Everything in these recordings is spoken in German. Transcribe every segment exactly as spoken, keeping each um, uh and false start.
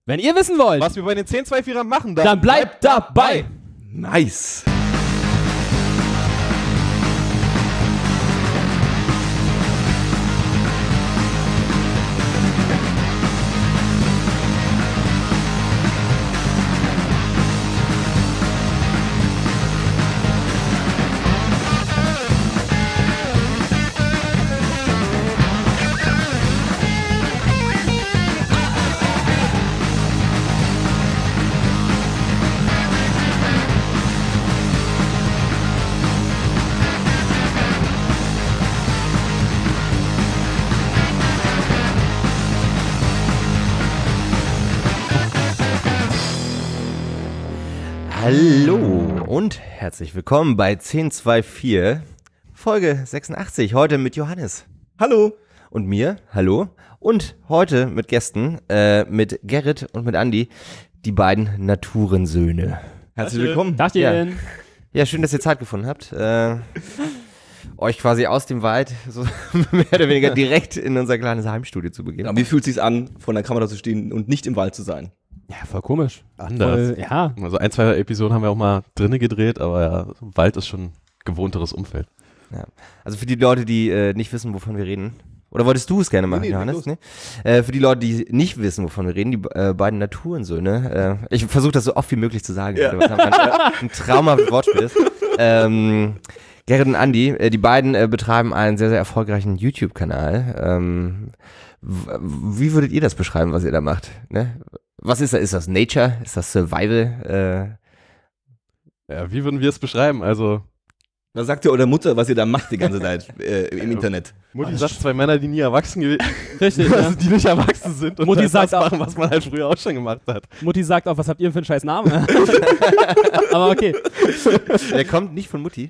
Wenn ihr wissen wollt, was wir bei den zehn zwei vierern machen, dann, dann bleibt bleibt dabei. Nice. Hallo und herzlich willkommen bei zehn zwei vier, Folge sechsundachtzig, heute mit Johannes. Hallo. Und mir, hallo. Und heute mit Gästen, äh, mit Gerrit und mit Andi, die beiden Naturensöhne. Herzlich willkommen. Tag ja. ja, schön, dass ihr Zeit gefunden habt, äh, euch quasi aus dem Wald so mehr oder weniger direkt in unser kleines Heimstudio zu begeben. Ja, wie fühlt es sich an, vor der Kamera zu stehen und nicht im Wald zu sein? Ja, voll komisch. Anders. Voll, ja. Also ein, zwei Episoden haben wir auch mal drinnen gedreht, aber ja, Wald ist schon ein gewohnteres Umfeld. Ja. Also für die Leute, die äh, nicht wissen, wovon wir reden, oder wolltest du es gerne machen, nee, nee, Johannes? Nee? Äh, für die Leute, die nicht wissen, wovon wir reden, die äh, beiden Naturensöhne, äh, ich versuche das so oft wie möglich zu sagen, ja. Was ein, ein traumhaftes Wortspiel ist. Ähm, Gerrit und Andi, äh, die beiden äh, betreiben einen sehr, sehr erfolgreichen YouTube-Kanal. Ähm, w- wie würdet ihr das beschreiben, was ihr da macht? Ne? Was ist das? Ist das Nature? Ist das Survival? Äh ja, wie würden wir es beschreiben? Also was sagt ihr eurer Mutter, was ihr da macht die ganze Zeit äh, im ja, Internet? Mutti sagt zwei Männer, die nie erwachsen gewesen Richtig, also, ja. die nicht erwachsen sind und Mutti das sagt machen, auch, was man halt früher auch schon gemacht hat. Mutti sagt auch, was habt ihr für einen scheiß Namen? Aber okay. Der kommt nicht von Mutti.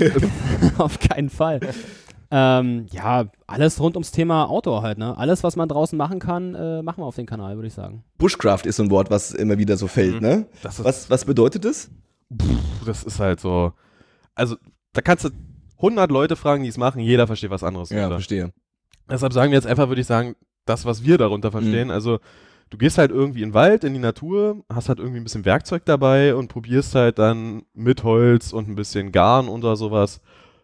Auf keinen Fall. Ähm, ja, alles rund ums Thema Outdoor halt, ne? Alles, was man draußen machen kann, äh, machen wir auf den Kanal, würde ich sagen. Bushcraft ist so ein Wort, was immer wieder so fällt, mhm. ne? Das ist, was, was bedeutet das? Pff, das ist halt so, also da kannst du hundert Leute fragen, die es machen, jeder versteht was anderes. Ja, oder? verstehe. Deshalb sagen wir jetzt einfach, würde ich sagen, das, was wir darunter verstehen, mhm. also du gehst halt irgendwie in den Wald, in die Natur, hast halt irgendwie ein bisschen Werkzeug dabei und probierst halt dann mit Holz und ein bisschen Garn oder sowas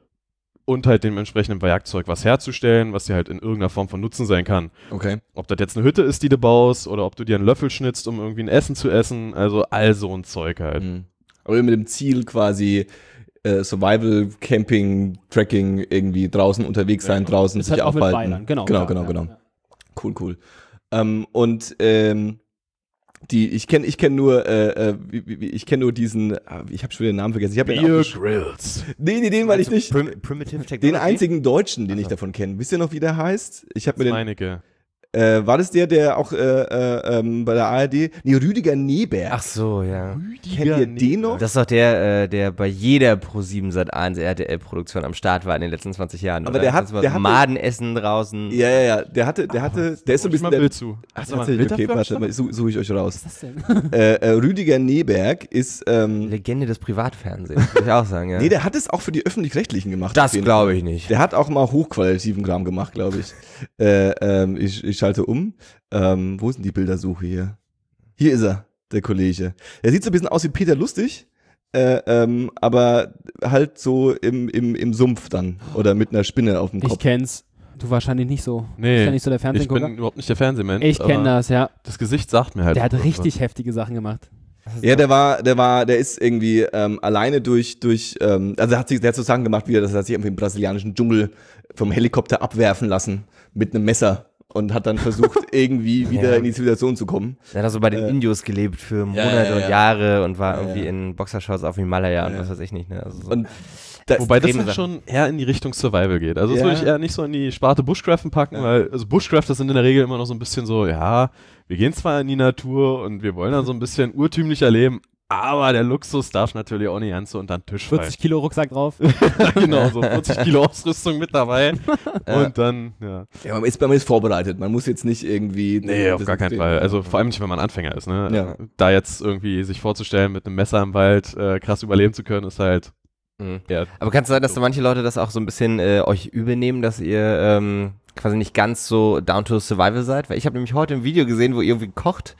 und halt dem entsprechenden Werkzeug was herzustellen, was dir halt in irgendeiner Form von Nutzen sein kann. Okay. Ob das jetzt eine Hütte ist, die du baust, oder ob du dir einen Löffel schnitzt, um irgendwie ein Essen zu essen, also all so ein Zeug halt. Mhm. Aber mit dem Ziel quasi äh, Survival, Camping, Trekking, irgendwie draußen unterwegs sein, ja, genau. draußen ist sich halt auch aufhalten. Mit Beilern. Genau, genau, ja, genau, ja, genau. Ja. Cool, cool. Ähm, und ähm, die, ich kenne ich kenn nur, äh, ich kenne nur diesen, ich habe schon wieder den Namen vergessen. Ich hab Beer Grylls. Nee, nee, den meine ich nicht. Prim- Primitive Technology? Den einzigen Deutschen, den also. ich davon kenne. Wisst ihr noch, wie der heißt? Ich habe mir den. Meinecke. Äh, war das der, der auch äh, äh, ähm, bei der A R D? Nee, Rüdiger Neberg. Ach so, ja. Rüdiger Kennt ihr den noch? Das ist doch der, äh, der bei jeder Pro sieben Sat eins R T L-Produktion am Start war in den letzten zwanzig Jahren. Aber oder? der hat, der hatte, Madenessen draußen. Ja, ja, ja. Der hatte, der hatte, der ist so ein bisschen. Mal Der, zu. Ach, tatsächlich, okay, warte mal, suche such ich euch raus. Was ist das denn? äh, äh, Rüdiger Neberg ist. Ähm, Legende des Privatfernsehens, würde ich auch sagen, ja. Nee, der hat es auch für die Öffentlich-Rechtlichen gemacht. Das glaube ich nicht. Der hat auch mal hochqualitativen Kram gemacht, glaube ich. äh, ähm, ich. Ich schalte um. Ähm, wo ist denn die Bildersuche hier? Hier ist er, der Kollege. Er sieht so ein bisschen aus wie Peter Lustig, äh, ähm, aber halt so im, im, im Sumpf dann oder mit einer Spinne auf dem Kopf. Ich kenn's. Du wahrscheinlich nicht so. Nee, ist ja nicht so der ich Fernsehgucker. bin überhaupt nicht der Fernsehmensch. Ich kenne das, ja. Das Gesicht sagt mir halt. Der hat was. richtig heftige Sachen gemacht. Ja, der war, der war, der ist irgendwie ähm, alleine durch, durch, ähm, also er hat sich, der hat so Sachen gemacht, wie er das hat sich irgendwie im brasilianischen Dschungel vom Helikopter abwerfen lassen mit einem Messer. Und hat dann versucht, irgendwie wieder ja. in die Zivilisation zu kommen. Er hat so bei den äh, Indios gelebt für Monate ja, ja, ja. und Jahre und war ja, irgendwie ja. in Boxershorts auf Himalaya ja. und was weiß ich nicht. Ne? Also so und da Wobei das halt schon eher in die Richtung Survival geht. Also das ja. würde ich eher nicht so in die Sparte Bushcraften packen, ja. weil also Bushcrafter sind in der Regel immer noch so ein bisschen so, ja, wir gehen zwar in die Natur und wir wollen dann so ein bisschen urtümlicher leben, aber der Luxus darf natürlich auch nicht ganz so unter den Tisch fallen. vierzig Kilo Rucksack drauf. Genau, so vierzig Kilo Ausrüstung mit dabei. Und dann, ja. Ja, man ist, man ist vorbereitet. Man muss jetzt nicht irgendwie... Nee, auf gar keinen Fall. Also vor allem nicht, wenn man Anfänger ist. Ne? Ja. Da jetzt irgendwie sich vorzustellen, mit einem Messer im Wald äh, krass überleben zu können, ist halt... Mhm. Ja. Aber kann es sein, dass da manche Leute das auch so ein bisschen äh, euch übel nehmen, dass ihr ähm, quasi nicht ganz so down to survival seid? Weil ich habe nämlich heute ein Video gesehen, wo ihr irgendwie kocht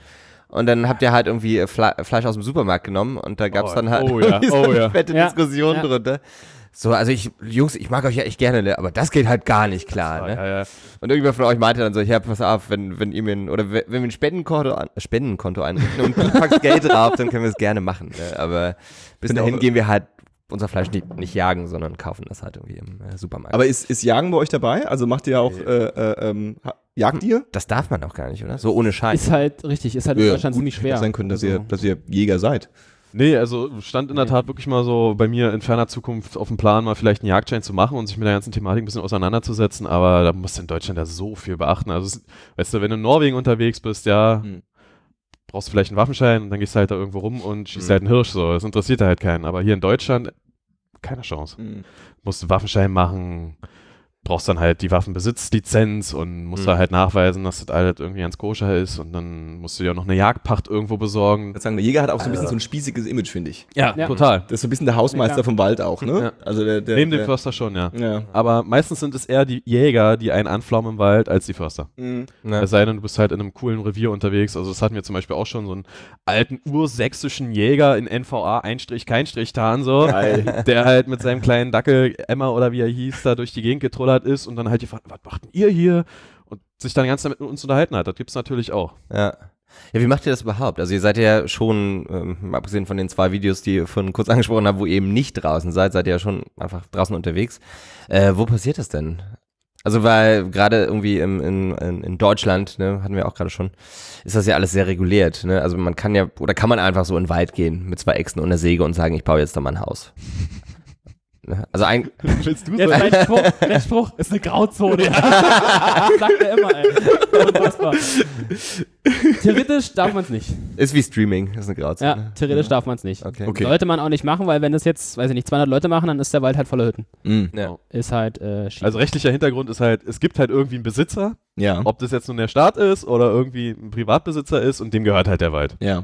Und dann habt ihr halt irgendwie Fle- Fleisch aus dem Supermarkt genommen und da gab's Oh, dann halt oh ja, so oh eine ja. fette Ja. Diskussion Ja. drunter. So, also ich, Jungs, ich mag euch ja echt gerne, ne? Aber das geht halt gar nicht klar, ne? Ja, ja. Und irgendwer von euch meinte dann so, ja, pass auf, wenn, wenn ihr mir ein, oder wenn wir ein Spendenkonto, an, Spendenkonto einrichten und du packst Geld drauf, dann können wir es gerne machen, ne? Aber bis Genau. dahin gehen wir halt unser Fleisch nicht, nicht jagen, sondern kaufen das halt irgendwie im äh, Supermarkt. Aber ist, ist Jagen bei euch dabei? Also macht ihr auch, äh, äh, ähm, ha- jagt ihr? das darf man auch gar nicht, oder? So ohne Scheiß. Ist halt richtig, ist halt in Deutschland gut, ziemlich hätte schwer. sein können, dass, Also, ihr, dass ihr Jäger seid. Nee, also stand in der Tat wirklich mal so bei mir in ferner Zukunft auf dem Plan, mal vielleicht einen Jagdschein zu machen und sich mit der ganzen Thematik ein bisschen auseinanderzusetzen, aber da musst du in Deutschland ja so viel beachten. Also, es, weißt du, wenn du in Norwegen unterwegs bist, ja, Mhm. brauchst du vielleicht einen Waffenschein und dann gehst du halt da irgendwo rum und schießt Mhm. halt einen Hirsch, so. Das interessiert halt keinen. Aber hier in Deutschland, keine Chance. Mhm. Musst du einen Waffenschein machen, brauchst dann halt die Waffenbesitzlizenz und musst Mhm. da halt nachweisen, dass das alles irgendwie ganz koscher ist und dann musst du dir auch noch eine Jagdpacht irgendwo besorgen. Ich würde sagen, der Jäger hat auch so ein bisschen so ein spießiges Image, finde ich. Ja, Ja. total. Das ist so ein bisschen der Hausmeister Ja. vom Wald auch, ne? Ja. Also der, der, Neben dem der, Förster schon, ja. Ja. Aber meistens sind es eher die Jäger, die einen anflaumen im Wald, als die Förster. Mhm. Ne? Es sei denn, du bist halt in einem coolen Revier unterwegs. Also das hatten wir zum Beispiel auch schon, so einen alten ursächsischen Jäger in N V A Einstrich-Kein-Strich-Tarn so, Geil. der halt mit seinem kleinen Dackel, Emma oder wie er hieß, da durch die Gegend getrullert ist und dann halt gefragt, was macht denn ihr hier? Und sich dann ganz damit mit uns unterhalten hat. Das gibt's natürlich auch. Ja. Ja, wie macht ihr das überhaupt? Also ihr seid ja schon, ähm, abgesehen von den zwei Videos, die ihr vorhin kurz angesprochen habt, wo ihr eben nicht draußen seid, seid ihr ja schon einfach draußen unterwegs. Äh, wo passiert das denn? Also weil gerade irgendwie im, in, in, in Deutschland, ne, hatten wir auch gerade schon, ist das ja alles sehr reguliert. Ne? Also man kann ja, oder kann man einfach so in den Wald gehen mit zwei Äxten und einer Säge und sagen, ich baue jetzt da mal ein Haus. Ne? Also ein, Willst du Jetzt mein Spruch, der Spruch ist eine Grauzone. Sagt er immer, ey. Unfassbar. Theoretisch darf man es nicht. ist wie Streaming, ist eine Grauzone. Ja, theoretisch darf man es nicht. Okay. Okay. Sollte man auch nicht machen, weil wenn das jetzt, weiß ich nicht, zweihundert Leute machen, dann ist der Wald halt voller Hütten. Mhm. Ja. Ist halt äh, schief. Also rechtlicher Hintergrund ist halt, es gibt halt irgendwie einen Besitzer, Ja. ob das jetzt nun der Staat ist oder irgendwie ein Privatbesitzer ist und dem gehört halt der Wald. Ja.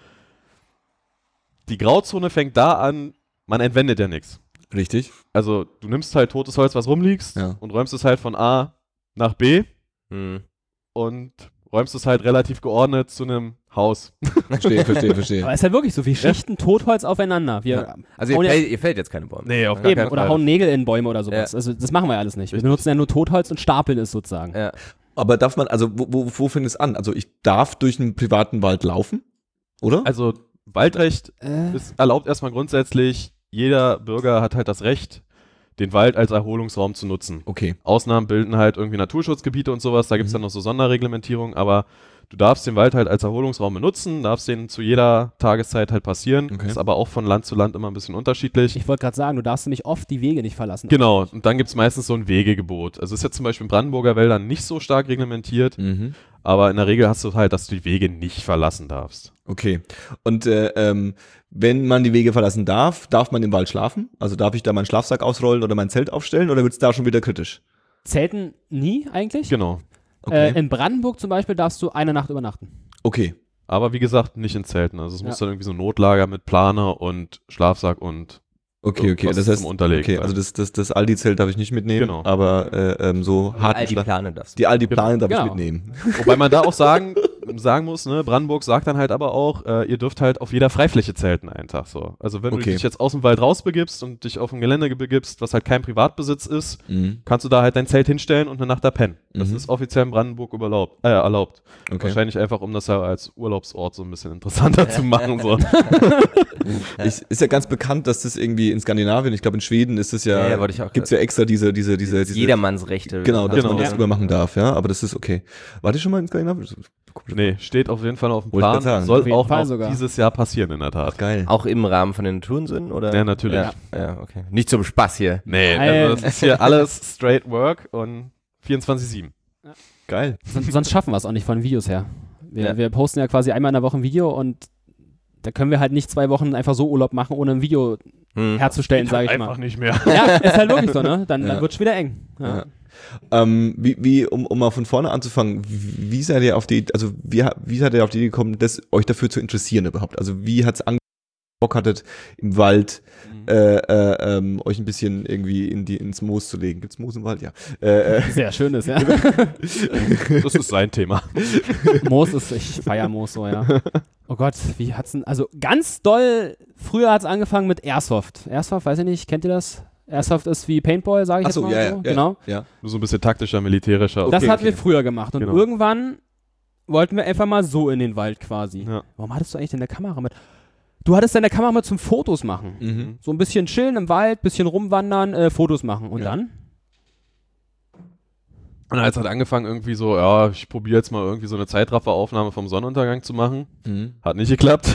Die Grauzone fängt da an, man entwendet ja nichts. Richtig. Also du nimmst halt totes Holz, was rumliegst Ja. und räumst es halt von A nach B Hm. und räumst es halt relativ geordnet zu einem Haus. Verstehe, verstehe, verstehe. Aber ist halt wirklich so, wir schichten Totholz aufeinander. Wir Ja. Also ihr hauen ja- fällt, ihr fällt jetzt keine Bäume. Nee, auf Ja. gar eben, keinen oder Fall. hauen Nägel in Bäume oder sowas. Ja. Also das machen wir alles nicht. Wir Richtig. benutzen ja nur Totholz und stapeln es sozusagen. Ja. Aber darf man, also wo, wo, wo fängt es an? Also ich darf durch einen privaten Wald laufen, oder? Also Waldrecht Äh, ist erlaubt erstmal grundsätzlich, jeder Bürger hat halt das Recht, den Wald als Erholungsraum zu nutzen. Okay. Ausnahmen bilden halt irgendwie Naturschutzgebiete und sowas, da gibt es Mhm. dann noch so Sonderreglementierungen, aber du darfst den Wald halt als Erholungsraum benutzen, darfst den zu jeder Tageszeit halt passieren, Okay. ist aber auch von Land zu Land immer ein bisschen unterschiedlich. ich wollte gerade sagen, du darfst nämlich oft die Wege nicht verlassen. Genau, und dann gibt es meistens so ein Wegegebot. Also ist jetzt zum Beispiel in Brandenburger Wäldern nicht so stark reglementiert, Mhm. aber in der Regel hast du halt, dass du die Wege nicht verlassen darfst. Okay. Und äh, ähm, wenn man die Wege verlassen darf, darf man im Wald schlafen? Also darf ich da meinen Schlafsack ausrollen oder mein Zelt aufstellen oder wird es da schon wieder kritisch? Zelten nie eigentlich. Genau. Okay. Äh, in Brandenburg zum Beispiel darfst du eine Nacht übernachten. Okay. Aber wie gesagt, nicht in Zelten. Also es Ja. muss dann irgendwie so ein Notlager mit Planer und Schlafsack und Okay, okay. Was Das heißt, zum Unterlegen okay, dann. also das, das, das Aldi-Zelt darf ich nicht mitnehmen, Genau. aber äh, ähm, so hart All die Plane darfst du. die Aldi-Plane darf Genau. ich mitnehmen. wobei man da auch sagen, sagen muss, ne, Brandenburg sagt dann halt aber auch, äh, ihr dürft halt auf jeder Freifläche zelten einen Tag so. Also wenn Okay. du dich jetzt aus dem Wald rausbegibst und dich auf ein Gelände begibst, was halt kein Privatbesitz ist, Mhm. kannst du da halt dein Zelt hinstellen und eine Nacht da pennen. Das Mhm. ist offiziell in Brandenburg überlaubt, äh, erlaubt. Okay. Wahrscheinlich einfach, um das ja als Urlaubsort so ein bisschen interessanter zu machen. So. Ich, ist ja ganz bekannt, dass das irgendwie in Skandinavien, ich glaube in Schweden ist es ja, Ja, ja, wollte ich auch gibt's ja extra diese, diese, diese, diese Jedermanns Rechte. genau, dass Genau. man das Ja. übermachen darf, ja, aber das ist okay. Wart ihr schon mal in Skandinavien? Nee, steht auf jeden Fall auf dem Wollte ich Plan. grad sagen. Soll Auf jeden auch Fall noch sogar. dieses Jahr passieren in der Tat. Geil. Auch im Rahmen von den Tourensinnen, oder? Ja, natürlich. Ja, ja, okay. Nicht zum Spaß hier. Nee, Geil. also das ist hier alles straight work und vierundzwanzig sieben. Geil. Son sonst schaffen wir es auch nicht von den Videos her. Wir, Ja. wir posten ja quasi einmal in der Woche ein Video und da können wir halt nicht zwei Wochen einfach so Urlaub machen, ohne ein Video Hm. herzustellen, sage ich Einfach mal. nicht mehr. Ja, ist halt wirklich so, ne? Dann, Ja. dann wird es wieder eng. Ja. Ja. Ähm, wie, wie um, um mal von vorne anzufangen, wie, wie seid ihr auf die, also wie, wie seid ihr auf die Idee gekommen, das euch dafür zu interessieren überhaupt? Also wie hat's angefangen? Bock hattet, im Wald mhm. äh, äh, ähm, euch ein bisschen irgendwie in die, ins Moos zu legen. Gibt's Moos im Wald? Ja. Äh, äh. Sehr schönes, ja. Das ist sein Thema. Moos ist, ich feier Moos so, ja. Oh Gott, wie hat's denn, also ganz doll, früher hat's angefangen mit Airsoft. Airsoft, weiß ich nicht, kennt ihr das? Airsoft ist wie Paintball, sage ich Ach so, jetzt mal ja, so. Ja, genau. Ja. Nur so ein bisschen taktischer, militärischer. Das okay, hatten okay. wir früher gemacht und Genau. irgendwann wollten wir einfach mal so in den Wald quasi. Ja. Warum hattest du eigentlich denn eine Kamera mit? Du hattest deine Kamera mit zum Fotos machen. Mhm. So ein bisschen chillen im Wald, bisschen rumwandern, äh, Fotos machen. Und Ja. dann? Und dann hat es halt angefangen irgendwie so, ja, ich probiere jetzt mal irgendwie so eine Zeitrafferaufnahme vom Sonnenuntergang zu machen. Mhm. Hat nicht geklappt.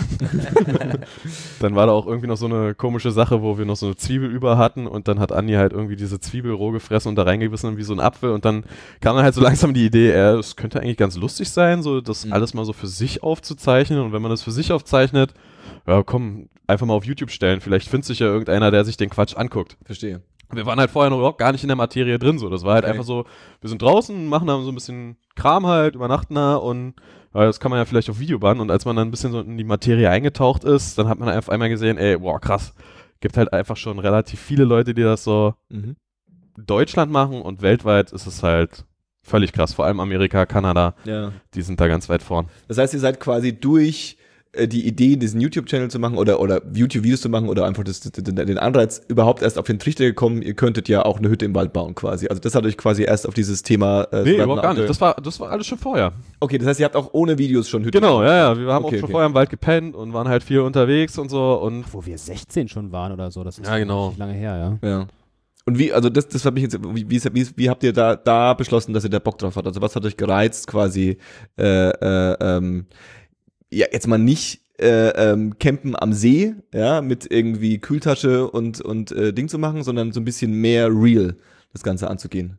Dann war da auch irgendwie noch so eine komische Sache, wo wir noch so eine Zwiebel über hatten und dann hat Andi halt irgendwie diese Zwiebel roh gefressen und da reingebissen wie so ein Apfel und dann kam dann halt so langsam die Idee, äh, es könnte eigentlich ganz lustig sein, so das Mhm. alles mal so für sich aufzuzeichnen und wenn man das für sich aufzeichnet, ja komm, einfach mal auf YouTube stellen, vielleicht findet sich ja irgendeiner, der sich den Quatsch anguckt. Verstehe. Wir waren halt vorher noch überhaupt gar nicht in der Materie drin, so. Das war halt Okay. einfach so, wir sind draußen, machen da so ein bisschen Kram halt, übernachten da und ja, das kann man ja vielleicht auf Video bannen. Und als man dann ein bisschen so in die Materie eingetaucht ist, dann hat man auf einmal gesehen, ey, boah, krass. Gibt halt einfach schon relativ viele Leute, die das so Mhm. in Deutschland machen und weltweit ist es halt völlig krass. Vor allem Amerika, Kanada, Ja. die sind da ganz weit vorn. Das heißt, ihr seid quasi durch äh, die Idee, diesen YouTube-Channel zu machen oder, oder YouTube-Videos zu machen oder einfach das, den, den Anreiz überhaupt erst auf den Trichter gekommen, ihr könntet ja auch eine Hütte im Wald bauen quasi. Also das hat euch quasi erst auf dieses Thema... Äh, Nee, so überhaupt gar nicht. abge- Das war, das war alles schon vorher. Okay, das heißt, ihr habt auch ohne Videos schon Hütte Genau, gebaut. ja, ja. Wir haben Okay, auch schon okay. vorher im Wald gepennt und waren halt viel unterwegs und so und Wo wir sechzehn schon waren oder so. Das ist Ja, genau. nicht lange her, ja. Ja. Und wie, also das, das hat mich jetzt, wie, wie, wie, wie habt ihr da, da beschlossen, dass ihr da Bock drauf habt? Also was hat euch gereizt quasi, äh, äh, ähm, ja, jetzt mal nicht äh, ähm, Campen am See, ja, mit irgendwie Kühltasche und, und äh, Ding zu machen, sondern so ein bisschen mehr real das Ganze anzugehen.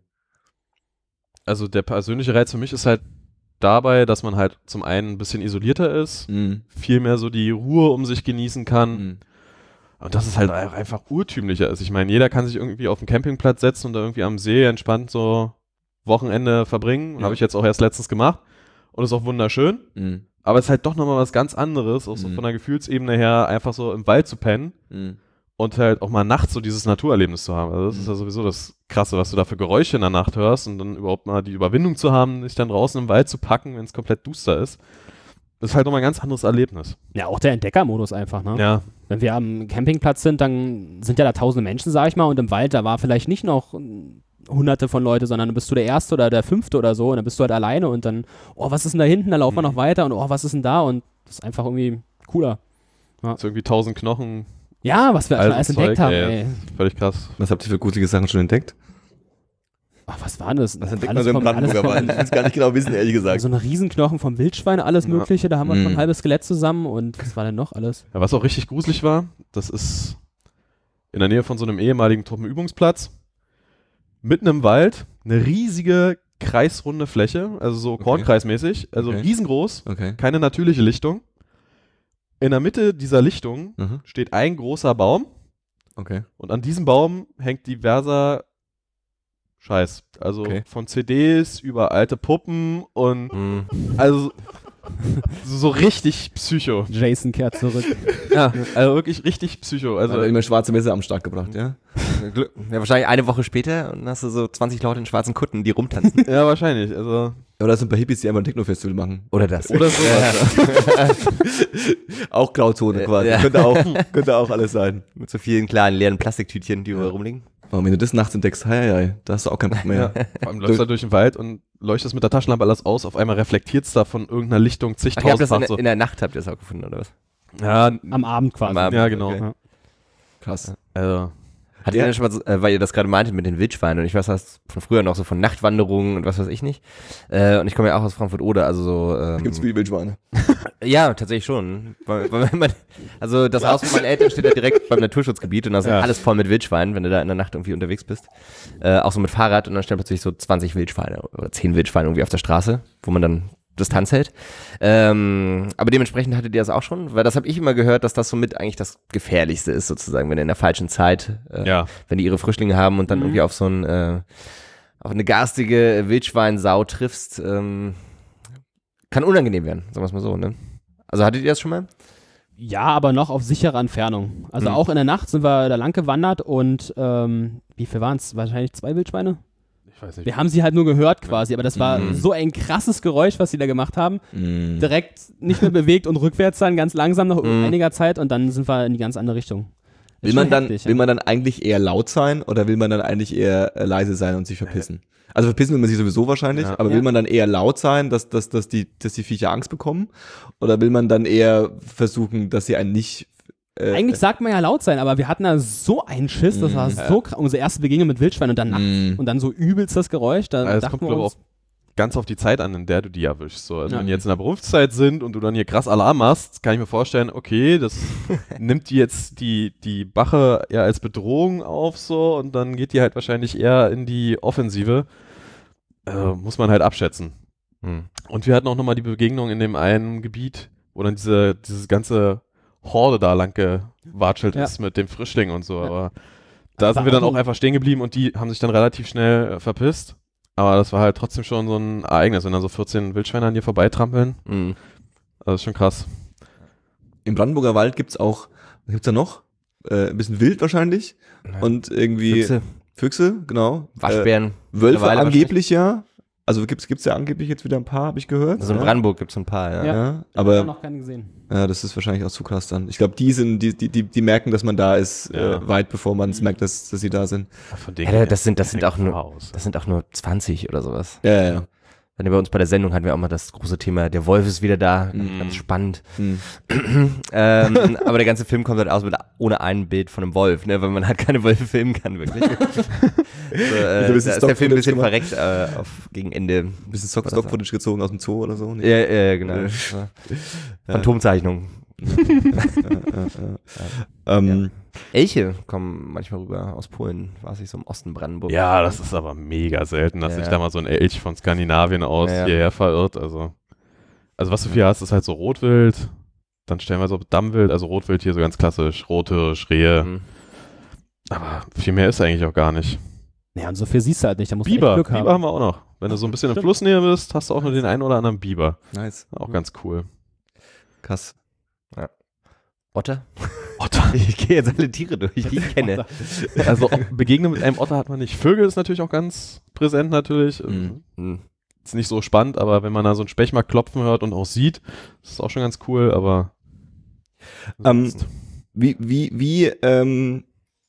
also der persönliche Reiz für mich ist halt dabei, dass man halt zum einen ein bisschen isolierter ist, Mhm. viel mehr so die Ruhe um sich genießen kann Mhm. und das ist halt auch einfach urtümlicher ist. Ich meine, jeder kann sich irgendwie auf den Campingplatz setzen und da irgendwie am See entspannt so Wochenende verbringen. Ja. Habe ich jetzt auch erst letztens gemacht und ist auch wunderschön. Mhm. Aber es ist halt doch nochmal was ganz anderes, auch so Mhm. von der Gefühlsebene her, einfach so im Wald zu pennen Mhm. und halt auch mal nachts so dieses Naturerlebnis zu haben. Also das Mhm. ist ja sowieso das Krasse, was du da für Geräusche in der Nacht hörst und dann überhaupt mal die Überwindung zu haben, sich dann draußen im Wald zu packen, wenn es komplett duster ist. Das ist halt nochmal ein ganz anderes Erlebnis. Ja, auch der Entdeckermodus einfach, ne? Ja, Wenn wir am Campingplatz sind, dann sind ja da tausende Menschen, sag ich mal, und im Wald, da war vielleicht nicht noch mm, hunderte von Leute, sondern dann bist du der Erste oder der Fünfte oder so und dann bist du halt alleine und dann, oh, was ist denn da hinten? Da laufen wir noch weiter und oh, was ist denn da? Und das ist einfach irgendwie cooler. so irgendwie tausend Knochen, Ja, was wir schon alles altes entdeckt Zeug, haben, ey. ey. Völlig krass. Was habt ihr für gruselige Sachen schon entdeckt? Ach, was war denn das? Was entdeckt Alles man so im vom- alles Brandenburger Wald? vom- Ich will es gar nicht genau wissen, ehrlich gesagt. So eine Riesenknochen vom Wildschwein, alles Ja. mögliche, da haben wir schon Mhm. ein halbes Skelett zusammen und was war denn noch alles? Ja, was auch richtig gruselig war, das ist in der Nähe von so einem ehemaligen Truppenübungsplatz, mitten im Wald, eine riesige kreisrunde Fläche, also so Okay. kornkreismäßig, also Okay. riesengroß, Okay. keine natürliche Lichtung. In der Mitte dieser Lichtung Mhm. steht ein großer Baum Okay. und an diesem Baum hängt diverser Scheiß. Also Okay. von C Ds über alte Puppen und Mhm. also so, so richtig Psycho. Jason kehrt zurück. Ja, also wirklich richtig Psycho. Also Also immer schwarze Messer am Start gebracht, ja? Glück- Ja, wahrscheinlich eine Woche später und dann hast du so zwanzig Leute in schwarzen Kutten, die rumtanzen. ja, wahrscheinlich. Also Oder das sind ein paar Hippies, die einfach ein Techno-Festival machen. Oder das. oder sowas. Auch Grauzone Ja, quasi. ja. Könnte, auch, könnte auch alles sein. Mit so vielen kleinen leeren Plastiktütchen, die überall rumliegen. Aber wenn du das nachts entdeckst, hei, hei, hei, da hast du auch keinen Bock mehr. Vor allem läufst du da durch den Wald und leuchtest mit der Taschenlampe alles aus. Auf einmal reflektiert es da von irgendeiner Lichtung Ach, ihr habt das in, zigtausendfach. der- So. in der Nacht habt ihr das auch gefunden, oder was? Ja, Am Abend quasi. Am Abend. ja, genau. Okay. Ja. Krass. Also, Hat Ja. ihr denn schon mal, so, äh, weil ihr das gerade meintet mit den Wildschweinen und ich weiß das von früher noch so von Nachtwanderungen und was weiß ich nicht. Äh, und ich komme ja auch aus Frankfurt-Oder, also so. Ähm, Gibt's viele Wildschweine. Ja, tatsächlich schon. Weil, weil wenn man, also das Haus von meinen Eltern steht ja direkt beim Naturschutzgebiet und da ist Ja. alles voll mit Wildschweinen, wenn du da in der Nacht irgendwie unterwegs bist. Äh, auch so mit Fahrrad und dann stehen plötzlich so zwanzig Wildschweine oder zehn Wildschweine irgendwie auf der Straße, wo man dann Distanz hält. Ähm, aber dementsprechend hattet ihr das auch schon, weil das habe ich immer gehört, dass das somit eigentlich das Gefährlichste ist sozusagen, wenn in der falschen Zeit, äh, ja. wenn die ihre Frischlinge haben und dann Mhm. irgendwie auf so ein, äh, auf eine garstige Wildschweinsau triffst, ähm, kann unangenehm werden, sagen wir es mal so, ne? Also hattet ihr das schon mal? Ja, aber noch auf sichere Entfernung. Also Mhm. auch in der Nacht sind wir da lang gewandert und ähm, wie viel waren es? Wahrscheinlich zwei Wildschweine? Ich weiß nicht. Wir haben sie halt nur gehört quasi, aber das war Mhm. so ein krasses Geräusch, was sie da gemacht haben. Mhm. Direkt nicht mehr bewegt und rückwärts dann ganz langsam nach Mhm. einiger Zeit und dann sind wir in die ganz andere Richtung. Ist Will man, schon dann, heftig, will ja. man dann eigentlich eher laut sein oder will man dann eigentlich eher äh, leise sein und sich verpissen? Also verpissen will man sich sowieso wahrscheinlich, Ja. aber will Ja. man dann eher laut sein, dass, dass, dass, die, dass die Viecher Angst bekommen? Oder will man dann eher versuchen, dass sie einen nicht... Äh, Eigentlich sagt man ja laut sein, aber wir hatten da so einen Schiss, das war so krass. Unsere erste Begegnung mit Wildschwein und dann nachts Mhm. und dann so übelst das Geräusch, da Also es dachten kommt, wir glaube ich, uns, auch ganz auf die Zeit an, in der du die erwischst. So. Also Ja. wenn die jetzt in der Berufszeit sind und du dann hier krass Alarm machst, kann ich mir vorstellen, okay, das nimmt die jetzt die, die Bache eher als Bedrohung auf so und dann geht die halt wahrscheinlich eher in die Offensive. Also muss man halt abschätzen. Mhm. Und wir hatten auch nochmal die Begegnung in dem einen Gebiet, wo dann diese dieses ganze Horde da lang gewatschelt Ja. ist mit dem Frischling und so. Ja. Aber da Das sind war wir dann auch auch ein- einfach stehen geblieben und die haben sich dann relativ schnell äh, verpisst. Aber das war halt trotzdem schon so ein Ereignis, wenn dann so vierzehn Wildschweine an dir vorbeitrampeln. Mhm. Das ist schon krass. Im Brandenburger Wald gibt's auch, was gibt's da noch? Äh, ein bisschen Wild wahrscheinlich und irgendwie Füchse, Füchse, genau. Waschbären. Äh, Wölfe Mittlerweile angeblich ja. Also gibt's gibt's ja angeblich jetzt wieder ein paar, habe ich gehört. Also in ja. Brandenburg gibt es ein paar, ja. Ja. Ja, aber aber noch keinen gesehen. ja, das ist wahrscheinlich auch zu krass dann. Ich glaube, die sind, die, die, die, die merken, dass man da ist, Ja. äh, weit bevor man es merkt, dass, dass sie da sind. Von denen Ja, das sind, das sind auch nur, Chaos. das sind auch nur zwanzig oder sowas. Ja, ja, ja. Dann bei uns bei der Sendung hatten wir auch mal das große Thema, der Wolf ist wieder da, Mhm. ganz spannend. Hm. ähm, aber der ganze Film kommt halt aus mit ohne ein Bild von einem Wolf, ne, weil man halt keine Wölfe filmen kann, wirklich. so, äh, So ein bisschen da ist der Stock-Footage Film ein bisschen gemacht. verreckt äh, auf, gegen Ende. Ein bisschen Stock- Stock-Footage gezogen aus dem Zoo oder so. Ja, ja, genau. Ja. Ja. Phantomzeichnung. Ähm, Elche kommen manchmal rüber aus Polen, weiß ich, so im Osten Brandenburg. Ja, das ist aber mega selten, dass Ja. sich da mal so ein Elch von Skandinavien aus Ja, ja. hierher verirrt. Also, also was du hier hast, ist halt so Rotwild, dann stellen wir so Dammwild, also Rotwild hier so ganz klassisch, Rothirsch, Rehe. Mhm. Aber viel mehr ist eigentlich auch gar nicht. Ja, und so viel siehst du halt nicht, da musst du echt Biber, Glück Biber haben. haben wir auch noch. Wenn du so ein bisschen in Stimmt. Flussnähe bist, hast du auch nur den einen oder anderen Biber. nice. Auch ganz cool. Krass. Otter? Otter. Ich gehe jetzt alle Tiere durch, die ich kenne. Also Begegnung mit einem Otter hat man nicht. Vögel ist natürlich auch ganz präsent natürlich. Mhm. Mhm. Ist nicht so spannend, aber wenn man da so einen Specht mal klopfen hört und auch sieht, ist es auch schon ganz cool, aber Ähm, sonst- Wie, wie, wie, ähm,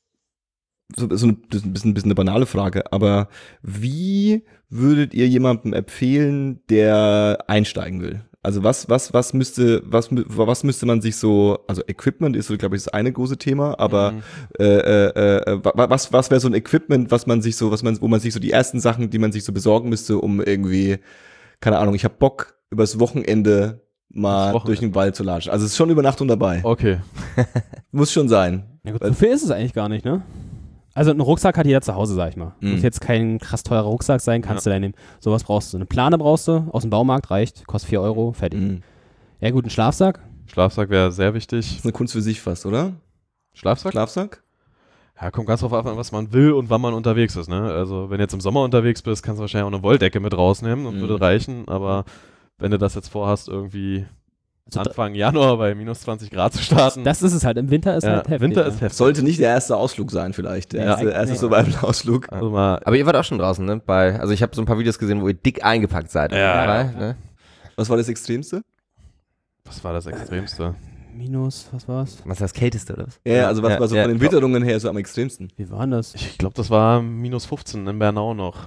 so, so ein bisschen, bisschen eine banale Frage, aber wie würdet ihr jemandem empfehlen, der einsteigen will? Also was, was, was müsste, was, mü- was müsste man sich so, also Equipment ist so, glaube ich, das eine große Thema, aber Mhm. äh, äh, äh, wa- was, was wäre so ein Equipment, was man sich so, was man, wo man sich so die ersten Sachen, die man sich so besorgen müsste, um irgendwie, keine Ahnung, ich habe Bock, übers Wochenende mal Das Wochenende. durch den Wald zu latschen. Also es ist schon Übernachtung dabei. Okay. Muss schon sein. Ja, gut, so viel ist es eigentlich gar nicht, ne? Also ein Rucksack hat jeder zu Hause, sag ich mal. Mhm. Muss jetzt kein krass teurer Rucksack sein, kannst du da nehmen. Sowas brauchst du. Eine Plane brauchst du, aus dem Baumarkt reicht, kostet vier Euro, fertig. Mhm. Ja gut, ein Schlafsack. Schlafsack wäre sehr wichtig. Das ist eine Kunst für sich fast, oder? Schlafsack? Schlafsack? Ja, kommt ganz drauf an, was man will und wann man unterwegs ist, ne? Also wenn du jetzt im Sommer unterwegs bist, kannst du wahrscheinlich auch eine Wolldecke mit rausnehmen und Mhm. würde reichen, aber wenn du das jetzt vorhast, irgendwie Also da- Anfang Januar bei minus zwanzig Grad zu starten. Das ist es halt. Im Winter ist ja, halt heftig. Winter ja. ist heftig. Sollte nicht der erste Ausflug sein vielleicht. Der Ja. erste, erste Nee. Survival-Ausflug. Also mal, Aber ihr wart auch schon draußen, ne? Bei, also ich habe so ein paar Videos gesehen, wo ihr dick eingepackt seid. Ja. Dabei, ne? Was war das Extremste? was war das Extremste? Minus, was war's? Was ist das Kälteste, oder was? Ja, ja, also was Ja, war so ja. von den Witterungen her so am extremsten? Wie war denn das? Ich glaube, das war minus fünfzehn in Bernau noch.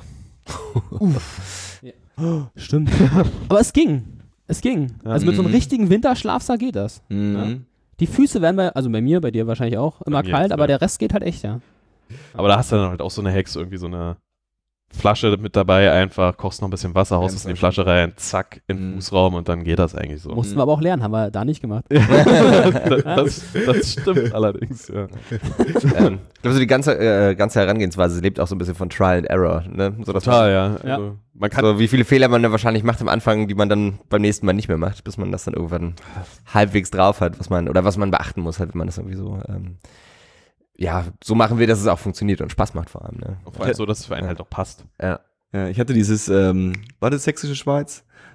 Stimmt. Aber es ging. Es ging. Ja. Also mit so einem Mhm. richtigen Winterschlafsack geht das. Mhm. Die Füße werden bei, also bei mir, bei dir wahrscheinlich auch, immer mir kalt, jetzt, aber ja. der Rest geht halt echt, ja. Aber da hast du dann halt auch so eine Hex, irgendwie so eine Flasche mit dabei, einfach kochst noch ein bisschen Wasser, haust es in die Flasche. Flasche rein, zack, in den Mhm. Fußraum und dann geht das eigentlich so. Mussten wir aber auch lernen, haben wir da nicht gemacht. das, das stimmt allerdings, ja. ähm, ich glaube, so die ganze, äh, ganze Herangehensweise lebt auch so ein bisschen von Trial and Error. Ne? So, dass Total, ja. Ja. Also, man kann So wie viele Fehler man da wahrscheinlich macht am Anfang, die man dann beim nächsten Mal nicht mehr macht, bis man das dann irgendwann halbwegs drauf hat, was man, oder was man beachten muss, halt, wenn man das irgendwie so, ähm, ja, so machen will, dass es auch funktioniert und Spaß macht vor allem. Ne? vor allem so, dass es für einen halt auch passt. Ja. Ja, ich hatte dieses, ähm, war das Sächsische Schweiz?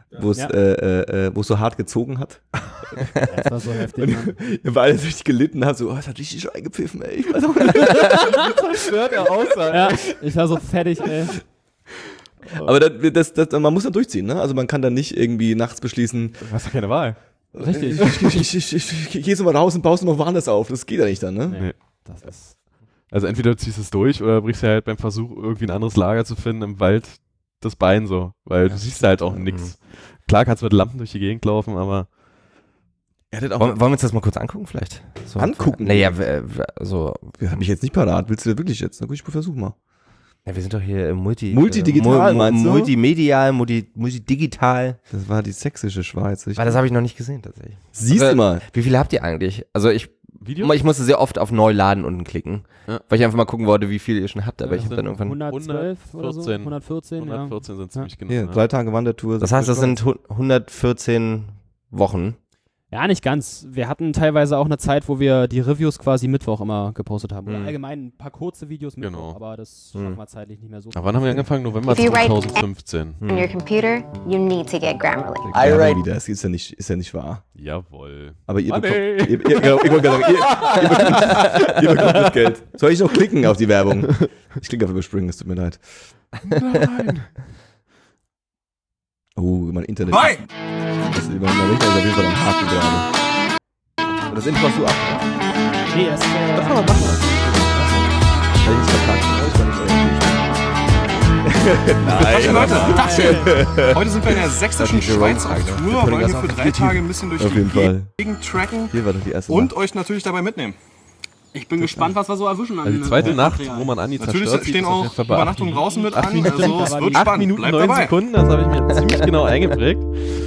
wo es Ja. äh, äh, wo es so hart gezogen hat. Das war so heftig. Mann. Weil alles richtig gelitten hat, so, oh, es hat richtig schon eingepfiffen, ey. Ich weiß auch nicht. Hört er aus, Ja, ich war so fertig, ey. Aber das, das, das, man muss dann durchziehen, ne? Also man kann dann nicht irgendwie nachts beschließen, Du hast ja keine Wahl. Richtig. ich, ich, ich, ich, ich, ich gehe jetzt mal raus und baust noch woanders auf. Das geht ja nicht dann, ne? Nee. Nee. Das ist. Also entweder du ziehst es durch oder brichst ja halt beim Versuch, irgendwie ein anderes Lager zu finden im Wald das Bein so. Weil du siehst halt auch nichts. Klar kannst du mit Lampen durch die Gegend laufen, aber Er hat auch Wollen, wollen wir uns das mal kurz angucken vielleicht? So, Angucken? Naja, w- w- so. Das habe ich jetzt nicht parat. Willst du das wirklich jetzt? Na gut, ich versuch mal. Ja, wir sind doch hier im Multi... Multidigital, äh, mu- meinst du? Multimedial, multi, multidigital. Das war die sächsische Schweiz. Ich Weil das habe ich noch nicht gesehen tatsächlich. Siehst Also, du mal. Wie viele habt ihr eigentlich? Also ich, Video? ich musste sehr oft auf Neuladen unten klicken, Ja. weil ich einfach mal gucken wollte, wie viel ihr schon habt. Aber Ja, ich habe das dann irgendwann... hundertzwölf oder so? hundertvierzehn. hundertvierzehn, ja. hundertvierzehn sind ziemlich genau. Hier, ja. drei Tage Wandertour. Das heißt, das sind hu- hundertvierzehn Wochen. Ja, nicht ganz. Wir hatten teilweise auch eine Zeit, wo wir die Reviews quasi Mittwoch immer gepostet haben. Oder Mhm. allgemein ein paar kurze Videos Mittwoch, Genau. aber das Mhm. schaffen wir zeitlich nicht mehr so. Aber wann haben wir angefangen? November If you write- zweitausendfünfzehn. On your computer, you need to get Grammarly. I right. Wieder. Das ist ja nicht, ist ja nicht wahr. Jawohl. Aber ihr Money. bekommt, ihr, ihr, genau, ich wollte gerade sagen, ihr, ihr, bekommt, ihr bekommt das Geld. Soll ich noch klicken auf die Werbung? Ich klicke auf überspringen, es tut mir leid. Nein. Oh, mein Internet. Hi! Das ist, mein Rechner ist auf jeden Fall am Haken gerade. Das Intro hast du ab. Nee, es, äh, Das kann man machen. Weil ich es verkackt habe. Ich war nicht Taschen, Nein. Leute, Taschen. Heute sind wir in der sächsischen Das ist die Schweiz auf Jerome-Frage. Tour, Wir können wollen das hier auf für drei YouTube. Tage ein bisschen durch Auf die jeden Fall. Gegend tracken Hier war doch die erste und Mal. euch natürlich dabei mitnehmen. Ich bin gespannt, was wir so erwischen. Also die zweite Nacht, wo man Andi Natürlich zerstört sieht, stehen ist auf auch jeden Fall bei acht Übernachtungen draußen mit acht an, Minuten, also es wird acht spannend. Minuten, Bleibt neun dabei. Sekunden, das habe ich mir ziemlich genau eingeprägt.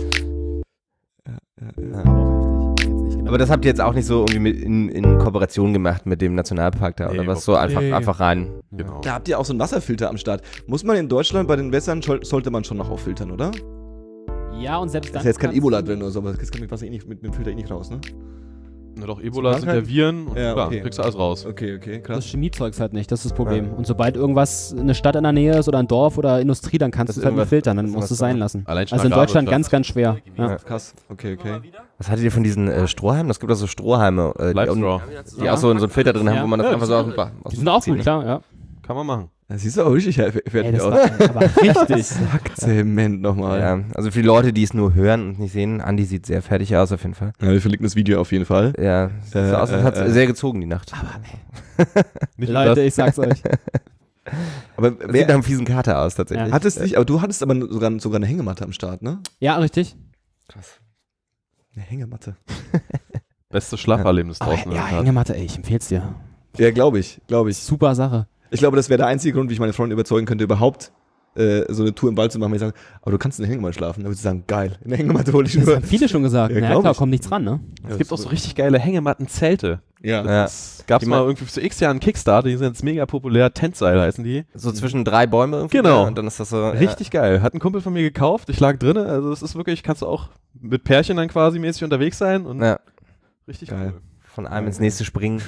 Aber das habt ihr jetzt auch nicht so irgendwie mit in, in Kooperation gemacht mit dem Nationalpark da, Nee, oder was? So einfach, nee. einfach rein. Genau. Da habt ihr auch so einen Wasserfilter am Start. Muss man in Deutschland bei den Wässern, schol- sollte man schon noch auffiltern, oder? ja, und selbst Da dann. ist jetzt kein kannst Ebola du- drin oder so, aber das kann mit Wasser eh nicht, mit dem Filter eh nicht raus, ne? Na doch, Ebola sind ja Krankheit? Viren und Ja, klar, okay. kriegst du alles raus. Okay, okay, Das krass. Chemiezeugs halt nicht, das ist das Problem. Und sobald irgendwas, eine Stadt in der Nähe ist oder ein Dorf oder Industrie, dann kannst Das du es halt nicht irgendwas- filtern, dann das musst du es irgendwas sein lassen. Allein schon Also in Deutschland Agrarwirtschaft. ganz, ganz schwer. Ja. Krass, okay, okay. Was hattet ihr von diesen äh, Strohhalmen? Es gibt auch so Strohhalme, äh, die, Livestraw. auch, die auch so, so einen Filter drin haben, Ja. wo man das Ja, einfach so aus dem, aus Die dem sind auch ziehen, gut, klar, ja. Kann man machen. Das siehst du auch richtig Ey, fertig das aus. war aber richtig. Zement nochmal. Ja. Ja, also für die Leute, die es nur hören und nicht sehen, Andi sieht sehr fertig aus auf jeden Fall. Ja, wir verlinken das Video auf jeden Fall. Ja, es Äh, sah aus, als hat äh, äh. sehr gezogen die Nacht. Nicht Leute, das. ich sag's euch. Aber Es sieht nach wer einem fiesen Kater aus tatsächlich. Ja. hattest nicht, aber du hattest aber sogar, sogar eine Hängematte am Start, ne? Ja, richtig. Krass. Eine Hängematte. Beste Schlaferlebnis Aber, draußen. ja, in der Tat. Hängematte, ey, ich empfehl's dir. Ja, glaube ich, glaube ich. Super Sache. Ich glaube, das wäre der einzige Grund, wie ich meine Freunde überzeugen könnte, überhaupt äh, so eine Tour im Wald zu machen, wenn ich sage, aber du kannst in der Hängematte schlafen. Dann würde ich sagen, geil, in der Hängematte hole ich Das nur. haben viele schon gesagt. Ja, Na ja, glaub klar, ich. kommt nichts ran, ne? Es gibt auch so richtig geile Hängematten-Zelte. Ja. Ja. Das gab's Die mal man- irgendwie für x Jahren Kickstarter, die sind jetzt mega populär. Tentseil heißen die. So zwischen drei Bäume irgendwie. Genau. ne? Und dann ist das so. Richtig geil. Hat ein Kumpel von mir gekauft. Ich lag drinne. Also es ist wirklich, kannst du auch mit Pärchen dann quasi mäßig unterwegs sein und Ja, ja, richtig Geil. cool. von einem ins nächste springen.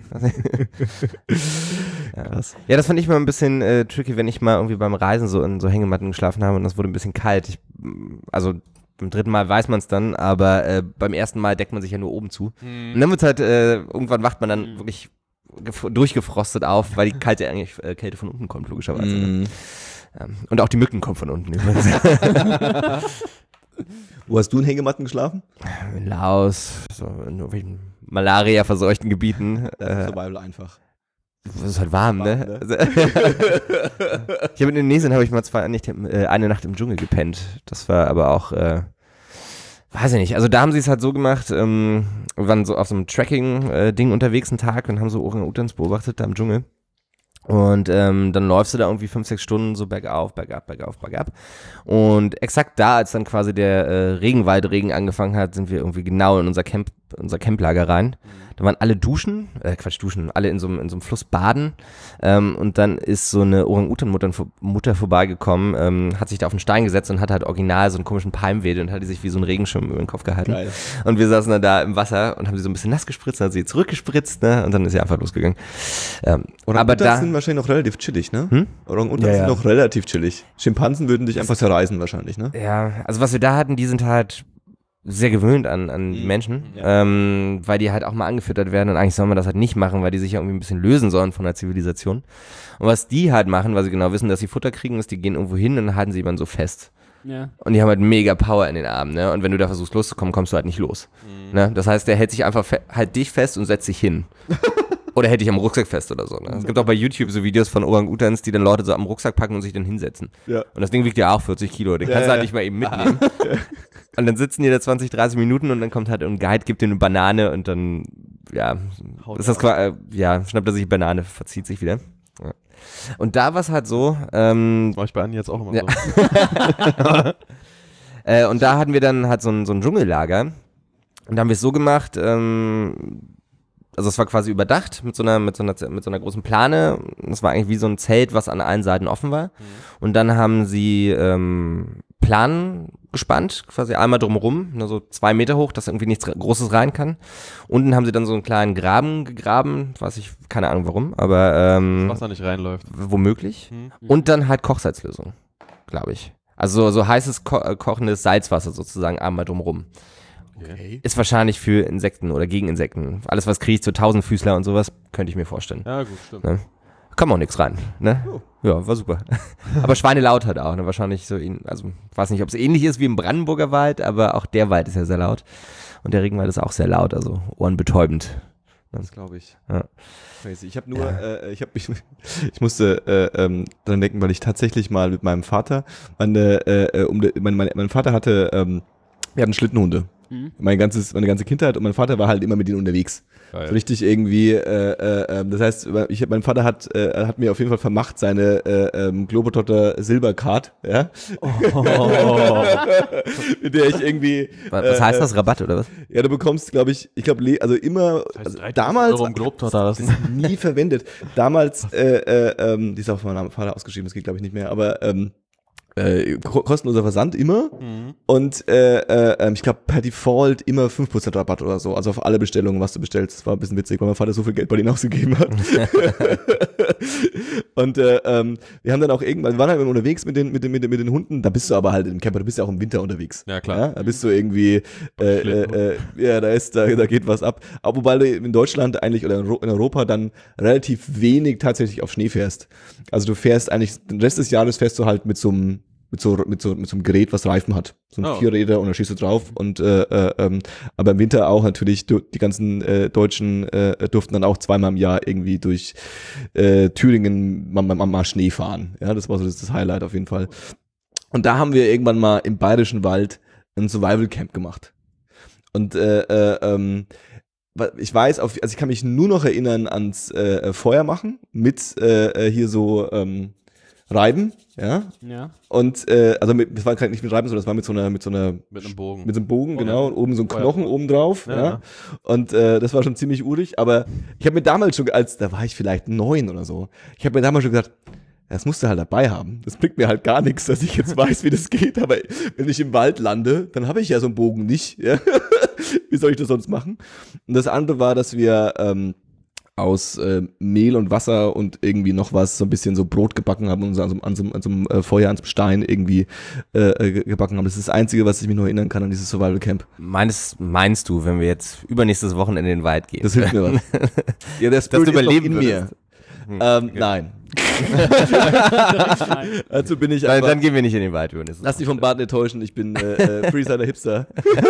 ja. Krass. ja, das fand ich mal ein bisschen äh, tricky, wenn ich mal irgendwie beim Reisen so in so Hängematten geschlafen habe und das wurde ein bisschen kalt. Ich, also beim dritten Mal weiß man es dann, aber äh, beim ersten Mal deckt man sich ja nur oben zu. Und dann wird halt, äh, irgendwann wacht man dann wirklich gef- durchgefrostet auf, weil die kalte eigentlich, äh, Kälte von unten kommt, logischerweise. Ne? Mhm. Ähm, und auch die Mücken kommen von unten übrigens. Wo hast du in Hängematten geschlafen? In Laos, so in irgendwelchen Malaria-verseuchten Gebieten. Äh, Survival einfach. Es ist halt warm, ne? Warm, Also, ich habe in Indonesien habe ich mal zwei, nicht, äh, eine Nacht im Dschungel gepennt. Das war aber auch, äh, weiß ich nicht. Also da haben sie es halt so gemacht, ähm, wir waren so auf so einem Tracking-Ding unterwegs einen Tag und haben so Orang-Utans beobachtet da im Dschungel. Und ähm, dann läufst du da irgendwie fünf, sechs Stunden so bergauf, bergab, bergauf, bergab. Und exakt da, als dann quasi der äh, Regenwaldregen angefangen hat, sind wir irgendwie genau in unser Camp unser Camplager rein. Da waren alle duschen, äh Quatsch, duschen, alle in so einem in so einem Fluss baden. Ähm, und dann ist so eine Orang-Utan-Mutter Mutter vorbeigekommen, ähm, hat sich da auf einen Stein gesetzt und hat halt original so einen komischen Palmwedel und hat die sich wie so einen Regenschirm über den Kopf gehalten. Geil. Und wir saßen dann da im Wasser und haben sie so ein bisschen nass gespritzt, dann hat sie zurückgespritzt, ne? Und dann ist sie einfach losgegangen. Ähm, aber da sind wahrscheinlich noch relativ chillig, ne? Hm? Orang-Utans Ja, ja. sind noch relativ chillig. Schimpansen würden dich einfach zerreißen wahrscheinlich, ne? Ja, also was wir da hatten, die sind halt sehr gewöhnt an, an die Menschen, Ja. ähm, weil die halt auch mal angefüttert werden und eigentlich soll man das halt nicht machen, weil die sich ja irgendwie ein bisschen lösen sollen von der Zivilisation. Und was die halt machen, weil sie genau wissen, dass sie Futter kriegen, ist, die gehen irgendwo hin und dann halten sie jemanden so fest. Ja. Und die haben halt mega Power in den Armen, ne? Und wenn du da versuchst loszukommen, kommst du halt nicht los. Mhm. Ne? Das heißt, der hält sich einfach fe- halt dich fest und setzt sich hin. Oder hält dich am Rucksack fest oder so. Ne? Es gibt auch bei YouTube so Videos von Orang-Utans, die dann Leute so am Rucksack packen und sich dann hinsetzen. Ja. Und das Ding wiegt ja auch vierzig Kilo, den Ja, kannst du halt ja. nicht mal eben mitnehmen. Und dann sitzen die da zwanzig, dreißig Minuten und dann kommt halt ein Guide, gibt dir eine Banane und dann, ja, Haut ist das ab. quasi, äh, ja, schnappt er sich die Banane, verzieht sich wieder. Ja. Und da war es halt so, ähm, Das mache ich bei Anni jetzt auch immer Ja. so. äh, und da hatten wir dann halt so ein, so ein Dschungellager und da haben wir es so gemacht, ähm, also es war quasi überdacht mit so einer, mit so einer, mit so einer großen Plane. Das war eigentlich wie so ein Zelt, was an allen Seiten offen war. Mhm. Und dann haben sie ähm, Planen gespannt, quasi einmal drumherum, nur so zwei Meter hoch, dass irgendwie nichts Großes rein kann. Unten haben sie dann so einen kleinen Graben gegraben, weiß ich, keine Ahnung warum, aber ähm, Wasser nicht reinläuft. womöglich. Mhm. Und dann halt Kochsalzlösung, glaube ich. Also so, so heißes, ko äh, kochendes Salzwasser sozusagen einmal drumherum. Okay. Ist wahrscheinlich für Insekten oder gegen Insekten. Alles, was kriecht, so Tausendfüßler und sowas, könnte ich mir vorstellen. Ja, gut, stimmt. Ne? Kam auch nichts rein, ne? Oh. Ja, war super. Aber Schweinelaut halt auch, ne? Wahrscheinlich so, in, also weiß nicht, ob es ähnlich ist wie im Brandenburger Wald, aber auch der Wald ist ja sehr laut. Und der Regenwald ist auch sehr laut, also ohrenbetäubend. Das glaube ich. Ja. Crazy. Ich habe nur, Ja. äh, ich habe mich, ich musste äh, ähm, dran denken, weil ich tatsächlich mal mit meinem Vater, meine, äh, um, mein, mein, mein Vater hatte, ähm, wir hatten Schlittenhunde. Mhm. Mein ganzes, meine ganze Kindheit und mein Vater war halt immer mit denen unterwegs. Geil. So richtig irgendwie, äh, äh, das heißt, ich, mein Vater hat, äh, hat mir auf jeden Fall vermacht seine äh, ähm, Globetrotter Silbercard, ja, Oh. mit der ich irgendwie, Was, was äh, heißt das? Rabatt oder was? ja, du bekommst, glaube ich, ich glaube, also immer, Das heißt, also dreitausend damals, Euro im Globetrotter, das ist nie verwendet. Damals, äh, äh, ähm, die ist auch von meinem Vater ausgeschrieben, das geht glaube ich nicht mehr, aber ähm, äh, ko- kostenloser Versand immer Mhm. und äh, äh, ich glaube per Default immer fünf Prozent Rabatt oder so, also auf alle Bestellungen, was du bestellst. Das war ein bisschen witzig, weil mein Vater so viel Geld bei denen ausgegeben hat. Und äh, ähm, wir haben dann auch irgendwann, wir waren halt immer unterwegs mit den, mit, den, mit, den, mit den Hunden, da bist du aber halt im Camper, du bist ja auch im Winter unterwegs. Ja, klar. Ja, da bist du irgendwie, äh, äh, äh, ja, da ist, da, da geht was ab. Aber wobei du in Deutschland eigentlich oder in Ro- in Europa dann relativ wenig tatsächlich auf Schnee fährst. Also du fährst eigentlich, den Rest des Jahres fährst du halt mit so einem mit so, mit so, mit so einem Gerät, was Reifen hat. So ein Oh. Vierräder und da stehst du drauf und äh, äh, ähm, aber im Winter auch natürlich, du, die ganzen äh, Deutschen äh, durften dann auch zweimal im Jahr irgendwie durch äh, Thüringen mal, mal, mal Schnee fahren. Ja, das war so das, das Highlight auf jeden Fall. Und da haben wir irgendwann mal im Bayerischen Wald ein Survival Camp gemacht. Und äh, äh, ähm, ich weiß, auf, also ich kann mich nur noch erinnern ans äh, Feuer machen mit äh, hier so ähm, Reiben, ja. Ja. Und äh, also mit, das war halt nicht mit Reiben, sondern das war mit so einer, mit so einer Mit einem Bogen. mit so einem Bogen, Oh, genau, ja. und oben so ein Oh, ja. Knochen oben drauf, ja. Ja. Und äh, das war schon ziemlich urig, aber ich habe mir damals schon, als da war ich vielleicht neun oder so, ich habe mir damals schon gesagt, das musst du halt dabei haben. Das bringt mir halt gar nichts, dass ich jetzt weiß, wie das geht, aber wenn ich im Wald lande, dann habe ich ja so einen Bogen nicht. Ja? Wie soll ich das sonst machen? Und das andere war, dass wir ähm, aus äh, Mehl und Wasser und irgendwie noch was, so ein bisschen so Brot gebacken haben und so an so, an so, an so einem äh, Feuer, an so einem Stein irgendwie äh, ge- gebacken haben. Das ist das Einzige, was ich mich noch erinnern kann an dieses Survival Camp. Meinst, meinst du, wenn wir jetzt übernächstes Wochenende in den Wald gehen? Das hilft mir was. Ja, der Dass Spirit du ist noch überleben in mir. würdest. Ähm, nein. Also bin ich Dann, einfach, dann gehen wir nicht in den Wald, Jonas. lass dich vom Bart nicht täuschen, ich bin äh, äh, Freestyler Hipster.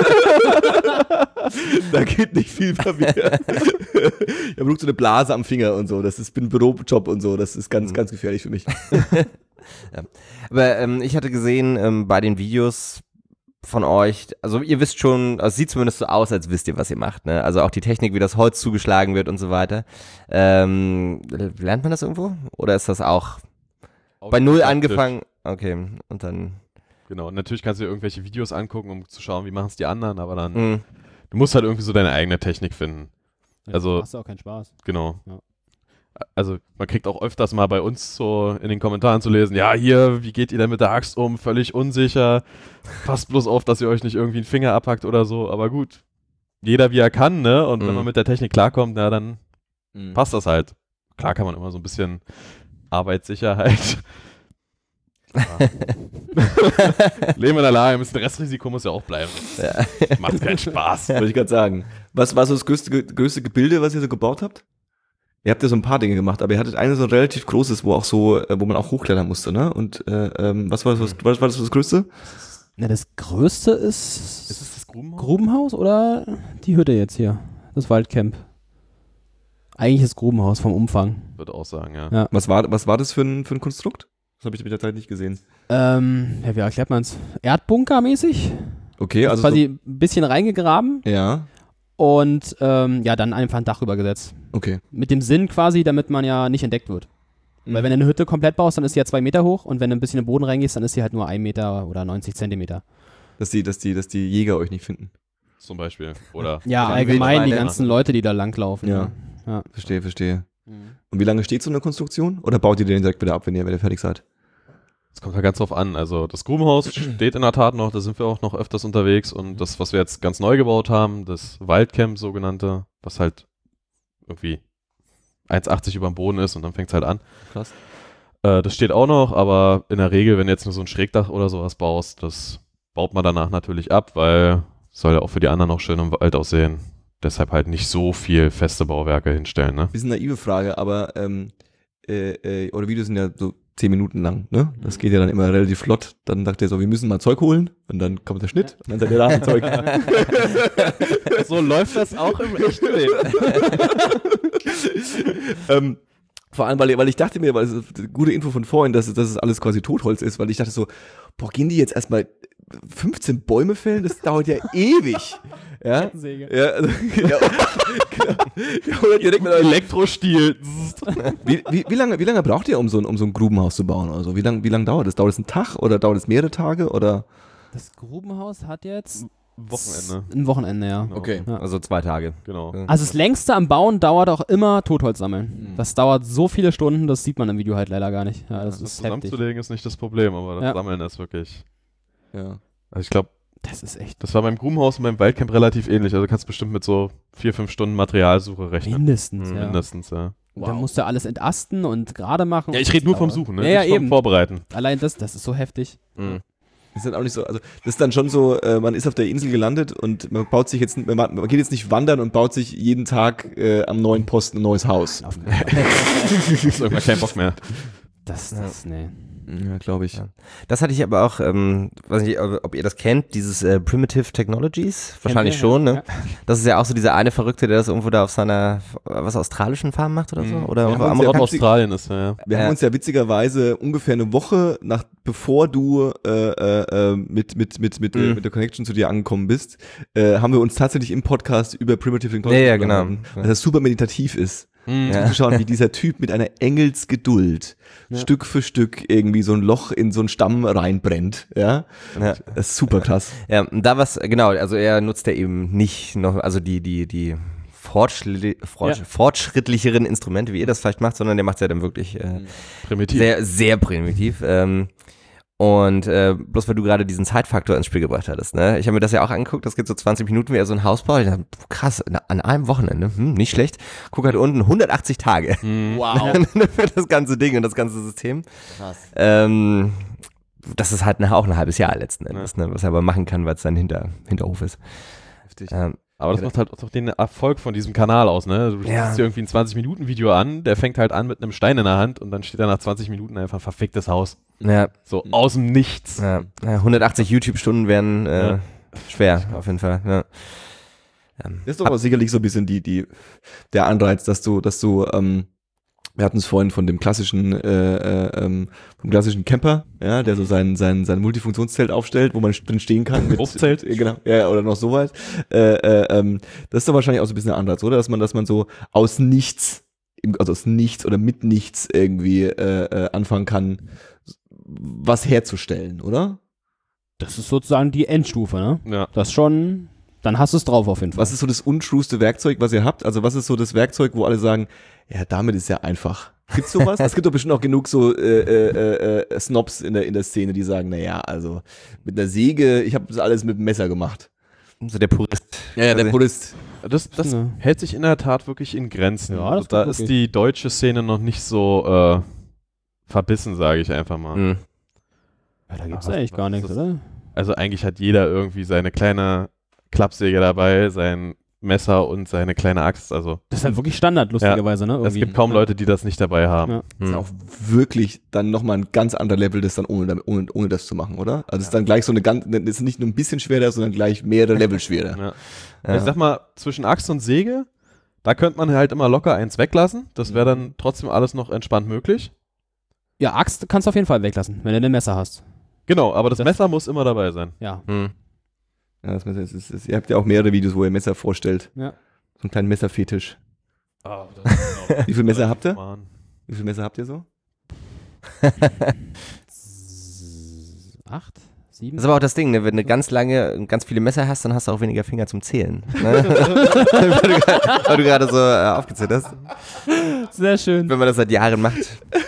Da geht nicht viel bei mir. Ich habe so eine Blase am Finger und so, das ist, bin ein Bürojob und so, das ist ganz, ganz gefährlich für mich. Ja. Aber ähm, ich hatte gesehen ähm, bei den Videos von euch, also ihr wisst schon, also es sieht zumindest so aus, als wisst ihr, was ihr macht, ne? Also auch die Technik, wie das Holz zugeschlagen wird und so weiter. Ähm, lernt man das irgendwo? Oder ist das auch bei Null angefangen? Okay, und dann... Genau, und natürlich kannst du dir irgendwelche Videos angucken, um zu schauen, wie machen es die anderen, aber dann Mh. du musst halt irgendwie so deine eigene Technik finden. Also, hast du auch keinen Spaß. Genau. Ja. Also man kriegt auch öfters mal bei uns so in den Kommentaren zu lesen, ja hier, wie geht ihr denn mit der Axt um? Völlig unsicher. Passt bloß auf, dass ihr euch nicht irgendwie einen Finger abhackt oder so. Aber gut, jeder wie er kann, ne? Und mhm. wenn man mit der Technik klarkommt, na dann mhm. passt das halt. Klar kann man immer so ein bisschen Arbeitssicherheit. Ja. Leben in der Lage, ein bisschen Restrisiko muss ja auch bleiben. Ja. Macht keinen Spaß. Wollte ich gerade sagen. Was war so das größte, größte Gebilde, was ihr so gebaut habt? Ihr habt ja so ein paar Dinge gemacht, aber ihr hattet eine so ein relativ großes, wo auch so, wo man auch hochklettern musste, ne? Und äh, ähm, was war das, was, was war das, das Größte? Na, das Größte ist, ist es das Grubenhaus? Grubenhaus oder die Hütte jetzt hier? Das Waldcamp. Eigentlich das Grubenhaus vom Umfang. Würde auch sagen, ja. ja. Was war, was war das für ein, für ein Konstrukt? Das habe ich mit der Zeit nicht gesehen. Ähm, ja, wie erklärt man es? Erdbunkermäßig. Okay, also quasi so, ein bisschen reingegraben. Ja. Und ähm, ja, dann einfach ein Dach rübergesetzt. Okay. Mit dem Sinn quasi, damit man ja nicht entdeckt wird. Mhm. Weil wenn du eine Hütte komplett baust, dann ist sie ja zwei Meter hoch und wenn du ein bisschen in den Boden reingehst, dann ist sie halt nur ein Meter oder neunzig Zentimeter. Dass die, dass die, dass die Jäger euch nicht finden. Zum Beispiel. Oder ja, oder allgemein die Wildschweine. ganzen Leute, die da langlaufen. Ja. ja. Verstehe, verstehe. Mhm. Und wie lange steht so eine Konstruktion? Oder baut ihr den direkt wieder ab, wenn ihr, wenn ihr fertig seid? Es kommt halt ganz drauf an. Also das Grubenhaus steht in der Tat noch, da sind wir auch noch öfters unterwegs und das, was wir jetzt ganz neu gebaut haben, das Waldcamp sogenannte, was halt irgendwie eins achtzig über dem Boden ist und dann fängt es halt an. Krass. Äh, das steht auch noch, aber in der Regel, wenn du jetzt nur so ein Schrägdach oder sowas baust, das baut man danach natürlich ab, weil soll ja auch für die anderen auch schön im Wald aussehen. Deshalb halt nicht so viel feste Bauwerke hinstellen, ne? Bisschen naive Frage, aber ähm, äh, äh, eure Videos sind ja so zehn Minuten lang, ne? Das geht ja dann immer relativ flott. Dann sagt er so, wir müssen mal Zeug holen und dann kommt der Schnitt und dann seid ihr da mit Zeug. So läuft das auch im echten Leben. ähm, vor allem, weil, weil ich dachte mir, weil es ist eine gute Info von vorhin, dass, dass es alles quasi Totholz ist, weil ich dachte so, boah, gehen die jetzt erstmal fünfzehn Bäume fällen? Das dauert ja ewig. Ja, ja, also, ja, genau. Ja, oder direkt mit Elektrostiel. wie, wie, wie, lange, wie lange braucht ihr, um so ein, um so ein Grubenhaus zu bauen? Also wie lange wie lang dauert das? Dauert es einen Tag oder dauert es mehrere Tage? Oder? Das Grubenhaus hat jetzt Wochenende. ein Wochenende, ja. Genau. Okay. Ja. Also zwei Tage. Genau. Also das längste am Bauen dauert auch immer Totholz sammeln. Mhm. Das dauert so viele Stunden, das sieht man im Video halt leider gar nicht. Ja, das Das ist heftig. zusammenzulegen ist nicht das Problem, aber das Ja. Sammeln ist wirklich. Ja. Also ich glaube, Das ist echt das war beim Grubenhaus und beim Waldcamp relativ ähnlich. Also du kannst bestimmt mit so vier, fünf Stunden Materialsuche rechnen. mindestens, Mhm, ja. Mindestens, ja. Und dann musst du alles entasten und gerade machen. Ja, ich rede nur vom Suchen, ne? Ja, ja, Nicht vom eben. Vorbereiten. Allein das, das ist so heftig. Mhm. Das ist dann auch nicht so, also das ist dann schon so, äh, man ist auf der Insel gelandet und man baut sich jetzt, man, man geht jetzt nicht wandern und baut sich jeden Tag äh, am neuen Posten ein neues Haus. Auf keinen Fall. Ist irgendwann kein Bock mehr. Das, das, nee. Ja, glaube ich. Ja. Das hatte ich aber auch, ähm, weiß nicht, ob, ob ihr das kennt, dieses äh, Primitive Technologies, wahrscheinlich wir, schon, ja. ne? Das ist ja auch so dieser eine Verrückte, der das irgendwo da auf seiner, was, australischen Farm macht oder so? Mhm. Oder Ja, irgendwo haben am sie ja- Nordaustralien ist, ja. ja. Wir Ja. haben uns ja witzigerweise ungefähr eine Woche nach, bevor du äh, äh, mit, mit, mit, mit, Mhm. äh, mit der Connection zu dir angekommen bist, äh, haben wir uns tatsächlich im Podcast über Primitive Technology Ja, ja, genau. unterhalten, weil das super meditativ ist. Mhm. Ja. Zu schauen, wie dieser Typ mit einer Engelsgeduld Ja. Stück für Stück irgendwie so ein Loch in so einen Stamm reinbrennt. Ja, Ja. das ist super krass. Ja, und da was, genau, also er nutzt ja eben nicht noch, also die, die, die fortschrittli fortsch Ja. fortschrittlicheren Instrumente, wie ihr das vielleicht macht, sondern der macht es ja dann wirklich äh, Primitiv. sehr, sehr primitiv. Ähm, und äh, bloß weil du gerade diesen Zeitfaktor ins Spiel gebracht hattest, ne? Ich habe mir das ja auch angeguckt, das geht so zwanzig Minuten, wie er so ein Haus baut. Ich dachte, krass, na, an einem Wochenende, hm, nicht schlecht. Guck halt unten, hundertachtzig Tage Mhm. Wow. für das ganze Ding und das ganze System. Krass. Ähm, das ist halt auch ein halbes Jahr letzten Endes, ne? Was er aber machen kann, weil es sein Hinter Hinterhof ist. Heftig. Ähm, Aber das macht halt auch den Erfolg von diesem Kanal aus, ne? Du Ja. siehst dir irgendwie ein zwanzig-Minuten-Video an, der fängt halt an mit einem Stein in der Hand und dann steht da nach zwanzig Minuten einfach ein verficktes Haus. ja, So aus dem Nichts. ja, ja, hundertachtzig YouTube-Stunden wären äh, Ja. schwer, auf jeden Fall. Ja. Das ist doch aber sicherlich so ein bisschen die, die, der Anreiz, dass du, dass du, ähm, wir hatten es vorhin von dem klassischen, äh, äh, ähm, vom klassischen Camper, ja, der so sein, sein, sein Multifunktionszelt aufstellt, wo man drin stehen kann. Mit, Wurfzelt. äh, Genau, ja, oder noch so weit. Äh, äh, ähm, das ist doch wahrscheinlich auch so ein bisschen der Anreiz, oder? Dass man, dass man so aus nichts, im- also aus nichts oder mit nichts irgendwie äh, äh, anfangen kann, was herzustellen, oder? Das ist sozusagen die Endstufe, ne? Ja. Das ist schon Dann hast du es drauf auf jeden Fall. Was ist so das untrueste Werkzeug, was ihr habt? Also was ist so das Werkzeug, wo alle sagen, ja, damit ist ja einfach. Gibt's sowas? Es gibt doch bestimmt auch genug so äh, äh, äh, Snobs in der, in der Szene, die sagen, naja, also mit einer Säge, ich habe das alles mit dem Messer gemacht. So der Purist. Ja, ja, der Also- Purist. Das, das Ja. hält sich in der Tat wirklich in Grenzen. Ja, das da geht ist wirklich. die deutsche Szene noch nicht so äh, verbissen, sage ich einfach mal. Mhm. Ja, da gibt's Ah, eigentlich was gar ist nichts, das? oder? Also eigentlich hat jeder irgendwie seine kleine Klappsäge dabei, sein Messer und seine kleine Axt. Also Das ist halt wirklich Standard, lustigerweise, ne? es Irgendwie. gibt kaum Leute, die das nicht dabei haben. Ja. Das ist auch wirklich dann nochmal ein ganz anderer Level, das dann ohne, damit- ohne, ohne das zu machen, oder? Also es ist dann gleich so eine ganz, das ist nicht nur ein bisschen schwerer, sondern gleich mehrere Level schwerer. Ja. Also ich sag mal, zwischen Axt und Säge, da könnte man halt immer locker eins weglassen. Das wäre dann trotzdem alles noch entspannt möglich. Ja, Axt kannst du auf jeden Fall weglassen, wenn du ein Messer hast. Genau, aber das, Das- Messer muss immer dabei sein. Ja. Mhm. Ja, das Messer ist, ist, ist, ihr habt ja auch mehrere Videos, wo ihr Messer vorstellt. Ja. So einen kleinen Messerfetisch. Ah, das ist genau. Wie viele Messer habt ihr? Mann. Wie viele Messer habt ihr so? Acht? Sieben? Das ist aber auch das Ding, ne? Wenn du ganz lange, ganz viele Messer hast, dann hast du auch weniger Finger zum Zählen. Ne? weil du grad- weil du gerade so äh, aufgezählt hast. Sehr schön. Wenn man das seit Jahren macht.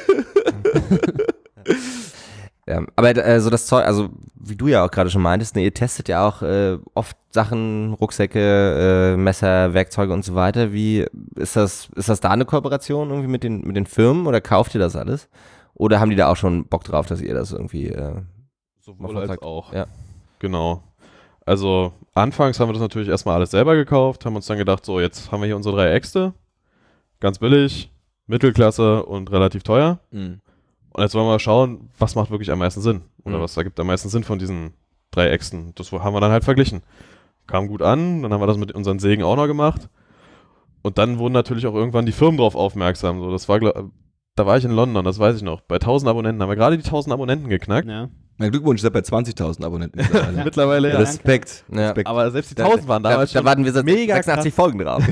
Ja, aber äh, so das Zeug, also wie du ja auch gerade schon meintest, ne, ihr testet ja auch äh, oft Sachen, Rucksäcke, äh, Messer, Werkzeuge und so weiter. Wie ist das, ist das da eine Kooperation irgendwie mit den, mit den Firmen oder kauft ihr das alles? Oder haben die da auch schon Bock drauf, dass ihr das irgendwie äh, Sowohl Mal als sagt- auch. ja. Genau. Also anfangs haben wir das natürlich erstmal alles selber gekauft, haben uns dann gedacht, so jetzt haben wir hier unsere drei Äxte, ganz billig, Mittelklasse und relativ teuer. Mhm. Und jetzt wollen wir mal schauen, was macht wirklich am meisten Sinn oder Mhm. was ergibt am meisten Sinn von diesen drei Äxten. Das haben wir dann halt verglichen. Kam gut an, dann haben wir das mit unseren Sägen auch noch gemacht. Und dann wurden natürlich auch irgendwann die Firmen drauf aufmerksam. So, das war, glaub- da war ich in London, das weiß ich noch. Bei tausend Abonnenten haben wir gerade die tausend Abonnenten geknackt. Ja. Mein Glückwunsch, ihr seid bei zwanzigtausend Abonnenten. mittlerweile. Mittlerweile ja. Respekt. Ja. Respekt. Aber selbst die tausend waren da, damals da schon warten wir seit mega sechsundachtzig Folgen drauf.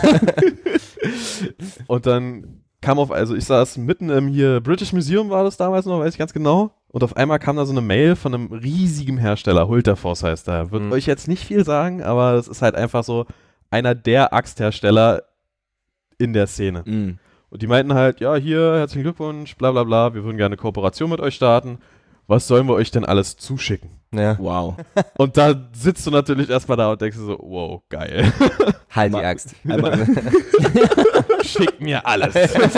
Und dann kam auf, also ich saß mitten im hier British Museum war das damals noch, weiß ich ganz genau. Und auf einmal kam da so eine Mail von einem riesigen Hersteller, Hulterfoss heißt der. Wird Mhm. euch jetzt nicht viel sagen, aber das ist halt einfach so einer der Axthersteller in der Szene. Mhm. Und die meinten halt, ja, hier, herzlichen Glückwunsch, bla bla bla, wir würden gerne eine Kooperation mit euch starten. Was sollen wir euch denn alles zuschicken? Ja. Wow. Und da sitzt du natürlich erstmal da und denkst dir so, wow, geil. Halt die Mal- Axt. Einmal, Schick mir alles.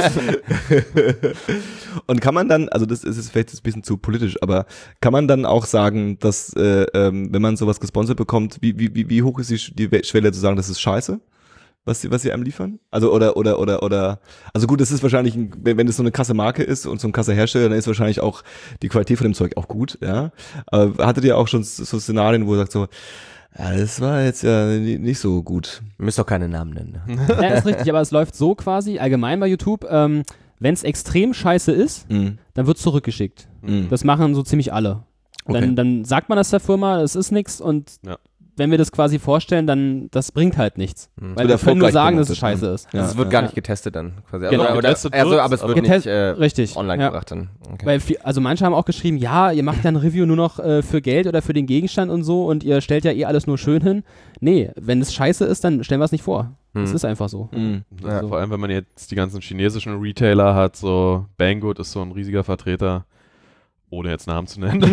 und kann man dann, also das ist jetzt vielleicht ein bisschen zu politisch, aber kann man dann auch sagen, dass äh, ähm, wenn man sowas gesponsert bekommt, wie, wie, wie- wie hoch ist die, Sch- die Schwelle zu sagen, das ist scheiße? Was sie, was sie einem liefern? Also oder oder oder oder also gut, das ist wahrscheinlich, ein, wenn, wenn es so eine krasse Marke ist und so ein krasser Hersteller, dann ist wahrscheinlich auch die Qualität von dem Zeug auch gut, ja. Aber hattet ihr auch schon so Szenarien, wo ihr sagt so, ja, das war jetzt ja ni- nicht so gut. Ihr müsst doch keine Namen nennen. Ne? Ja, ist richtig, aber es läuft so quasi, allgemein bei YouTube, ähm, wenn es extrem scheiße ist, Mhm. dann wird zurückgeschickt. Mhm. Das machen so ziemlich alle. Okay. Dann, dann sagt man das der Firma, es ist nichts und Ja. wenn wir das quasi vorstellen, dann das bringt halt nichts. Mhm. Weil Wird wir können nur erfolgreich sagen, dass es promotet, scheiße ist. Ja, Also es wird ja. gar nicht getestet dann quasi. Genau. Also, oder, Getestet also, wird's, aber es wird aber- nicht Getest- äh, Richtig. online ja. gebracht dann. Okay. Weil viel, also manche haben auch geschrieben, ja, ihr macht ja ein Review nur noch äh, für Geld oder für den Gegenstand und so und ihr stellt ja eh alles nur schön hin. Nee, wenn es scheiße ist, dann stellen wir es nicht vor. Das Hm. ist einfach so. Mhm. Ja, Ja. vor allem, wenn man jetzt die ganzen chinesischen Retailer hat, so Banggood ist so ein riesiger Vertreter, ohne jetzt Namen zu nennen.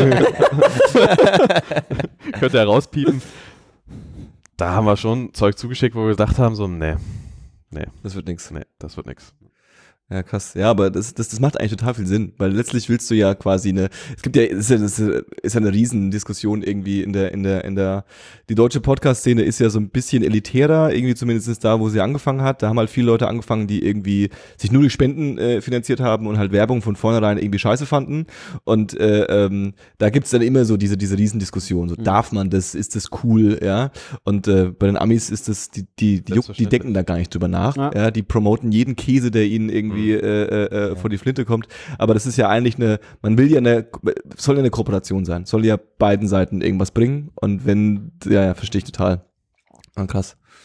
Könnt ihr rauspiepen. Da haben wir schon Zeug zugeschickt, wo wir gedacht haben, so, nee, Das wird nix. nee, das wird nix. Ja, krass. Ja, aber das, das, das macht eigentlich total viel Sinn, weil letztlich willst du ja quasi eine, es gibt ja, es ist ja, das ist ja eine Riesendiskussion irgendwie in der, in der, in der, die deutsche Podcast-Szene ist ja so ein bisschen elitärer, irgendwie zumindest da, wo sie angefangen hat. Da haben halt viele Leute angefangen, die irgendwie sich nur durch Spenden äh, finanziert haben und halt Werbung von vornherein irgendwie scheiße fanden. Und äh, ähm, da gibt's dann immer so diese, diese Riesendiskussion. So, Mhm. darf man das, ist das cool, ja? Und äh, bei den Amis ist das, die, die, die, juck, die denken da gar nicht drüber nach. Ja. Ja, die promoten jeden Käse, der ihnen irgendwie äh, äh, vor die Flinte kommt. Aber das ist ja eigentlich eine, man will ja eine, soll ja eine Kooperation sein. Soll ja beiden Seiten irgendwas bringen. Und wenn, ja, ja, verstehe ich total. Ah, krass.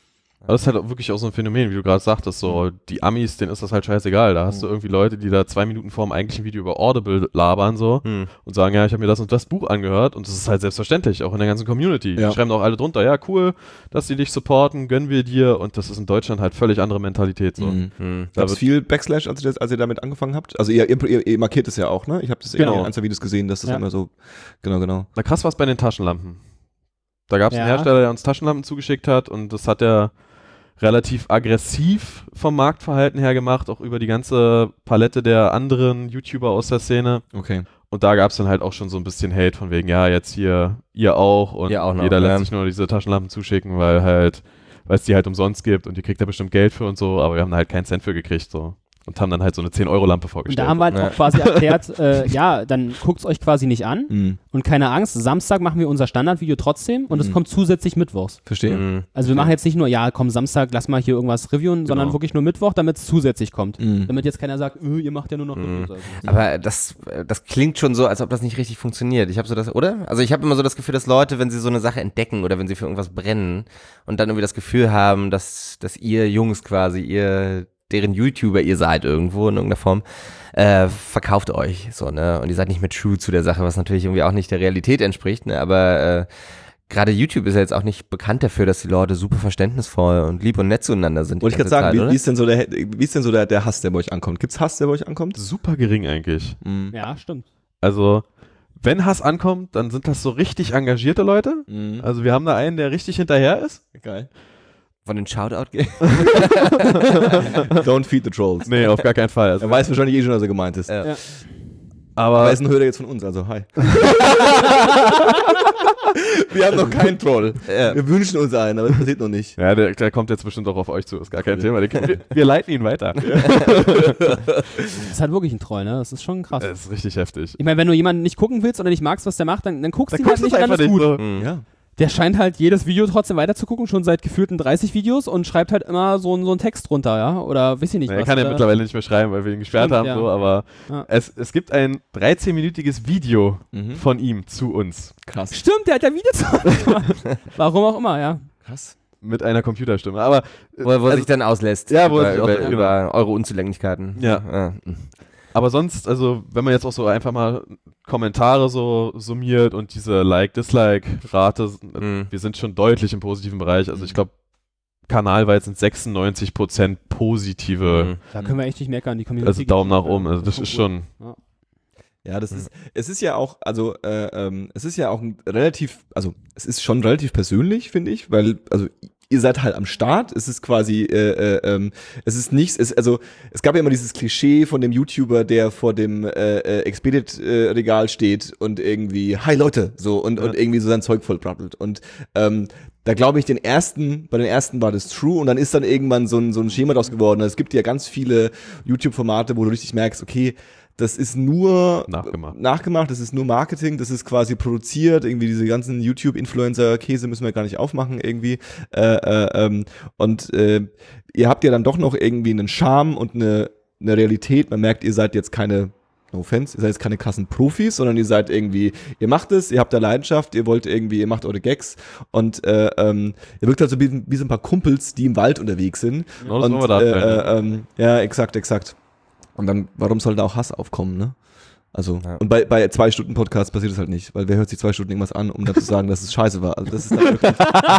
Aber das ist halt auch wirklich auch so ein Phänomen, wie du gerade sagtest, so die Amis, denen ist das halt scheißegal. Da hast du irgendwie Leute, die da zwei Minuten vor dem eigentlichen Video über Audible labern so Hm. und sagen, ja, ich habe mir das und das Buch angehört und das ist halt selbstverständlich, auch in der ganzen Community. Ja. Die schreiben auch alle drunter, ja, cool, dass die dich supporten, gönnen wir dir und das ist in Deutschland halt völlig andere Mentalität so. Mhm. Hm. Da Gab es wird- viel Backslash, als ihr, das, als ihr damit angefangen habt? Also ihr, ihr, ihr markiert es ja auch, ne? Ich habe das Genau. irgendwie in ein, zwei Videos gesehen, dass das Ja. immer so, genau, genau. Na krass war es bei den Taschenlampen. Da gab es Ja. einen Hersteller, der uns Taschenlampen zugeschickt hat und das hat er relativ aggressiv vom Marktverhalten her gemacht, auch über die ganze Palette der anderen YouTuber aus der Szene. Okay. Und da gab es dann halt auch schon so ein bisschen Hate von wegen, ja, jetzt hier, ihr auch und Ihr auch noch, jeder lässt ja. sich nur diese Taschenlampen zuschicken, weil halt, weil es die halt umsonst gibt und ihr kriegt da bestimmt Geld für und so, aber wir haben da halt keinen Cent für gekriegt so. Und haben dann halt so eine zehn-Euro-Lampe Und vorgestellt. da haben wir halt Ja. auch quasi erklärt, äh, ja, dann guckt's euch quasi nicht an Mhm. und keine Angst, Samstag machen wir unser Standardvideo trotzdem und es Mhm. kommt zusätzlich mittwochs. Verstehe. Hm. Also wir machen jetzt nicht nur, ja, komm, Samstag, lass mal hier irgendwas reviewen, sondern wirklich nur Mittwoch, damit es zusätzlich kommt. Mhm. Damit jetzt keiner sagt, öh, ihr macht ja nur noch Mhm. Reviews. Also. Aber das, das klingt schon so, als ob das nicht richtig funktioniert. Ich habe so das, oder? Also ich habe immer so das Gefühl, dass Leute, wenn sie so eine Sache entdecken oder wenn sie für irgendwas brennen und dann irgendwie das Gefühl haben, dass, dass ihr Jungs quasi, ihr, deren YouTuber ihr seid irgendwo in irgendeiner Form, äh, verkauft euch so, ne? Und ihr seid nicht mehr true zu der Sache, was natürlich irgendwie auch nicht der Realität entspricht, ne? Aber äh, gerade YouTube ist ja jetzt auch nicht bekannt dafür, dass die Leute super verständnisvoll und lieb und nett zueinander sind. die Wollte ich gerade ganze sagen, Zeit, wie, oder? wie ist denn so der, wie ist denn so der, der Hass, der bei euch ankommt? Gibt's Hass, der bei euch ankommt? Super gering eigentlich. Mhm. Ja, stimmt. Also, wenn Hass ankommt, dann sind das so richtig engagierte Leute. Mhm. Also wir haben da einen, der richtig hinterher ist. Geil. Von den Shoutout gehen. Don't feed the trolls. Nee, auf gar keinen Fall. Also, Er weiß wahrscheinlich eh schon, was er gemeint ist. Ja. Aber aber er ist ein Hörer jetzt von uns, also hi. Wir haben noch keinen Troll. Ja. Wir wünschen uns einen, aber das passiert noch nicht. ja, der, der kommt jetzt bestimmt auch auf euch zu, ist gar kein Thema. Der, wir, wir leiten ihn weiter. Das ist halt wirklich ein Troll, ne? Das ist schon krass. Das ist richtig heftig. Ich meine, wenn du jemanden nicht gucken willst oder nicht magst, was der macht, dann, dann guckst Da du ihn halt guckst nicht, du dann einfach ist nicht gut. so. Mhm. Ja. Der scheint halt jedes Video trotzdem weiter zu gucken, schon seit gefühlten dreißig Videos und schreibt halt immer so, so einen Text drunter, ja? Oder weiß ich nicht Er was. kann ja oder- mittlerweile nicht mehr schreiben, weil wir ihn gesperrt Stimmt, haben, ja. so, aber Ja. es, es gibt ein dreizehnminütiges Video Mhm. von ihm zu uns Krass. Stimmt, der hat ja Videos gemacht. Warum auch immer, ja. Krass. mit einer Computerstimme. Aber Wo, wo er also- sich dann auslässt. Ja, wo er über, sich über, auslässt, über eure Unzulänglichkeiten. Ja. ja. Aber sonst, also wenn man jetzt auch so einfach mal Kommentare so summiert und diese Like-Dislike-Rate, Mhm. wir sind schon deutlich im positiven Bereich. Also ich glaube, kanalweit sind sechsundneunzig Prozent positive, Mhm. Da können wir echt nicht meckern, die Community. also Daumen nach geht- oben. Also das ist schon, Ja, das ist, es ist ja auch, also, äh, ähm, es ist ja auch ein relativ, also, es ist schon relativ persönlich, finde ich, weil, also, ihr seid halt am Start, es ist quasi, äh, äh, ähm, es ist nichts, es, also, es gab ja immer dieses Klischee von dem YouTuber, der vor dem, äh, äh, Expedit-Regal steht und irgendwie, hi Leute, so, und, Ja. und irgendwie so sein Zeug voll brabbelt und, ähm, da glaube ich, den ersten, bei den ersten war das true und dann ist dann irgendwann so ein, so ein Schema draus geworden. Es gibt ja ganz viele YouTube-Formate, wo du richtig merkst, okay, das ist nur Nachgemacht. nachgemacht, das ist nur Marketing, das ist quasi produziert, irgendwie diese ganzen YouTube-Influencer-Käse müssen wir gar nicht aufmachen irgendwie. Äh, äh, ähm, und äh, ihr habt ja dann doch noch irgendwie einen Charme und eine, eine Realität. Man merkt, ihr seid jetzt keine, no offense, ihr seid jetzt keine krassen Profis, sondern ihr seid irgendwie, ihr macht es, ihr habt da Leidenschaft, ihr wollt irgendwie, ihr macht eure Gags und äh, ähm, ihr wirkt halt so wie, wie so ein paar Kumpels, die im Wald unterwegs sind. Genau das und, wollen wir darstellen, äh, ja. äh, ähm, ja, exakt, exakt. Und dann, warum soll da auch Hass aufkommen, ne? Also, Ja. und bei, bei zwei Stunden Podcast passiert das halt nicht, weil wer hört sich zwei Stunden irgendwas an, um dann zu sagen, dass es scheiße war. Also das ist dann wirklich,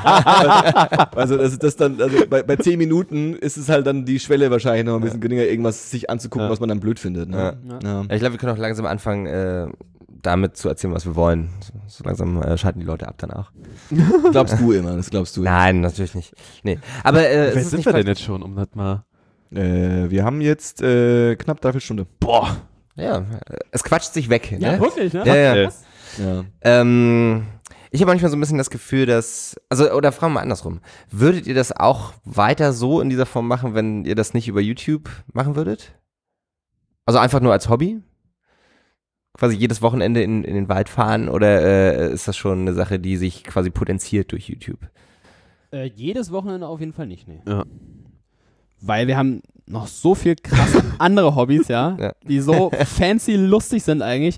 also das ist das dann, also bei, bei zehn Minuten ist es halt dann die Schwelle wahrscheinlich noch ein bisschen geringer, irgendwas sich anzugucken, Ja. was man dann blöd findet. Ne? Ja. Ja. Ich glaube, wir können auch langsam anfangen, äh, damit zu erzählen, was wir wollen. So, so langsam äh, schalten die Leute ab danach. Das glaubst du immer, das glaubst du. Nein, natürlich nicht. Nee. Aber äh, es wer ist sind nicht wir denn falsch- jetzt schon, um das mal... Äh, wir haben jetzt äh, knapp dreiviertel Stunde. Boah! Ja, äh, es quatscht sich weg. Ja, ne? wirklich, ne? Ja, ja. Äh, Ja. Ähm, ich habe manchmal so ein bisschen das Gefühl, dass, also, oder fragen wir mal andersrum. Würdet ihr das auch weiter so in dieser Form machen, wenn ihr das nicht über YouTube machen würdet? Also einfach nur als Hobby? Quasi jedes Wochenende in, in den Wald fahren oder äh, ist das schon eine Sache, die sich quasi potenziert durch YouTube? Äh, jedes Wochenende auf jeden Fall nicht, nee. Ja. Weil wir haben noch so viel krasse andere Hobbys, ja, Ja. die so fancy lustig sind eigentlich.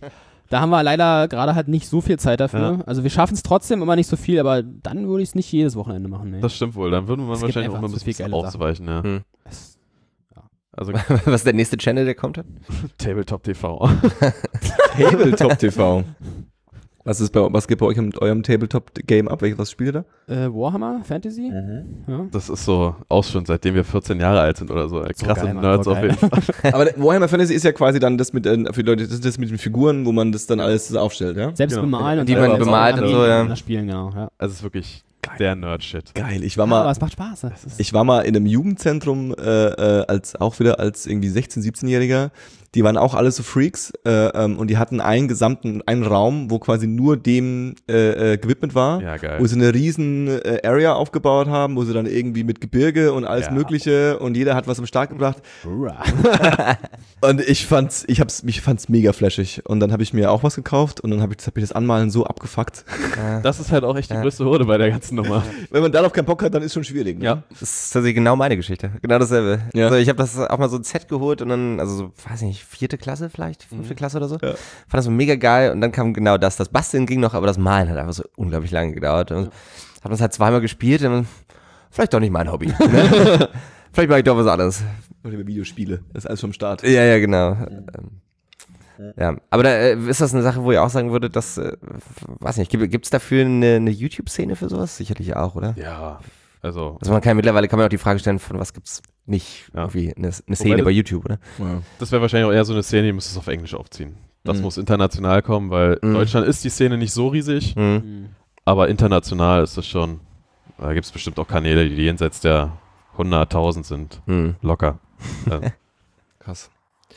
Da haben wir leider gerade halt nicht so viel Zeit dafür. Ja. Also wir schaffen es trotzdem immer nicht so viel, aber dann würde ich es nicht jedes Wochenende machen. Nee. Das stimmt wohl. Dann würde man Es gibt wahrscheinlich auch einfach mal ein zu viel bisschen geile ausweichen. Ja. Hm. Es- Also Was ist der nächste Channel, der kommt? Tabletop T V. Tabletop T V. Was, ist bei, was geht bei euch mit eurem Tabletop-Game ab? Welches- Was spielt ihr da? Äh, Warhammer Fantasy? Ja. Das ist so aus schon, seitdem wir vierzehn Jahre alt sind oder so. So Krasse geil, Mann, Nerds so auf geil. jeden Fall. Aber Warhammer Fantasy ist ja quasi dann das mit, äh, für die Leute, das ist das mit den Figuren, wo man das dann alles aufstellt, ja? Selbst Genau. bemalen und Die selber man jetzt bemalt auch und so, ja. in das Spielen, genau. Ja. Also es ist wirklich der Nerd-Shit. Geil. Ich war Ja, mal, aber es macht Spaß. Das ist ich war mal in einem Jugendzentrum, äh, äh, als auch wieder als irgendwie sechzehn-, siebzehnjähriger. Die waren auch alle so Freaks äh, ähm, und die hatten einen gesamten, einen Raum, wo quasi nur dem äh, äh, gewidmet war. Ja, geil. Wo sie eine riesen äh, Area aufgebaut haben, wo sie dann irgendwie mit Gebirge und alles Ja. Mögliche und jeder hat was am Start gebracht. Hurra. Und ich fand's, ich hab's, mich fand's mega flashig. Und dann habe ich mir auch was gekauft und dann habe ich, hab ich das Anmalen so abgefuckt. Das ist halt auch echt die Ja. größte Hürde bei der ganzen Nummer. Wenn man darauf keinen Bock hat, dann ist schon schwierig. Ne? Ja. Das ist tatsächlich genau meine Geschichte. Genau dasselbe. Ja. Also ich habe das auch mal so ein Set geholt und dann, also so, weiß nicht, vierte Klasse vielleicht, fünfte Klasse oder so. Ja. Fand das so mega geil und dann kam genau das. Das Basteln ging noch, aber das Malen hat einfach so unglaublich lange gedauert. Und hab das halt zweimal gespielt und dann, vielleicht doch nicht mein Hobby. Ne? Vielleicht mache ich doch was anderes. Oder über Videospiele. Das ist alles vom Start. Ja, ja, genau. Ähm, Ja, aber da, äh, ist das eine Sache, wo ihr auch sagen würdet, dass, äh, weiß nicht, gibt es dafür eine, eine YouTube-Szene für sowas? Sicherlich auch, oder? Ja, also Also man kann mittlerweile kann man auch die Frage stellen, von was gibt's nicht Ja. irgendwie eine, eine Szene das- bei YouTube, oder? Ja. das wäre wahrscheinlich auch eher so eine Szene, die müsste es auf Englisch aufziehen. Das Mhm. muss international kommen, weil Mhm. Deutschland ist die Szene nicht so riesig, Mhm. Mhm. aber international ist es schon, da gibt es bestimmt auch Kanäle, die jenseits der hunderttausend sind. Mhm. Locker. Ja. Krass.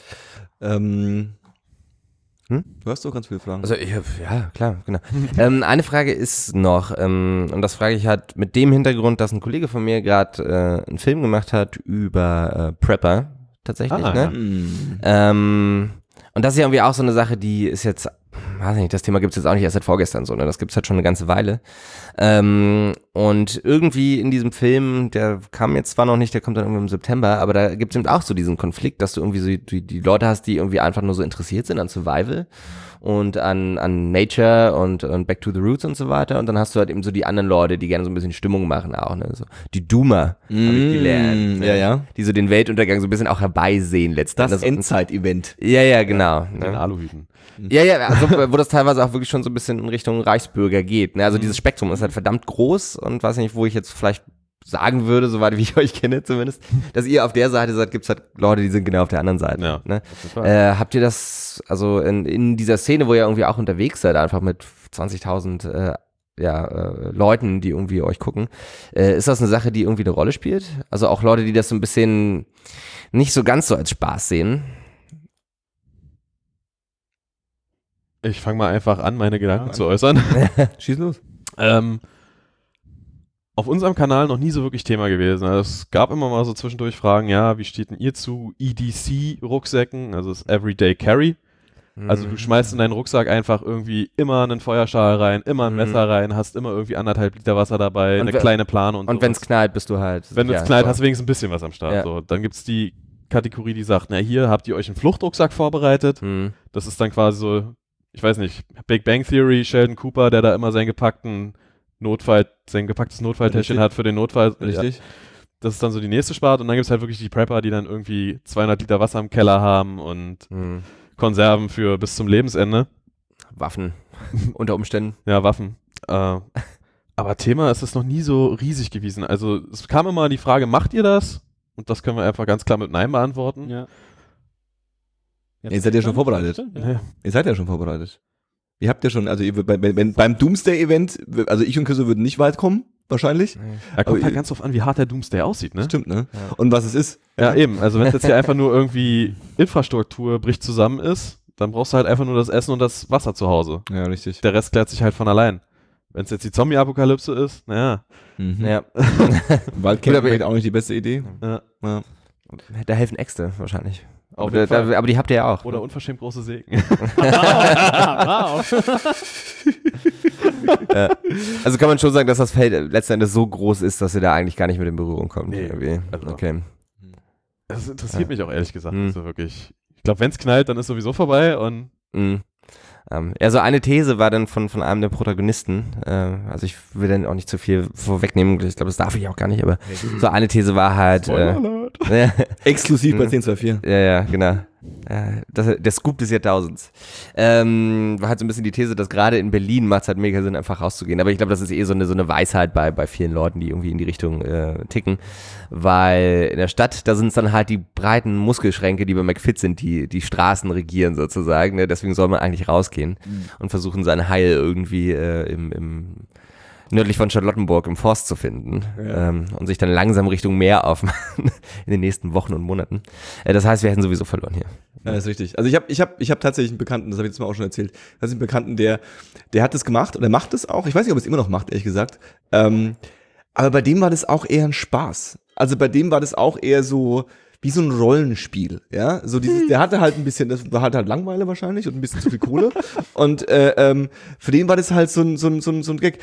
Ähm, Hm? Du hast doch ganz viele Fragen. Also ich hab, ja, klar, genau. ähm, eine Frage ist noch, ähm, und das frage ich halt mit dem Hintergrund, dass ein Kollege von mir gerade äh, einen Film gemacht hat über äh, Prepper, tatsächlich, Ah, ne? ja. Mhm. Ähm, und das ist ja irgendwie auch so eine Sache, die ist jetzt, weiß nicht, das Thema gibt es jetzt auch nicht erst seit vorgestern so, ne? Das gibt es halt schon eine ganze Weile. Ähm, und irgendwie in diesem Film, der kam jetzt zwar noch nicht, der kommt dann irgendwie im September, aber da gibt es eben auch so diesen Konflikt, dass du irgendwie so die, die Leute hast, die irgendwie einfach nur so interessiert sind an Survival und an, an Nature und, und Back to the Roots und so weiter. Und dann hast du halt eben so die anderen Leute, die gerne so ein bisschen Stimmung machen auch, ne? So die Doomer, habe ich gelernt. Ne? Ja, ja. Die so den Weltuntergang so ein bisschen auch herbeisehen letztendlich. Das Endzeit-Event. Ja, ja, genau. In den Ne? Aluhüten. Ja, ja, also, wo das teilweise auch wirklich schon so ein bisschen in Richtung Reichsbürger geht. Ne? Also dieses Spektrum ist halt verdammt groß und weiß nicht, wo ich jetzt vielleicht sagen würde, soweit wie ich euch kenne zumindest, dass ihr auf der Seite seid, gibt es halt Leute, die sind genau auf der anderen Seite. Ja, Ne? auf jeden Fall. Äh, habt ihr das, also in, in dieser Szene, wo ihr irgendwie auch unterwegs seid, einfach mit zwanzigtausend äh, ja, äh, Leuten, die irgendwie euch gucken, äh, ist das eine Sache, die irgendwie eine Rolle spielt? Also auch Leute, die das so ein bisschen nicht so ganz so als Spaß sehen? Ich fange mal einfach an, meine Gedanken zu äußern. Schieß los. Ähm, auf unserem Kanal noch nie so wirklich Thema gewesen. Also es gab immer mal so zwischendurch Fragen, ja, wie steht denn ihr zu E D C-Rucksäcken, also das Everyday Carry? Also du schmeißt in deinen Rucksack einfach irgendwie immer einen Feuerschal rein, immer ein Mhm. Messer rein, hast immer irgendwie anderthalb Liter Wasser dabei, Und eine we- kleine Plane und Und wenn es sowas. knallt, bist du halt. Wenn es ja, knallt, voll. hast du wenigstens ein bisschen was am Start. Ja. So. Dann gibt es die Kategorie, die sagt, na hier habt ihr euch einen Fluchtrucksack vorbereitet. Hm. Das ist dann quasi so, ich weiß nicht, Big Bang Theory, Sheldon Cooper, der da immer seinen gepackten Notfall, sein gepacktes Notfalltäschchen Richtig. hat für den Notfall. Richtig? Ja, das ist dann so die nächste Sparte. Und dann gibt es halt wirklich die Prepper, die dann irgendwie zweihundert Liter Wasser im Keller haben und Hm. Konserven für bis zum Lebensende. Waffen. Unter Umständen. Ja, Waffen. Äh, aber Thema ist es noch nie so riesig gewesen. Also es kam immer die Frage, macht ihr das? Und das können wir einfach ganz klar mit Nein beantworten. Ja. Ihr seid ja schon vorbereitet. Ja. Ihr seid ja schon vorbereitet. Ihr habt ja schon, also ihr, bei, bei, wenn, beim Doomsday-Event, also ich und Küsse würden nicht weit kommen, wahrscheinlich. Da kommt Aber halt ihr- ganz drauf an, wie hart der Doomsday aussieht, ne? Stimmt, ne? Ja. Und was es ist. Ja, eben. Also wenn es jetzt hier einfach nur irgendwie Infrastruktur bricht zusammen ist, dann brauchst du halt einfach nur das Essen und das Wasser zu Hause. Ja, richtig. Der Rest klärt sich halt von allein. Wenn es jetzt die Zombie-Apokalypse ist, naja. Mhm. Ja. Waldcamp Gut, aber- ist auch nicht die beste Idee. Ja. Ja. Da helfen Äxte wahrscheinlich. Auf Aber, jeden da, Fall. aber die habt ihr ja auch. Oder unverschämt große Segen. Wow. Also kann man schon sagen, dass das Feld letzten Endes so groß ist, dass ihr da eigentlich gar nicht mit in Berührung kommt. Nee, irgendwie. also- Okay. Das interessiert Ja. mich auch ehrlich gesagt Hm. nicht so wirklich. Ich glaube, wenn es knallt, dann ist sowieso vorbei und Mhm. Ähm, ja, so eine These war dann von, von einem der Protagonisten, äh, also ich will dann auch nicht zu viel vorwegnehmen, ich glaube, das darf ich auch gar nicht, aber so eine These war halt äh, ja, Exklusiv bei zehn zwei vier. ja, ja, genau. Ja, das, der Scoop des Jahrtausends. Ähm, war halt so ein bisschen die These, dass gerade in Berlin macht es halt mega Sinn, einfach rauszugehen. Aber ich glaube, das ist eh so eine, so eine Weisheit bei, bei vielen Leuten, die irgendwie in die Richtung äh, ticken. Weil in der Stadt, da sind es dann halt die breiten Muskelschränke, die bei McFit sind, die die Straßen regieren sozusagen. Ne? Deswegen soll man eigentlich rausgehen mhm. und versuchen, sein Heil irgendwie äh, im, im nördlich von Charlottenburg im Forst zu finden ja. ähm, und sich dann langsam Richtung Meer aufmachen in den nächsten Wochen und Monaten. Äh, das heißt, wir hätten sowieso verloren hier. Ja, das ist richtig. Also ich habe ich hab, ich hab tatsächlich einen Bekannten, das habe ich jetzt mal auch schon erzählt, das ist ein Bekannten, der, der hat das gemacht und er macht es auch. Ich weiß nicht, ob er es immer noch macht, ehrlich gesagt. Ähm, aber bei dem war das auch eher ein Spaß. Also bei dem war das auch eher so wie so ein Rollenspiel, ja, so dieses, der hatte halt ein bisschen, das war halt halt Langeweile wahrscheinlich und ein bisschen zu viel Kohle und äh, ähm, für den war das halt so ein, so ein, so ein, so ein Gag,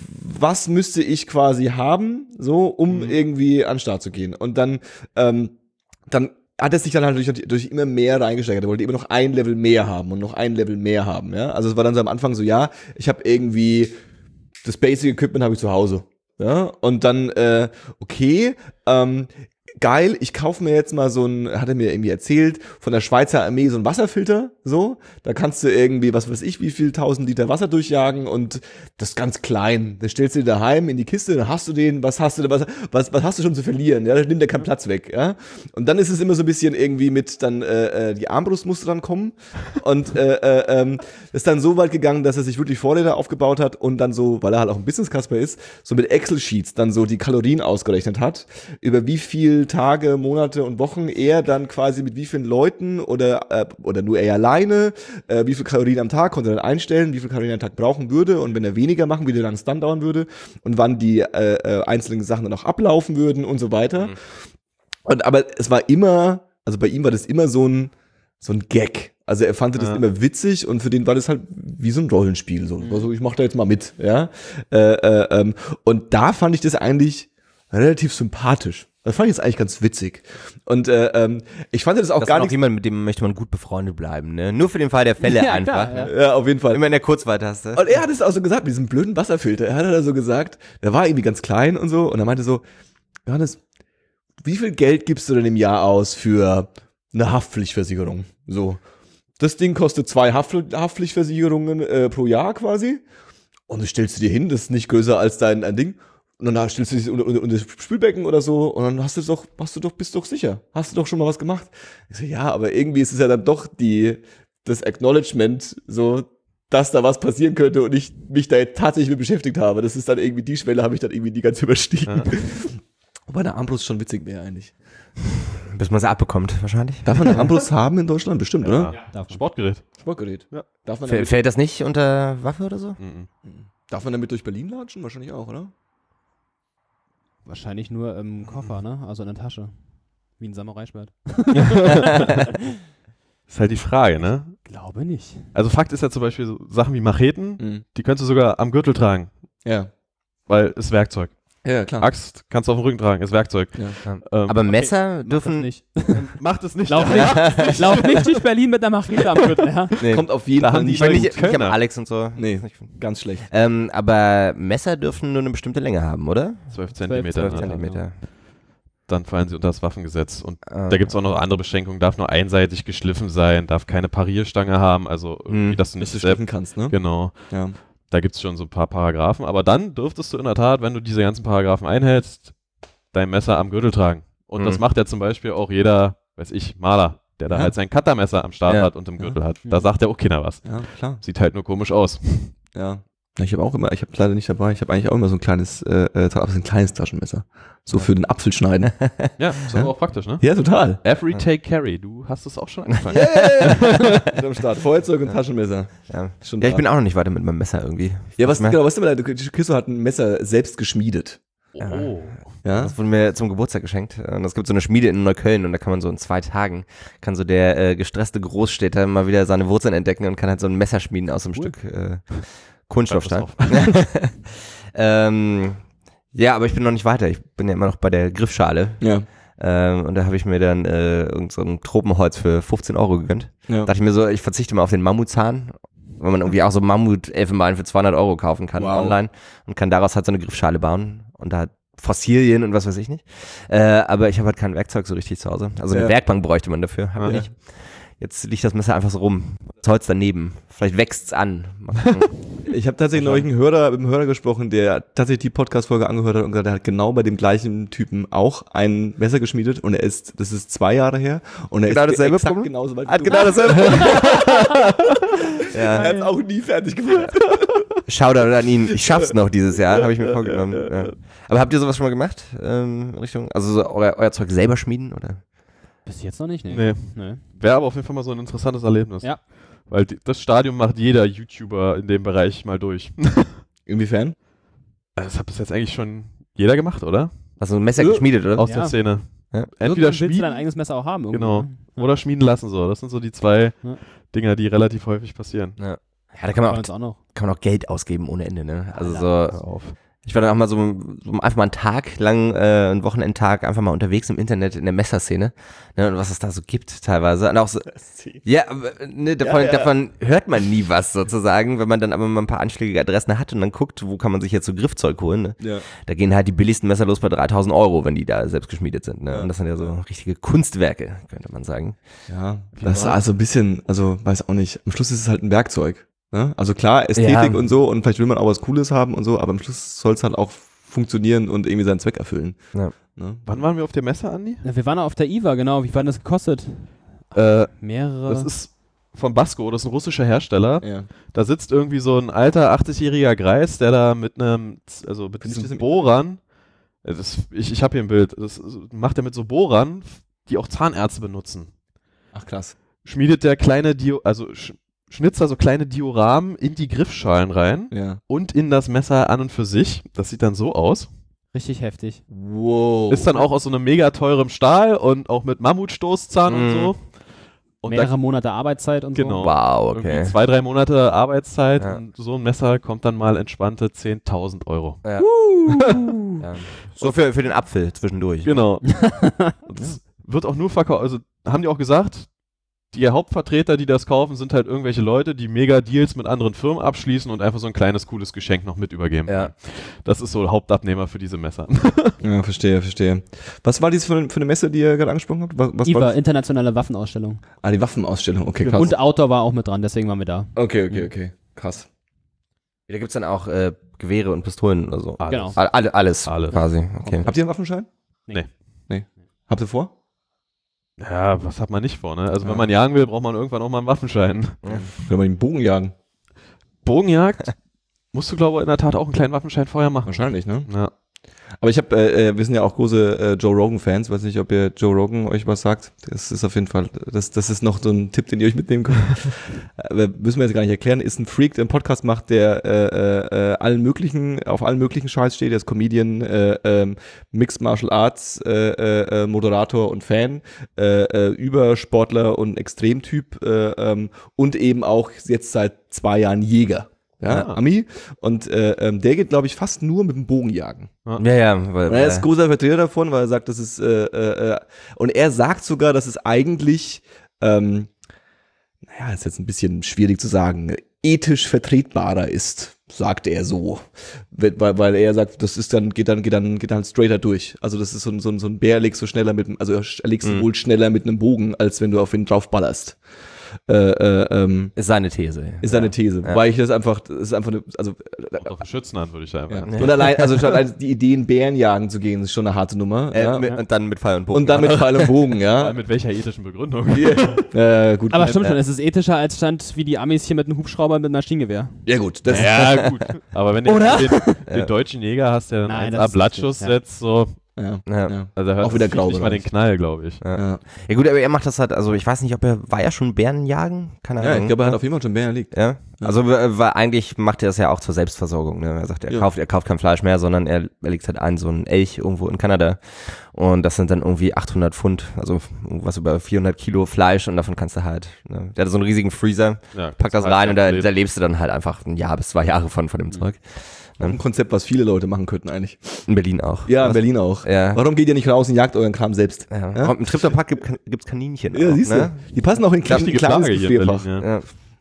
was müsste ich quasi haben, so, um mhm. irgendwie an den Start zu gehen und dann, ähm, dann hat er sich dann halt durch, durch immer mehr reingesteigert, er wollte immer noch ein Level mehr haben und noch ein Level mehr haben, ja, also es war dann so am Anfang so, ja, ich habe irgendwie, das Basic Equipment habe ich zu Hause, ja, und dann, äh, okay, ähm, geil, ich kaufe mir jetzt mal so ein, hat er mir irgendwie erzählt, von der Schweizer Armee so ein Wasserfilter, so, da kannst du irgendwie, was weiß ich, wie viel tausend Liter Wasser durchjagen und das ist ganz klein, das stellst du dir daheim in die Kiste, dann hast du den, was hast du, was, was, was hast du schon zu verlieren, ja, da nimmt der keinen Platz weg, ja, und dann ist es immer so ein bisschen irgendwie mit, dann, äh, die Armbrust musste dann kommen und, äh, äh, ähm, ist dann so weit gegangen, dass er sich wirklich Vorräte aufgebaut hat und dann so, weil er halt auch ein Business-Kasper ist, so mit Excel-Sheets dann so die Kalorien ausgerechnet hat, über wie viel Tage, Monate und Wochen er dann quasi mit wie vielen Leuten oder äh, oder nur er alleine, äh, wie viel Kalorien am Tag konnte er dann einstellen, wie viel Kalorien am Tag brauchen würde und wenn er weniger machen, wie lange es dann dauern würde und wann die äh, äh, einzelnen Sachen dann auch ablaufen würden und so weiter. Mhm. Und aber es war immer, also bei ihm war das immer so ein so ein Gag. Also er fand das ja. immer witzig und für den war das halt wie so ein Rollenspiel. So, mhm. also ich mach da jetzt mal mit, ja. Äh, äh, ähm, und da fand ich das eigentlich relativ sympathisch. Das fand ich jetzt eigentlich ganz witzig. Und äh, ähm, ich fand das auch das gar ist nicht. Jemand, mit dem möchte man gut befreundet bleiben, ne? Nur für den Fall der Fälle ja, einfach. Klar, ja. ja, auf jeden Fall. Immer in der Kurzwahltaste. Und er hat es auch so gesagt, mit diesem blöden Wasserfilter. Er hat da so gesagt, der war irgendwie ganz klein und so. Und er meinte so, Johannes, wie viel Geld gibst du denn im Jahr aus für eine Haftpflichtversicherung? So, das Ding kostet zwei Haft- Haftpflichtversicherungen äh, pro Jahr quasi. Und das stellst du dir hin, das ist nicht größer als dein ein Ding. Und dann stellst du dich unter, unter, unter das Spülbecken oder so und dann hast du doch, hast du doch, bist doch sicher. Hast du doch schon mal was gemacht. Ich so, ja, aber irgendwie ist es ja dann doch die, das Acknowledgement, so, dass da was passieren könnte und ich mich da jetzt tatsächlich mit beschäftigt habe. Das ist dann irgendwie, die Schwelle habe ich dann irgendwie nie ganz überstiegen. Ja. Wobei eine Armbrust schon witzig wäre eigentlich. Bis man sie abbekommt, wahrscheinlich. Darf man eine Armbrust haben in Deutschland? Bestimmt, ja, oder? Ja. Sportgerät. Sportgerät, ja. Darf man F- fällt das nicht unter Waffe oder so? Mhm. Darf man damit durch Berlin latschen? Wahrscheinlich auch, oder? Wahrscheinlich nur im Koffer, ne? Also in der Tasche. Wie ein Samurai-Schwert. Ist halt die Frage, ne? Glaube nicht. Also Fakt ist ja zum Beispiel so Sachen wie Macheten, mhm. die könntest du sogar am Gürtel tragen. Ja. Weil es Werkzeug. Ja, klar. Axt kannst du auf dem Rücken tragen, ist Werkzeug. Ja. Ähm, Aber Messer okay. dürfen nicht. Macht es nicht. Lauf nicht, lauf nicht durch Berlin mit einer Machete am Gürtel. Ja. Nee. Kommt auf jeden da Fall nicht. Ich, nicht, ich habe Alex und so. Nee, ganz schlecht. Ähm, aber Messer dürfen nur eine bestimmte Länge haben, oder? zwölf Zentimeter. zwölf Zentimeter. Dann fallen sie unter das Waffengesetz. Und ah, da gibt es auch noch andere Beschränkungen. Darf nur einseitig geschliffen sein, darf keine Parierstange haben, also irgendwie, hm. dass du nicht dass du schliffen kannst, ne? Genau. Ja. Da gibt es schon so ein paar Paragraphen. Aber dann dürftest du in der Tat, wenn du diese ganzen Paragraphen einhältst, dein Messer am Gürtel tragen. Und mhm. das macht ja zum Beispiel auch jeder, weiß ich, Maler, der da ja. halt sein Cuttermesser am Start ja. hat und im Gürtel ja. hat. Da sagt der auch keiner was. Ja, klar. Sieht halt nur komisch aus. Ja. Ich habe auch immer, ich habe leider nicht dabei, ich habe eigentlich auch immer so ein kleines, äh, aber ein kleines Taschenmesser. So für den Apfel schneiden. Ja, ist aber auch praktisch, ne? Ja, total. Every take carry. Du hast es auch schon angefangen. Yeah! Am Start. Feuerzeug und Taschenmesser. Ja, schon ja ich bin auch noch nicht weiter mit meinem Messer irgendwie. Ja, was, genau, was denn, Christo hat ein Messer selbst geschmiedet. Oh. Ja? Das wurde mir zum Geburtstag geschenkt. Und es gibt so eine Schmiede in Neukölln und da kann man so in zwei Tagen, kann so der äh, gestresste Großstädter mal wieder seine Wurzeln entdecken und kann halt so ein Messer schmieden aus so einem cool. Stück äh, Kunststoffstahl. ähm, ja, aber ich bin noch nicht weiter. Ich bin ja immer noch bei der Griffschale. Ja. Ähm, und da habe ich mir dann äh, irgend so ein Tropenholz für fünfzehn Euro gegönnt. Ja. Da dachte ich mir so, ich verzichte mal auf den Mammutzahn Weil man irgendwie auch so Mammut-Elfenbein für zweihundert Euro kaufen kann Wow. online und kann daraus halt so eine Griffschale bauen und da Fossilien und was weiß ich nicht. Äh, aber ich habe halt kein Werkzeug so richtig zu Hause. Also eine Ja. Werkbank bräuchte man dafür, habe ich Ja. nicht. Jetzt liegt das Messer einfach so rum. Das Holz daneben. Vielleicht wächst's an. Mal gucken. Ich habe tatsächlich neulich einen Hörer, mit einem Hörer gesprochen, der tatsächlich die Podcast-Folge angehört hat und gesagt, er hat genau bei dem gleichen Typen auch ein Messer geschmiedet und er ist, das ist zwei Jahre her und er Genau ist dasselbe exakt Problem? genauso weit Hat wie du. genau dasselbe. ja. Er hat es auch nie fertig gemacht. Shoutout an ihn. Ich schaff's noch dieses Jahr, habe ich mir vorgenommen. Ja. Aber habt ihr sowas schon mal gemacht? Ähm, in Richtung, also so euer, euer Zeug selber schmieden? Oder? Bis jetzt noch nicht, ne? Nee. Nee. Wäre aber auf jeden Fall mal so ein interessantes Erlebnis. Ja. Weil die, das Stadium macht jeder YouTuber in dem Bereich mal durch. Inwiefern? Das hat bis jetzt eigentlich schon jeder gemacht, oder? Hast du ein Messer geschmiedet, oder? Aus Ja. der Szene. Ja. Entweder Irgendwann willst du schmieden, dein eigenes Messer auch haben. Irgendwo, genau, ne? Ja. oder schmieden lassen so. Das sind so die zwei Ja. Dinger, die relativ häufig passieren. Ja, da kann man, Bei auch, uns auch noch. kann man auch Geld ausgeben ohne Ende, ne? Also Hör so, auf. ich war dann auch mal so, so einfach mal einen Tag lang, äh, einen Wochenendtag einfach mal unterwegs im Internet in der Messerszene, ne? Und was es da so gibt teilweise. Und auch so, ja, aber, ne, davon, Ja, ja. davon hört man nie was sozusagen, wenn man dann aber mal ein paar anschlägige Adressen hat und dann guckt, wo kann man sich jetzt so Griffzeug holen, ne? Ja. Da gehen halt die billigsten Messer los bei dreitausend Euro, wenn die da selbst geschmiedet sind, ne? Ja. Und das sind ja so richtige Kunstwerke, könnte man sagen. Ja, das ist also ein bisschen, also weiß auch nicht, am Schluss ist es halt ein Werkzeug. Ne? Also klar, Ästhetik Ja. und so und vielleicht will man auch was Cooles haben und so, aber am Schluss soll es halt auch funktionieren und irgendwie seinen Zweck erfüllen. Ja. Ne? Wann waren wir auf der Messe, Andi? Ja, wir waren auf der I W A, genau. Wie war denn das gekostet? Äh, Mehrere. das ist von Basco, das ist ein russischer Hersteller. Ja. Da sitzt irgendwie so ein alter achtzigjähriger Greis, der da mit einem, also mit Findest du das diesen im Bohrern, äh, das, ich, ich habe hier ein Bild, das macht er mit so Bohrern, die auch Zahnärzte benutzen. Ach krass. Schmiedet der kleine, Dio, also sch, schnitzt da so kleine Dioramen in die Griffschalen rein Ja. und in das Messer an und für sich. Das sieht dann so aus. Richtig heftig. Wow. Ist dann auch aus so einem mega teurem Stahl und auch mit Mammutstoßzahn und Mhm. so. Und Mehrere da, Monate Arbeitszeit und Genau. Wow, irgendwie okay. zwei, drei Monate Arbeitszeit Ja. und so ein Messer kommt dann mal entspannte zehntausend Euro. Ja. ja. So für, für den Apfel zwischendurch. Genau. Und das wird auch nur verkauft, also haben die auch gesagt, die Hauptvertreter, die das kaufen, sind halt irgendwelche Leute, die mega Deals mit anderen Firmen abschließen und einfach so ein kleines, cooles Geschenk noch mit übergeben. Ja. Das ist so Hauptabnehmer für diese Messer. Ja, verstehe, verstehe. Was war dies für, für eine Messe, die ihr gerade angesprochen habt? Was, was I W war A, das? internationale Waffenausstellung. Ah, die Waffenausstellung, okay, krass. Und Outdoor war auch mit dran, deswegen waren wir da. okay, okay, okay, krass. Da gibt's dann auch äh, Gewehre und Pistolen oder so. Alles. Genau. All, alle, alles, Alles. quasi. Okay. Habt ihr einen Waffenschein? Nee. Nee. Habt ihr vor? Ja, was hat man nicht vor, ne? Also Ja. wenn man jagen will, braucht man irgendwann auch mal einen Waffenschein. Will man den Bogen jagen? Bogenjagd musst du, glaube ich, in der Tat auch einen kleinen Waffenschein vorher machen. Wahrscheinlich, ne? Ja. Aber ich habe, äh, wir sind ja auch große äh, Joe Rogan-Fans. Weiß nicht, ob ihr Joe Rogan euch was sagt. Das ist auf jeden Fall, das, das ist noch so ein Tipp, den ihr euch mitnehmen könnt. Aber müssen wir jetzt gar nicht erklären. Ist ein Freak, der einen Podcast macht, der äh, äh, allen möglichen, auf allen möglichen Scheiß steht. Der ist Comedian, äh, ähm, Mixed Martial Arts, äh, äh, Moderator und Fan, äh, äh, Übersportler und Extremtyp äh, ähm, und eben auch jetzt seit zwei Jahren Jäger. Ja, Ah. Ami. Und äh, ähm, der geht, glaube ich, fast nur mit dem Bogen jagen. Ja, ja. Weil, Er ist äh, großer Vertreter davon, weil er sagt, das ist, äh, äh, äh, und er sagt sogar, dass es eigentlich, ähm, naja, ist jetzt ein bisschen schwierig zu sagen, ethisch vertretbarer ist, sagt er so. Weil, weil er sagt, das ist dann, geht dann, geht dann, geht dann straighter durch. Also das ist so ein, so ein, so ein Bär legst du schneller mit, dem- also erlegst du Mhm. wohl schneller mit einem Bogen, als wenn du auf ihn draufballerst. Äh, äh, ähm, ist seine These. ist seine These. Ja. Weil ich das einfach, das ist einfach eine, also Kommt auf den Schützen an, würde ich sagen. ja. Und allein, also schon allein die Ideen, Bären jagen zu gehen, ist schon eine harte Nummer. Äh, ja. mit, und dann mit Pfeil und Bogen. Und dann mit Pfeil und Bogen, Vor ja. allem mit welcher ethischen Begründung? äh, gut. Aber stimmt schon, es ist ethischer als stand wie die Amis hier mit einem Hubschrauber mit einem Maschinengewehr. Ja gut, das Ja, gut. Aber wenn du Oder? den, den deutschen Jäger hast, der dann Nein, eins das A ist Blattschuss richtig, ja. setzt, so, ja, Ja. ja. also da hört Auch wieder das grau nicht mal den bereits. Knall, glaube ich. Ja. Ja. Ja gut, aber er macht das halt, also ich weiß nicht, ob er, war er schon Bären jagen? Keine Ja, Ahnung. ich glaube, er hat auf jeden Fall schon Bären liegt. Ja, also äh, weil eigentlich macht er das ja auch zur Selbstversorgung. Ne? Er sagt, er Ja. kauft, er kauft kein Fleisch mehr, sondern er, er legt halt ein, so einen Elch irgendwo in Kanada und das sind dann irgendwie achthundert Pfund, also was über vierhundert Kilo Fleisch und davon kannst du halt, ne? Der hat so einen riesigen Freezer, Ja, packt das heißt rein kein und da, Problem. da lebst du dann halt einfach ein Jahr bis zwei Jahre von, von dem Zeug. Ein Konzept, was viele Leute machen könnten eigentlich. In Berlin auch. Ja, in Was- Berlin auch. Ja. Warum geht ihr nicht raus und jagt euren Kram selbst? Ja. Ja? Und im Tripterpark gibt, gibt's Kaninchen. Ja, auch, siehst du. Ne? Die passen auch in klein, Wichtige kleines Frage hier in Gefrierfach. Berlin, ja. Ja.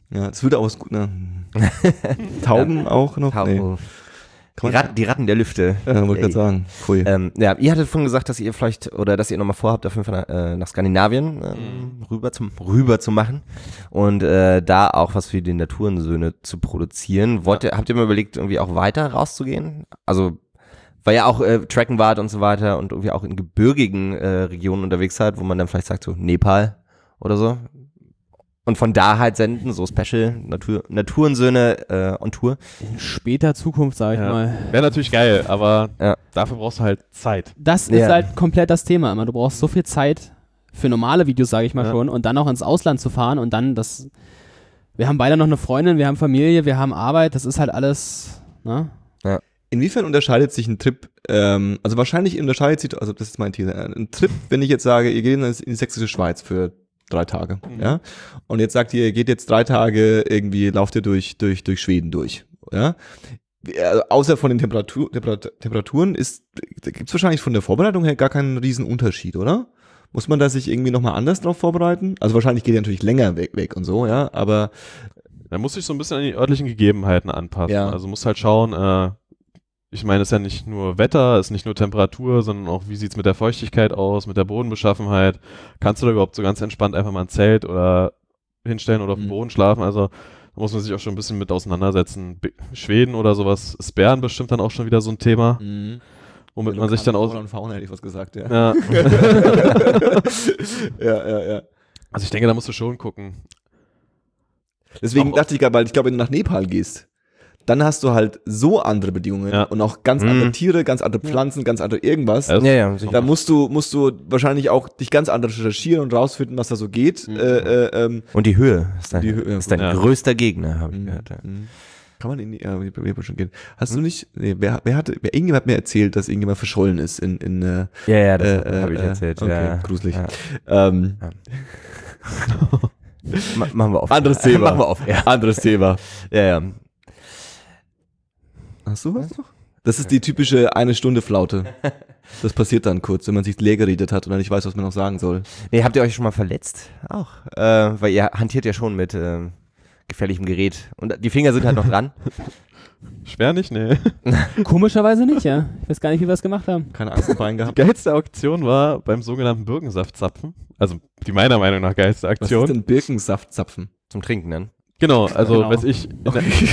Ja, das würde auch was gut, ne? Tauben Ja. auch noch? Tauben. Nee. Die, Rat, die Ratten der Lüfte. Ja, wollte gerade sagen. Pfui. Ähm, ja, ihr hattet vorhin gesagt, dass ihr vielleicht, oder dass ihr nochmal vorhabt, auf jeden Fall nach, äh, nach Skandinavien ähm, rüber, zum, rüber zu machen und äh, da auch was für die Naturensöhne zu produzieren. Wollt ihr, habt ihr mal überlegt, irgendwie auch weiter rauszugehen? Also, weil ja auch äh, Tracken wart und so weiter und irgendwie auch in gebirgigen äh, Regionen unterwegs seid, wo man dann vielleicht sagt, so Nepal oder so. Und von da halt senden, so Special Natur, Naturensöhne äh, on Tour. In später Zukunft, sag ich Ja. mal. Wäre natürlich geil, aber Ja. dafür brauchst du halt Zeit. Das Ja. ist halt komplett das Thema immer. Du brauchst so viel Zeit für normale Videos, sage ich mal Ja. schon, und dann auch ins Ausland zu fahren und dann das. Wir haben beide noch eine Freundin, wir haben Familie, wir haben Arbeit, das ist halt alles, ne? Inwiefern unterscheidet sich ein Trip, ähm, also wahrscheinlich unterscheidet sich, also das ist mein These, ein Trip, wenn ich jetzt sage, ihr geht in die sächsische Schweiz für drei Tage, Mhm. ja, und jetzt sagt ihr, ihr geht jetzt drei Tage irgendwie, lauft ihr durch, durch, durch Schweden durch, ja, also außer von den Temperatur, Temperat- Temperaturen ist, gibt es wahrscheinlich von der Vorbereitung her gar keinen riesen Unterschied, oder? Muss man da sich irgendwie nochmal anders drauf vorbereiten? Also wahrscheinlich geht ihr natürlich länger weg, weg und so, ja, aber Da muss ich so ein bisschen an die örtlichen Gegebenheiten anpassen. Ja. Also muss halt schauen, äh, ich meine, es ist ja nicht nur Wetter, es ist nicht nur Temperatur, sondern auch, wie sieht's mit der Feuchtigkeit aus, mit der Bodenbeschaffenheit. Kannst du da überhaupt so ganz entspannt einfach mal ein Zelt oder hinstellen oder auf dem Mhm. Boden schlafen? Also da muss man sich auch schon ein bisschen mit auseinandersetzen. Be- Schweden oder sowas ist Bären bestimmt dann auch schon wieder so ein Thema, womit man sich dann aus... Flora und Fauna hätte ich was gesagt, ja. Ja. ja, ja, ja. Also ich denke, da musst du schon gucken. Deswegen Auch- dachte ich gerade, weil ich glaube, wenn du nach Nepal gehst, dann hast du halt so andere Bedingungen Ja. und auch ganz Mhm. andere Tiere, ganz andere Pflanzen, ganz andere irgendwas. Also, Ja, ja, sicher. Da musst du, musst du wahrscheinlich auch dich ganz anders recherchieren und rausfinden, was da so geht. Mhm. Äh, äh, ähm, Und die Höhe ist dein, Die Höhe, ja, ist dein gut. Ja. größter Gegner, habe ich mhm. gehört. Ja. Mhm. Kann man in die, ja, bei mir schon gehen. Hast du nicht, nee, wer, wer hatte, wer, irgendjemand hat mir erzählt, dass irgendjemand verschollen ist in, in, äh, Ja, ja, das äh, habe ich äh, erzählt. okay, ja. gruselig. Ja. Ähm, Ma machen wir auf. Anderes Thema. Machen wir auf, ja. anderes Thema. Ja, ja. Hast du was noch? Das ist die typische eine-Stunde-Flaute. Das passiert dann kurz, wenn man sich leer geredet hat und dann nicht weiß, was man noch sagen soll. Nee, habt ihr euch schon mal verletzt? Auch. Äh, weil ihr hantiert ja schon mit äh, gefährlichem Gerät. Und die Finger sind halt noch dran. schwer nicht, nee. Komischerweise nicht, ja. Ich weiß gar nicht, wie wir das gemacht haben. Keine Angst im Bein Die gehabt. geilste Auktion war beim sogenannten Birkensaftzapfen. Also die meiner Meinung nach geilste Was ist Aktion. denn Birkensaftzapfen? Zum Trinken dann. Genau, also Genau. weiß ich, in der,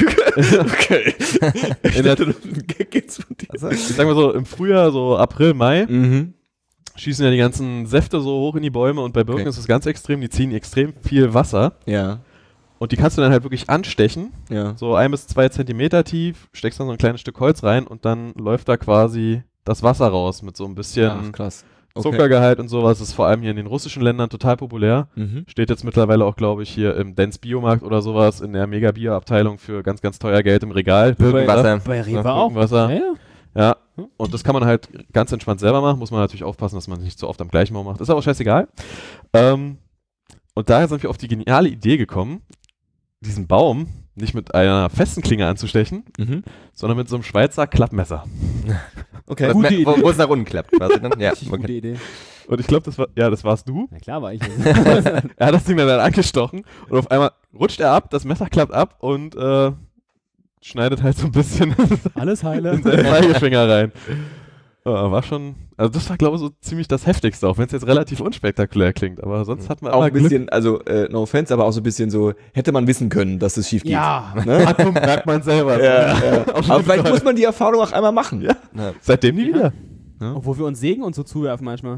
Okay. in der, Geht's von dir? Also, ich sag mal so, im Frühjahr, so April, Mai, Mhm. schießen ja die ganzen Säfte so hoch in die Bäume und bei Birken Okay. ist es ganz extrem, die ziehen extrem viel Wasser Ja, und die kannst du dann halt wirklich anstechen, ja. so ein bis zwei Zentimeter tief, steckst dann so ein kleines Stück Holz rein und dann läuft da quasi das Wasser raus mit so ein bisschen Ach, krass. Okay. Zuckergehalt und sowas. Das ist vor allem hier in den russischen Ländern total populär. Mhm. Steht jetzt mittlerweile auch, glaube ich, hier im Dance Biomarkt oder sowas in der Mega-Bier-Abteilung für ganz, ganz teuer Geld im Regal. Birkenwasser. Bei Rewe Ja, auch. Birkenwasser. Ja, ja. Ja, und das kann man halt ganz entspannt selber machen. Muss man natürlich aufpassen, dass man es nicht so oft am gleichen Baum macht. Ist aber scheißegal. Ähm, und daher sind wir auf die geniale Idee gekommen, diesen Baum nicht mit einer festen Klinge anzustechen, Mhm. sondern mit so einem Schweizer Klappmesser. Okay. Was- Gute wo, Idee. wo es nach unten klappt, quasi dann. Ja, Richtig gute okay. Idee. Und ich glaube, das war, ja, das warst du. Na klar war ich. Er hat das Ding dann, dann angestochen und auf einmal rutscht er ab, das Messer klappt ab und äh, schneidet halt so ein bisschen Alles heile. in seinen Zeigefinger rein. Ja, war schon, also das war glaube ich so ziemlich das Heftigste, auch wenn es jetzt relativ unspektakulär klingt, aber sonst hat man Auch immer ein bisschen, also äh, no offense, aber auch so ein bisschen so, hätte man wissen können, dass es schief geht. Ja. Ne? Glück. Merkt man selber. Ja, ja. Auf jeden Aber vielleicht Fall. muss man die Erfahrung auch einmal machen. Ja. Seitdem nie wieder. Obwohl wir uns Segen und so zuwerfen manchmal.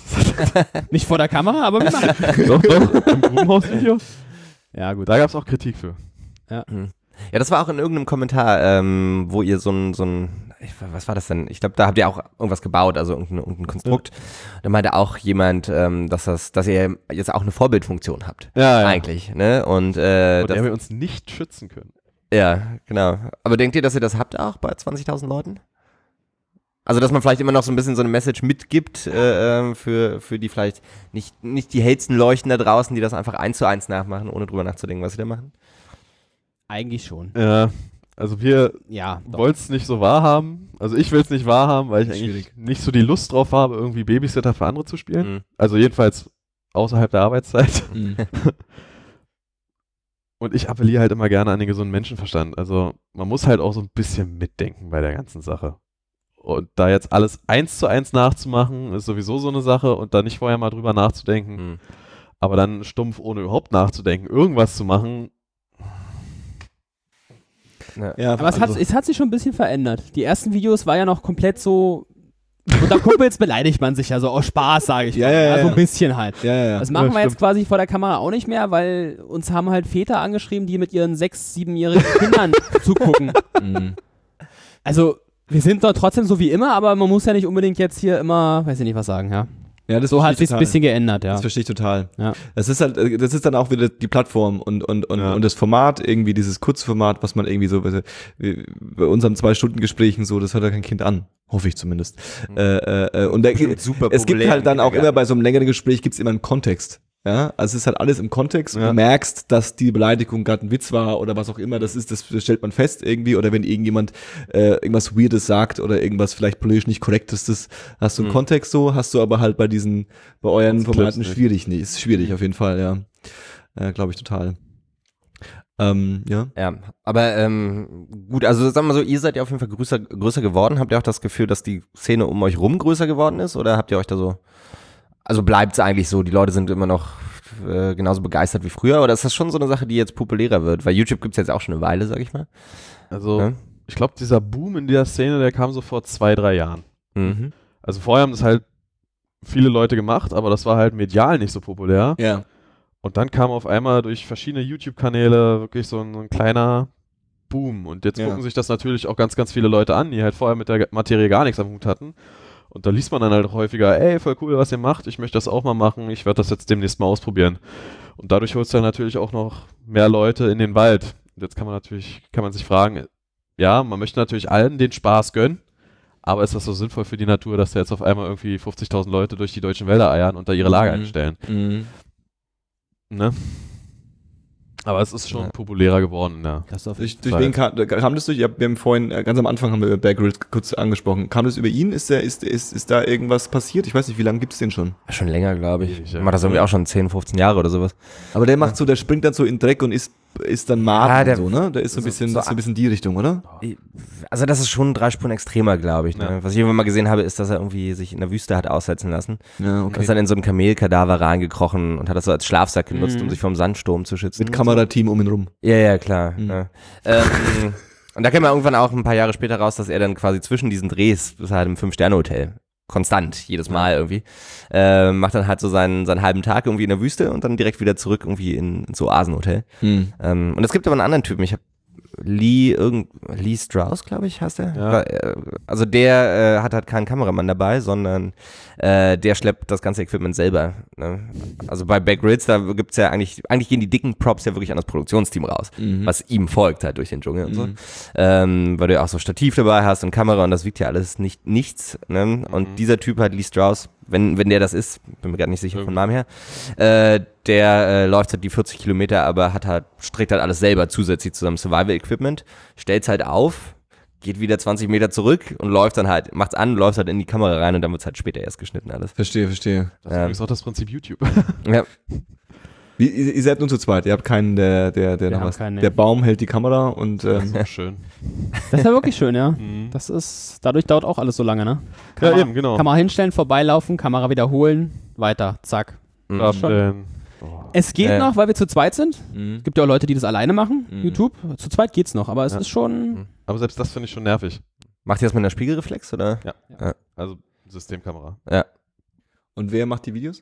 Nicht vor der Kamera, aber wir machen. Doch, doch, im Grubenhaus-Video. Ja, gut. Da gab es auch Kritik für. Ja, das war auch in irgendeinem Kommentar, ähm, wo ihr so ein, so ein, ich, was war das denn? Ich glaube, da habt ihr auch irgendwas gebaut, also irgendein, irgendein Konstrukt. Da meinte auch jemand, ähm, dass das, dass ihr jetzt auch eine Vorbildfunktion habt. Ja, ja. Eigentlich, ne? Und, äh, Vor das, der wir uns nicht schützen können. ja, genau. Aber denkt ihr, dass ihr das habt auch bei zwanzigtausend Leuten? Also, dass man vielleicht immer noch so ein bisschen so eine Message mitgibt äh, ähm, für, für die vielleicht nicht, nicht die hellsten Leuchten da draußen, die das einfach eins zu eins nachmachen, ohne drüber nachzudenken, was sie da machen? Eigentlich schon. Ja, also wir Ja. Doch. wollen es nicht so wahrhaben. Also ich will es nicht wahrhaben, weil ich eigentlich Schwierig. nicht so die Lust drauf habe, irgendwie Babysitter für andere zu spielen. Mhm. Also jedenfalls außerhalb der Arbeitszeit. Mhm. Und ich appelliere halt immer gerne an den gesunden Menschenverstand. Also man muss halt auch so ein bisschen mitdenken bei der ganzen Sache. Und da jetzt alles eins zu eins nachzumachen, ist sowieso so eine Sache und da nicht vorher mal drüber nachzudenken. Mhm. Aber dann stumpf, ohne überhaupt nachzudenken, irgendwas zu machen. Ja, Aber es, also, hat, es hat sich schon ein bisschen verändert. Die ersten Videos war ja noch komplett so, unter Kumpels beleidigt man sich ja so aus Spaß, sage ich Ja, mal. ja, ja, Also ja. ein bisschen halt. ja, ja, ja. Das machen Ja, wir jetzt stimmt. quasi vor der Kamera auch nicht mehr, weil uns haben halt Väter angeschrieben, die mit ihren sechs-, siebenjährigen Kindern zugucken. Mhm. Also wir sind dort trotzdem so wie immer, aber man muss ja nicht unbedingt jetzt hier immer, weiß ich nicht was sagen, ja. Ja, das So hat verstehe ich sich ein total. bisschen geändert, ja. Das versteche ich total. Ja. Das ist halt, äh, das ist dann auch wieder die Plattform und, und, und, Ja. und das Format, irgendwie dieses Kurzformat, was man irgendwie so, weißt du, wie- bei unseren Zwei-Stunden-Gesprächen so, das hört ja kein Kind an. Hoffe ich zumindest. Mhm. Äh, äh, äh, und da, Bestimmt super es gibt populär halt dann im auch immer Kindergarten. bei so einem längeren Gespräch gibt's immer einen Kontext. Ja, also es ist halt alles im Kontext. Ja. Du merkst, dass die Beleidigung gerade ein Witz war oder was auch immer das ist, das stellt man fest irgendwie. Oder wenn irgendjemand äh, irgendwas Weirdes sagt oder irgendwas vielleicht politisch nicht Korrektes, das hast du einen Mhm. Kontext so, hast du aber halt bei diesen, bei euren Clips Formaten nicht. schwierig nicht. Ist schwierig auf jeden Fall, ja. Äh, Glaube ich total. Ähm, ja. Ja, aber ähm, gut, also sagen wir mal so, ihr seid ja auf jeden Fall größer, größer geworden. Habt ihr auch das Gefühl, dass die Szene um euch rum größer geworden ist? Oder habt ihr euch da so, also bleibt es eigentlich so, die Leute sind immer noch äh, genauso begeistert wie früher? Oder ist das schon so eine Sache, die jetzt populärer wird? Weil YouTube gibt es jetzt auch schon eine Weile, sag ich mal. Also Ja? ich glaube, dieser Boom in dieser Szene, der kam so vor zwei, drei Jahren. Mhm. Also vorher haben das halt viele Leute gemacht, aber das war halt medial nicht so populär. Ja. Und dann kam auf einmal durch verschiedene YouTube-Kanäle wirklich so ein, so ein kleiner Boom. Und jetzt Ja. gucken sich das natürlich auch ganz, ganz viele Leute an, die halt vorher mit der Materie gar nichts am Hut hatten. Und da liest man dann halt häufiger, ey, voll cool, was ihr macht, ich möchte das auch mal machen, ich werde das jetzt demnächst mal ausprobieren. Und dadurch holst du dann natürlich auch noch mehr Leute in den Wald. Und jetzt kann man natürlich, kann man sich fragen, ja, man möchte natürlich allen den Spaß gönnen, aber ist das so sinnvoll für die Natur, dass da jetzt auf einmal irgendwie fünfzigtausend Leute durch die deutschen Wälder eiern und da ihre Lager Mhm. einstellen? Mhm. Ne? Aber es ist schon Ja. populärer geworden, ja. Das auf Durch, durch Fall. wen kam, kam das durch? Ja, wir haben vorhin, äh, ganz am Anfang haben wir über Bear Grylls kurz angesprochen. Kam das über ihn? Ist, der, ist, ist, ist da irgendwas passiert? Ich weiß nicht, wie lange gibt's den schon? Schon länger, glaube ich. Ewig, ja. Macht das irgendwie auch schon zehn, fünfzehn Jahre oder sowas. Aber der macht so, der springt dann so in den Dreck und ist, ist dann Martin Ja, der- so, ne? Der ist so ein so- bisschen, so das ist so ein bisschen die Richtung, oder? Also das ist schon drei Spuren extremer, glaube ich. Ne? Ja. Was ich irgendwann mal gesehen habe, ist, dass er irgendwie sich in der Wüste hat aussetzen lassen. Ja, Und ist dann in so ein Kamelkadaver reingekrochen und hat das so als Schlafsack genutzt, Mhm. um sich vom Sandsturm zu schützen. Mit Kamerateam um ihn rum. Ja, ja, klar. Mhm. Ja. Ähm, und da kam ja irgendwann auch ein paar Jahre später raus, dass er dann quasi zwischen diesen Drehs, das ist halt im Fünf-Sterne-Hotel, konstant, jedes Mal irgendwie, äh, macht dann halt so seinen, seinen halben Tag irgendwie in der Wüste und dann direkt wieder zurück irgendwie in, ins Oasenhotel. Hm. Ähm, und es gibt aber einen anderen Typen, ich habe Lee, irgend, Lee Strauss, glaube ich, heißt der. Ja. War, äh, Also der äh, hat halt keinen Kameramann dabei, sondern äh, der schleppt das ganze Equipment selber. Ne? Also bei Bear Grylls, da gibt's ja eigentlich, eigentlich gehen die dicken Props ja wirklich an das Produktionsteam raus, Mhm. was ihm folgt halt durch den Dschungel und so. Mhm. Ähm, weil du ja auch so Stativ dabei hast und Kamera und das wiegt ja alles nicht nichts. Ne? Und Mhm. dieser Typ halt, Lee Strauss, wenn, wenn der das ist, bin mir gerade nicht sicher Irgendwie. von Namen her, äh, der äh, läuft halt die vierzig Kilometer, aber hat halt, strickt halt alles selber zusätzlich zu seinem Survival-Equipment, stellt's halt auf, geht wieder zwanzig Meter zurück und läuft dann halt, macht's an, läuft halt in die Kamera rein und dann wird's halt später erst geschnitten alles. Verstehe, verstehe. Das ist Ähm. übrigens auch das Prinzip YouTube. Ja, Wie, ihr, ihr seid nur zu zweit, ihr habt keinen, der, der, der Wir noch haben was. keinen, nee. Der Baum hält die Kamera und ähm, So schön. Das ist ja wirklich schön, ja. Mhm. Das ist, dadurch dauert auch alles so lange, ne? Ja, Kamera- eben, genau. Kamera hinstellen, vorbeilaufen, Kamera wiederholen, weiter, zack. Mhm. Abstellen. Es geht Ja. noch, weil wir zu zweit sind. mhm. Es gibt ja auch Leute, die das alleine machen, Mhm. YouTube. Zu zweit geht's noch, aber es Ja. ist schon, Mhm. Aber selbst das finde ich schon nervig. Macht ihr das mit einer Spiegelreflex oder? Also Systemkamera. Und wer macht die Videos?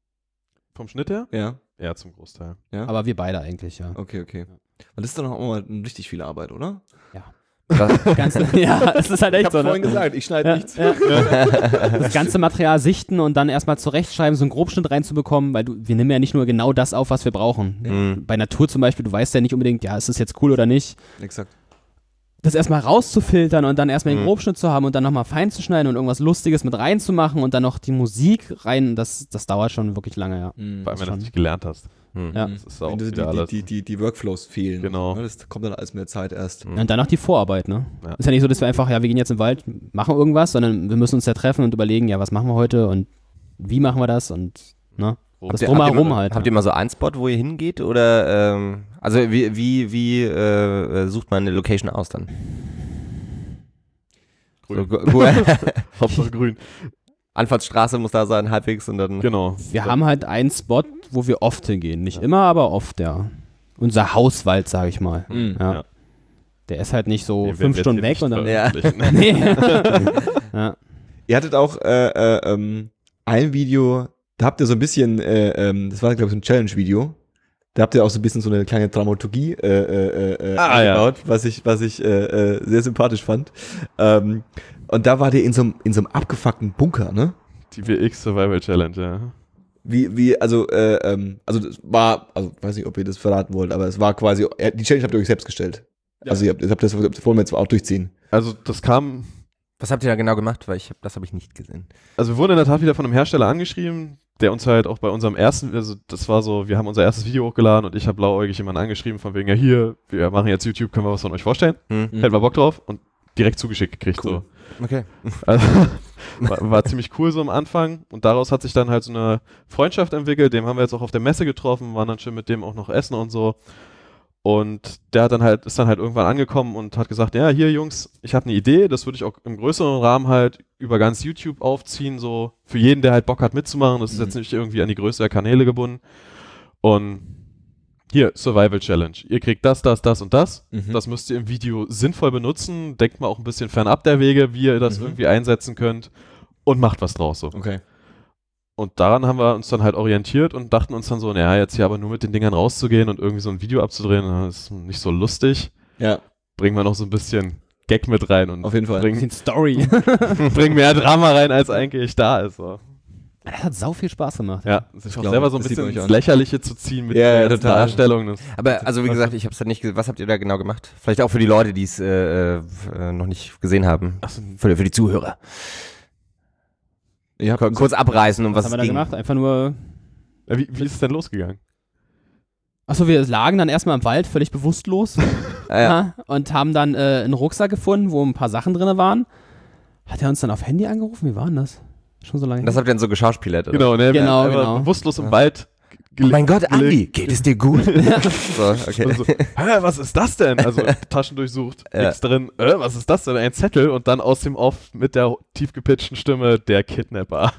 Vom Schnitt her? Ja. Ja, zum Großteil. Ja. aber wir beide eigentlich, ja. Okay, okay. Und das ist dann auch mal richtig viel Arbeit, oder? Das, Ganz, ja, es ist halt Ich echt habe so, vorhin ne? gesagt, ich schneide Ja, nichts. ja. Das ganze Material sichten und dann erstmal zurechtschreiben, so einen Grobschnitt reinzubekommen, weil du, wir nehmen ja nicht nur genau das auf, was wir brauchen. Mhm. Bei Natur zum Beispiel, du weißt ja nicht unbedingt, ja, ist das jetzt cool oder nicht. Exakt. Das erstmal rauszufiltern und dann erstmal den Mhm. Grobschnitt zu haben und dann nochmal fein zu schneiden und irgendwas Lustiges mit reinzumachen und dann noch die Musik rein, das, das dauert schon wirklich lange, ja. Mhm. Vor allem, wenn du schon. das nicht gelernt hast. Mhm. Ja. Das ist auch Wenn du die, wieder die, alles. die, die, die Workflows fehlen. Genau. Ne, das kommt dann alles mit der Zeit erst. Mhm. Und dann noch die Vorarbeit, ne? Ja. Ist ja nicht so, dass wir einfach, ja, wir gehen jetzt im Wald, machen irgendwas, sondern wir müssen uns ja treffen und überlegen, ja, was machen wir heute und wie machen wir das und, ne? Das Drumherum halt. Habt ihr mal so einen Spot, wo ihr hingeht? Oder, ähm, also wie, wie, wie äh, sucht man eine Location aus dann? Grün. So, gu- Hauptsache grün. Anfahrtsstraße muss da sein, halbwegs und dann. Genau. Wir haben halt einen Spot, wo wir oft hingehen. Nicht immer, aber oft, ja. Unser Hauswald, sage ich mal. Mhm. Ja. Ja. Der ist halt nicht so Nee, fünf wir- Stunden wir weg und dann. Ja. Nee. Ja. Ihr hattet auch äh, äh, ähm, ein Video, da habt ihr so ein bisschen, äh, ähm, das war glaube ich so ein Challenge-Video, da habt ihr auch so ein bisschen so eine kleine Dramaturgie äh, äh, äh, Ah, eingebaut, was ich, was ich äh, äh, sehr sympathisch fand. Ähm, und da war ihr in so einem in so einem abgefuckten Bunker, ne? Die W X Survival Challenge, ja. Wie, wie, also, äh, ähm, also das war, also weiß nicht, ob ihr das verraten wollt, aber es war quasi, äh, die Challenge habt ihr euch selbst gestellt. Also ihr habt, ihr habt das, das wollen wir jetzt auch durchziehen. Also das kam, Was habt ihr da genau gemacht? Weil ich hab, das habe ich nicht gesehen. also wir wurden in der Tat wieder von einem Hersteller angeschrieben, der uns halt auch bei unserem ersten, also das war so, wir haben unser erstes Video hochgeladen und ich habe blauäugig jemanden angeschrieben von wegen, ja hier, wir machen jetzt YouTube, können wir was von euch vorstellen? Hm. Hätten wir Bock drauf und direkt zugeschickt gekriegt. Cool. Okay. So. Also, war, war ziemlich cool so am Anfang und daraus hat sich dann halt so eine Freundschaft entwickelt, dem haben wir jetzt auch auf der Messe getroffen, waren dann schön mit dem auch noch essen und so. Und der hat dann halt, ist dann halt irgendwann angekommen und hat gesagt, ja, hier Jungs, ich habe eine Idee, das würde ich auch im größeren Rahmen halt über ganz YouTube aufziehen, so für jeden, der halt Bock hat mitzumachen. Das ist Mhm. jetzt nicht irgendwie an die Größe der Kanäle gebunden. Und hier, Survival Challenge. Ihr kriegt das, das, das und das. Mhm. Das müsst ihr im Video sinnvoll benutzen. Denkt mal auch ein bisschen fernab der Wege, wie ihr das Mhm. irgendwie einsetzen könnt und macht was draus so. Okay. Und daran haben wir uns dann halt orientiert und dachten uns dann so, naja, jetzt hier aber nur mit den Dingern rauszugehen und irgendwie so ein Video abzudrehen, das ist nicht so lustig. Ja, Bringen wir noch so ein bisschen Gag mit rein und auf jeden Fall. bringen, Bisschen Story. bringen mehr Drama rein, als eigentlich da ist. So. Das hat sau viel Spaß gemacht. Ja, sich auch glaub selber ich, so ein das sieht bisschen man euch ins an. Lächerliche zu ziehen mit Ja, der ja, ganzen total. Darstellung. Das, Aber also wie gesagt, ich habe es dann nicht gesehen. Was habt ihr da genau gemacht? Vielleicht auch für die Leute, die es äh, äh, noch nicht gesehen haben. Achso, Für, für die Zuhörer. Ja, Kur- Kurz abreißen, um Was, was, haben wir es da ging. gemacht? Einfach nur. ja, wie, wie ist es denn losgegangen? Achso, wir lagen dann erstmal im Wald, völlig bewusstlos. Ah, ja. Ja, und haben dann äh, einen Rucksack gefunden, wo ein paar Sachen drin waren. Hat er uns dann auf Handy angerufen? Wie war denn das? Schon so lange. Das habt ihr dann so geschauspielert, oder? Genau, ne? Genau, einfach genau. bewusstlos im Wald. Oh mein Gott, Andi, gelegt. geht es dir gut? so, okay. Und so, hä, was ist das denn? Also Taschen durchsucht, Ja. nichts drin. Äh, was ist das denn? Ein Zettel und dann aus dem Off mit der tief gepitchten Stimme der Kidnapper.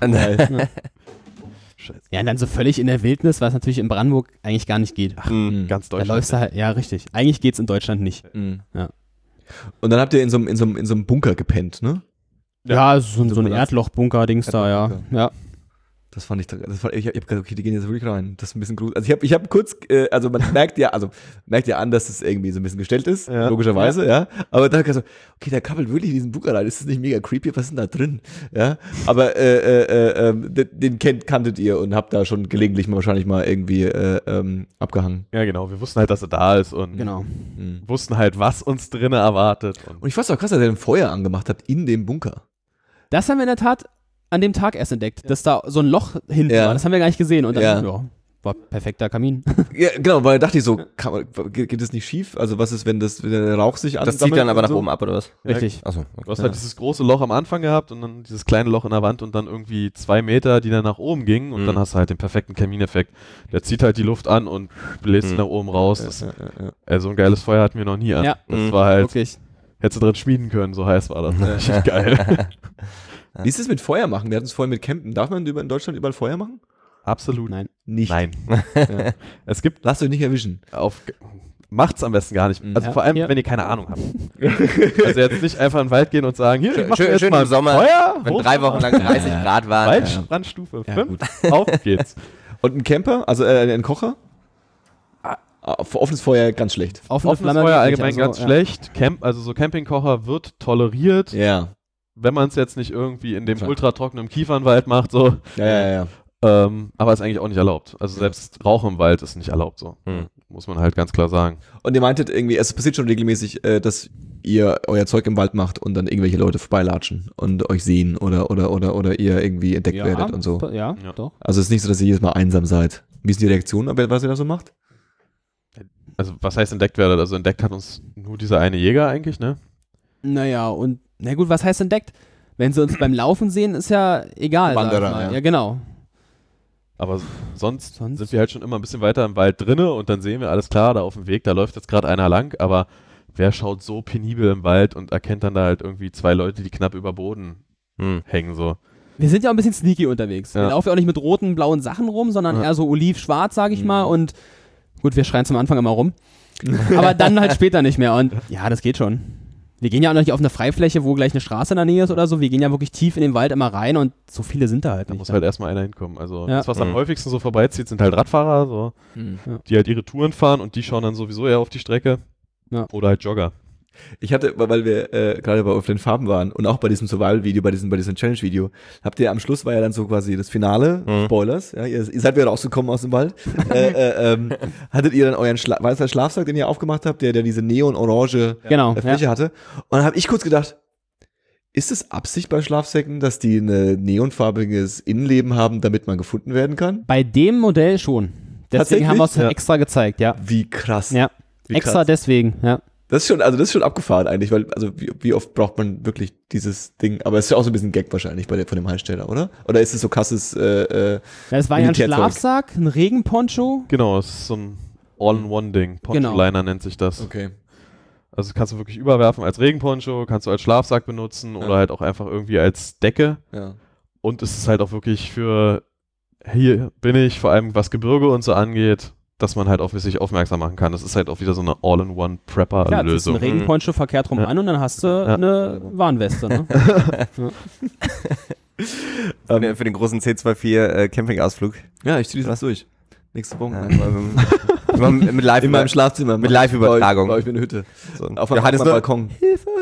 Scheiße. Ja, und dann so völlig in der Wildnis, was natürlich in Brandenburg eigentlich gar nicht geht. Mhm. Ganz Da Deutschland. läufst du halt, ja, richtig. Eigentlich geht's in Deutschland nicht. Mhm. Ja. Und dann habt ihr in so einem in so einem- in so einem Bunker gepennt, ne? Ja. Ja, so, so ein Erdlochbunker-Dings da, ja. Erdlochbunker. Ja. Das fand ich, das fand, ich, ich hab gesagt, okay, die gehen jetzt wirklich rein. Das ist ein bisschen gruselig. Also ich habe ich hab kurz, äh, also man merkt ja, also merkt ja an, dass es irgendwie so ein bisschen gestellt ist, Ja. logischerweise, ja. Aber dann hab ich so, okay, der kappelt wirklich in diesen Bunker rein. Ist das nicht mega creepy? Was ist denn da drin? Ja. Aber äh, äh, äh, ähm, den, den kennt, kanntet ihr und habt da schon gelegentlich mal wahrscheinlich mal irgendwie äh, ähm, abgehangen. Ja, genau. Wir wussten halt, dass er da ist und Genau. Mhm. wussten halt, was uns drinnen erwartet. Und Und ich fand es auch krass, dass ihr ein Feuer angemacht habt in dem Bunker. Das haben wir in der Tat an dem Tag erst entdeckt, dass da so ein Loch hinten Ja. war. Das haben wir gar nicht gesehen. Und dann, Ja. ja, war perfekter Kamin. Ja, genau, weil da dachte ich so, kann man, geht, geht das nicht schief? Also was ist, wenn das, wenn der Rauch sich Das ansammelt? zieht dann aber und nach so? oben ab, oder was? Richtig. Achso. du hast halt dieses große Loch am Anfang gehabt und dann dieses kleine Loch in der Wand und dann irgendwie zwei Meter, die dann nach oben gingen und Mhm. dann hast du halt den perfekten Kamineffekt. Der zieht halt die Luft an und bläst sie Mhm. nach oben raus. Das, Ja, ja, ja. also ein geiles Feuer hatten wir noch nie an. Ja. Das Mhm. war halt, Wirklich. hättest du drin schmieden können, so heiß war das. Richtig geil. Wie ist es mit Feuer machen? Wir hatten es vorhin mit Campen. Darf man über, in Deutschland überall Feuer machen? Absolut. Nein. Nicht. Nein. Ja. Es gibt Lasst euch nicht erwischen. auf macht's am besten gar nicht. Also Ja, vor allem, hier. wenn ihr keine Ahnung habt. Also jetzt nicht einfach in den Wald gehen und sagen, hier, wir machen Schön, jetzt schön mal im Sommer, Feuer, wenn hoch- drei Wochen lang dreißig Grad waren. Waldstrandstufe Ja, fünf, auf geht's. Und ein Camper, also äh, ein Kocher? Ah, für offenes Feuer ganz schlecht. Offene Offenes Flamme Feuer geht nicht, allgemein also, ganz ja. schlecht. Camp, also so Campingkocher wird toleriert, Ja. wenn man es jetzt nicht irgendwie in dem Klar. ultratrockenen Kiefernwald macht, so. Ja, ja, ja. Ähm, aber ist eigentlich auch nicht erlaubt. Also selbst Rauch im Wald ist nicht erlaubt, so. Hm. Muss man halt ganz klar sagen. Und ihr meintet irgendwie, es passiert schon regelmäßig, äh, dass ihr euer Zeug im Wald macht und dann irgendwelche Leute vorbeilatschen und euch sehen oder oder oder oder ihr irgendwie entdeckt Ja, werdet und so. Ja, Ja. doch. Also es ist nicht so, dass ihr jedes Mal einsam seid. Wie ist die Reaktion, aber was ihr da so macht? Also was heißt entdeckt werdet? Also entdeckt hat uns nur dieser eine Jäger eigentlich, ne? Naja, und na gut, was heißt entdeckt? Wenn sie uns beim Laufen sehen, ist ja egal. sag ich Wanderer, mal. ja. Ja, genau. Aber sonst, Sonst? sind wir halt schon immer ein bisschen weiter im Wald drinne und dann sehen wir, alles klar, da auf dem Weg, da läuft jetzt gerade einer lang, aber wer schaut so penibel im Wald und erkennt dann da halt irgendwie zwei Leute, die knapp über Boden Hm. hängen so. Wir sind ja auch ein bisschen sneaky unterwegs. Ja. Wir laufen ja auch nicht mit roten, blauen Sachen rum, sondern Ja. eher so oliv-schwarz, sag ich Mhm. mal. Und gut, wir schreien zum Anfang immer rum. Aber dann halt später nicht mehr. Und ja, das geht schon. Wir gehen ja auch noch nicht auf eine Freifläche, wo gleich eine Straße in der Nähe ist oder so. Wir gehen ja wirklich tief in den Wald immer rein und so viele sind da halt Da nicht. muss halt erstmal einer hinkommen. Also Ja. das, was Mhm. am häufigsten so vorbeizieht, sind halt Radfahrer, so, Mhm. die halt ihre Touren fahren und die schauen dann sowieso eher auf die Strecke. Ja. Oder halt Jogger. Ich hatte, weil wir äh, gerade bei auf den Farben waren und auch bei diesem Survival-Video, bei diesem, bei diesem Challenge-Video, habt ihr am Schluss war ja dann so quasi das Finale, Mhm. Spoilers, ja, ihr, ihr seid wieder rausgekommen aus dem Wald. äh, äh, ähm, hattet ihr dann euren Schla war das der Schlafsack, den ihr aufgemacht habt, der, der diese neon-orange Genau. äh, Fläche hatte? Und dann habe ich kurz gedacht, ist es Absicht bei Schlafsäcken, dass die ein neonfarbiges Innenleben haben, damit man gefunden werden kann? Bei dem Modell schon. Deswegen Tatsächlich? haben wir es Ja. extra gezeigt, ja. Wie krass. Ja, Wie extra krass. deswegen, ja. Das ist schon, also das ist schon abgefahren eigentlich, weil, also wie, wie oft braucht man wirklich dieses Ding? Aber es ist ja auch so ein bisschen Gag wahrscheinlich bei der, von dem Hersteller, oder? Oder ist es so krasses, äh, äh, Ja, das war ja ein Militärzeug. Schlafsack, ein Regenponcho. Genau, es ist so ein All-in-One-Ding. Genau. Poncho-Liner nennt sich das. okay. Also kannst du wirklich überwerfen als Regenponcho, kannst du als Schlafsack benutzen Ja. oder halt auch einfach irgendwie als Decke. Ja. Und es ist halt auch wirklich für, hier bin ich, vor allem was Gebirge und so angeht, dass man halt auf sich aufmerksam machen kann. Das ist halt auch wieder so eine Ja, das ist ein All-in-One-Prepper-Lösung. Regenponcho verkehrt rum Ja. an und dann hast du Ja. eine Warnweste, ne? Für, den, für den großen C vierundzwanzig äh, Campingausflug. Ja, ich ziehe das durch. Nächste Woche. Ja, immer mit, mit Live In meinem Schlafzimmer. mit Live-Übertragung. Baue ich mir eine Hütte. So. Auf meinem Johannes auf meinem nur- Balkon. Hilfe!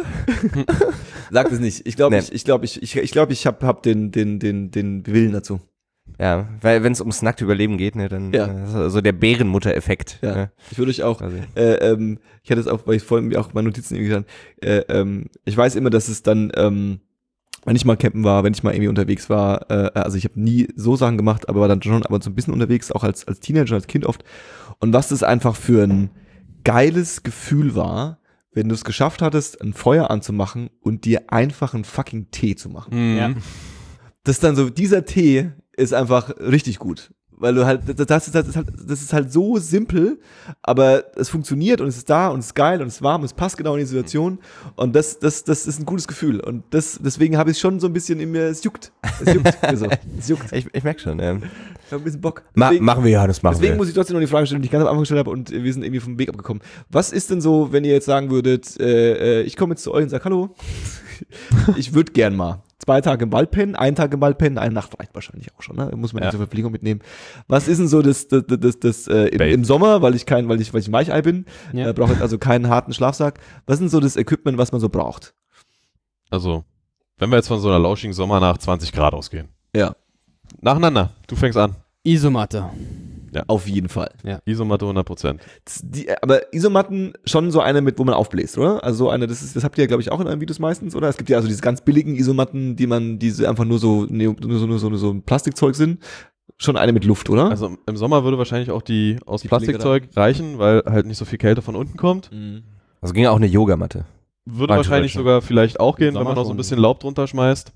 Sag es nicht. Ich glaube, Nee. ich, ich glaube, ich, ich, ich glaube, ich habe hab den, den, den, den Willen dazu. Ja, weil wenn es ums nackte Überleben geht, ne, dann Ja. äh, so der Bärenmutter-Effekt. Ja. Ne? Ich würde euch auch, Quasi. äh, ähm, ich hatte es auch, weil ich vorhin mir auch meine Notizen irgendwie getan, äh, ähm, ich weiß immer, dass es dann, ähm, wenn ich mal campen war, wenn ich mal irgendwie unterwegs war, äh, also ich habe nie so Sachen gemacht, aber war dann schon aber so ein bisschen unterwegs, auch als, als Teenager, als Kind oft. Und was das einfach für ein geiles Gefühl war, wenn du es geschafft hattest, ein Feuer anzumachen und dir einfach einen fucking Tee zu machen. Mhm. Ja. Das ist dann so, dieser Tee ist einfach richtig gut. Weil du halt, das ist, das ist halt, das ist halt so simpel, aber es funktioniert und es ist da und es ist geil und es ist warm, es passt genau in die Situation und das, das, das ist ein gutes Gefühl und das, deswegen habe ich schon so ein bisschen in mir, es juckt, es juckt mir so, es juckt, Ich, ich merke schon. Ähm, ich habe ein bisschen Bock. ma Deswegen, machen wir, Johannes, machen deswegen wir. muss ich trotzdem noch die Frage stellen, die ich ganz am Anfang gestellt habe und wir sind irgendwie vom Weg abgekommen. Was ist denn so, wenn ihr jetzt sagen würdet, äh, äh, ich komme jetzt zu euch und sage, hallo, ich würde gern mal zwei Tage im Wald pennen, einen Tag im Wald pennen, eine Nacht reicht wahrscheinlich auch schon, ne? Muss man Ja. nicht zur Verpflegung mitnehmen. Was ist denn so das, das, das, das, das äh, im, Babe. im Sommer, weil ich kein, weil ich, weil ich ein Weichei bin, Ja. äh, brauche ich also keinen harten Schlafsack. Was ist denn so das Equipment, was man so braucht? Also, wenn wir jetzt von so einer lauschigen Sommernacht zwanzig Grad ausgehen. Ja. Nacheinander, du fängst an. Isomatte. Auf jeden Fall. Isomatte hundert Prozent. Die, aber Isomatten schon so eine mit, wo man aufbläst, oder? Also so eine, das ist, das habt ihr ja, glaube ich, auch in euren Videos meistens, oder? Es gibt ja also diese ganz billigen Isomatten, die man, diese einfach nur so, nur so, nur so, nur so ein Plastikzeug sind. Schon eine mit Luft, oder? Also im Sommer würde wahrscheinlich auch die aus Die Plastikzeug reichen, weil halt nicht so viel Kälte von unten kommt. Mhm. Also ging auch eine Yogamatte. Würde Rein wahrscheinlich theoretisch. sogar vielleicht auch gehen, Im wenn man Sommer noch so ein schon. bisschen Laub drunter schmeißt.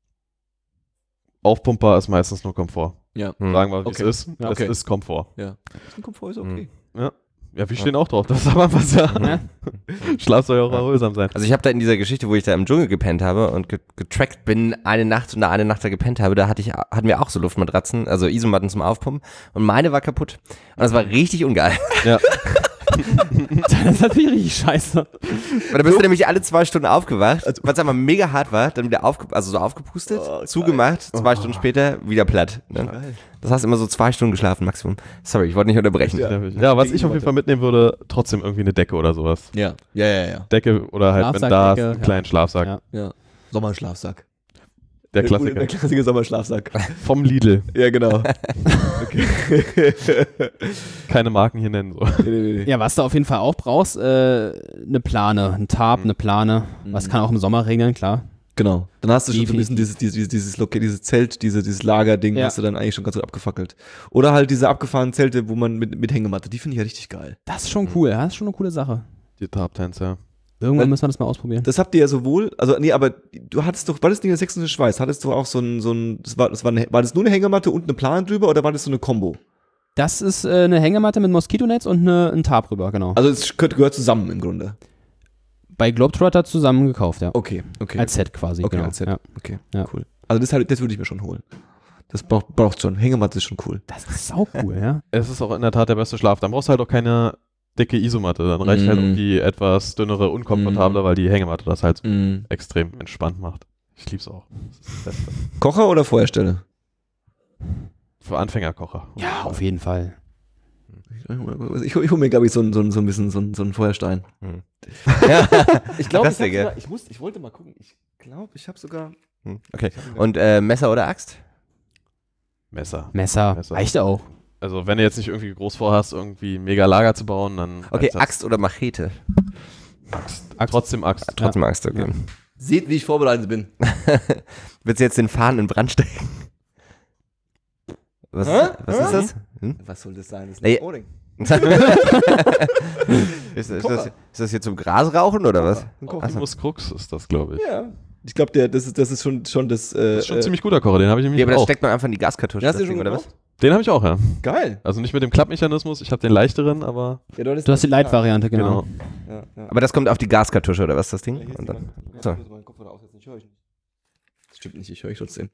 Aufpumper ist meistens nur Komfort. Ja. Hm. Sagen wir, wie Okay. es ist. Ja, Es okay. ist Komfort. Ja. Ein Komfort ist okay. Ja, wir stehen auch drauf. Das ist aber was ja. Ja. Schlaf soll ja auch erholsam sein. Also ich habe da in dieser Geschichte, wo ich da im Dschungel gepennt habe und ge getrackt bin, eine Nacht und da eine Nacht da gepennt habe, da hatte ich, hatten wir auch so Luftmatratzen, also Isomatten zum Aufpumpen und meine war kaputt. Und das war richtig ungeil. Ja. Das ist natürlich richtig scheiße. Weil da bist du nämlich alle zwei Stunden aufgewacht, weil es einfach mega hart war, dann wieder aufge also so aufgepustet, Oh, zugemacht, zwei Stunden später wieder platt. Ne? Geil. Das heißt immer so zwei Stunden geschlafen Maximum. Sorry, ich wollte nicht unterbrechen. Ja. Ja, was ich auf jeden Fall mitnehmen würde, trotzdem irgendwie eine Decke oder sowas. Ja. Ja, ja, ja. Decke oder halt, wenn da ist, Schlafsackdecke, einen kleinen Schlafsack. Ja. Ja. Sommerschlafsack. Der Der Klassiker. klassische Sommerschlafsack. Vom Lidl. Ja, genau. Okay. Keine Marken hier nennen. So. Nee, nee, nee. Ja, was du auf jeden Fall auch brauchst, äh, eine Plane, ein Tarp, eine Plane. Was kann auch im Sommer regnen, klar. Genau. Dann hast du schon so ein Definitiv. bisschen dieses, dieses, dieses, Loca- dieses Zelt, diese, dieses Lagerding, Ja. hast du dann eigentlich schon ganz gut abgefackelt. Oder halt diese abgefahrenen Zelte, wo man mit, mit Hängematte, die finde ich ja richtig geil. Das ist schon cool, ja, das ist schon eine coole Sache. Die Tarptents, ja. Irgendwann Weil- müssen wir das mal ausprobieren. Das habt ihr ja sowohl, also nee, aber du hattest doch, war das nicht in der sächsischen Schweiz, hattest du auch so ein, so ein, das war, das war, eine, war das nur eine Hängematte und eine Plane drüber oder war das so eine Kombo? Das ist äh, eine Hängematte mit Moskitonetz und eine, ein Tarp rüber, genau. Also es gehört, gehört zusammen im Grunde. Bei Globetrotter zusammen gekauft, ja. Okay, okay. Als Set quasi, okay, genau. als Set. Ja. Okay, Ja. cool. Also das, halt- das würde ich mir schon holen. Das braucht, braucht schon. Hängematte ist schon cool. Das ist sau cool, ja. Es ist auch in der Tat der beste Schlaf. Dann brauchst du halt auch keine dicke Isomatte. Dann reicht Mm. halt auch die etwas dünnere, unkomfortable, Mm. weil die Hängematte das halt Mhm. extrem entspannt macht. Ich lieb's auch. Das ist das Beste. Kocher oder Feuerstelle? Für Anfängerkocher. Ja, auf jeden Fall. Ich, ich hole mir, glaube ich, so, ein- so, ein- so ein bisschen so, ein- so einen Feuerstein. Hm. Ich glaube, Das ich, hab Ding, ja. sogar- ich, muss- ich wollte mal gucken. Ich glaube, ich habe sogar... Hm, Okay. Und äh, Messer oder Axt? Messer. Messer, Messer. reicht auch. Also wenn du jetzt nicht irgendwie groß vorhast, irgendwie mega Lager zu bauen, dann Okay, reicht das. Axt oder Machete? Axt. Trotzdem Axt. Trotzdem Axt, okay. Seht, wie ich vorbereitet bin. Willst du jetzt den Faden in Brand stecken? Was, Hä? was ist das? Hm? Was soll das sein? Das ist Ey. ein Ohrring. ist, ist, das, ist das hier zum Grasrauchen oder was? Ein Kocher. Optimus Crux ist das, glaube ich. Ja. Ich glaube, der, das ist, das ist schon, schon das. Äh, Das ist schon ein äh, ziemlich guter Kocher, den habe ich nämlich Ja, aber das auch. steckt man einfach in die Gaskartusche. hast du das schon Ding, oder was? gekauft? Den habe ich auch, ja. Geil. Also nicht mit dem Klappmechanismus, ich habe den leichteren, aber Ja, hattest Du hast die Light-Variante, genau. genau. Ja, ja. Aber das kommt auf die Gaskartusche oder was, das Ding? Ja, hier ist Und dann, mein- so. Ich muss meinen Kopfhörer aufsetzen, ich höre euch nicht. Das stimmt nicht, ich höre euch trotzdem.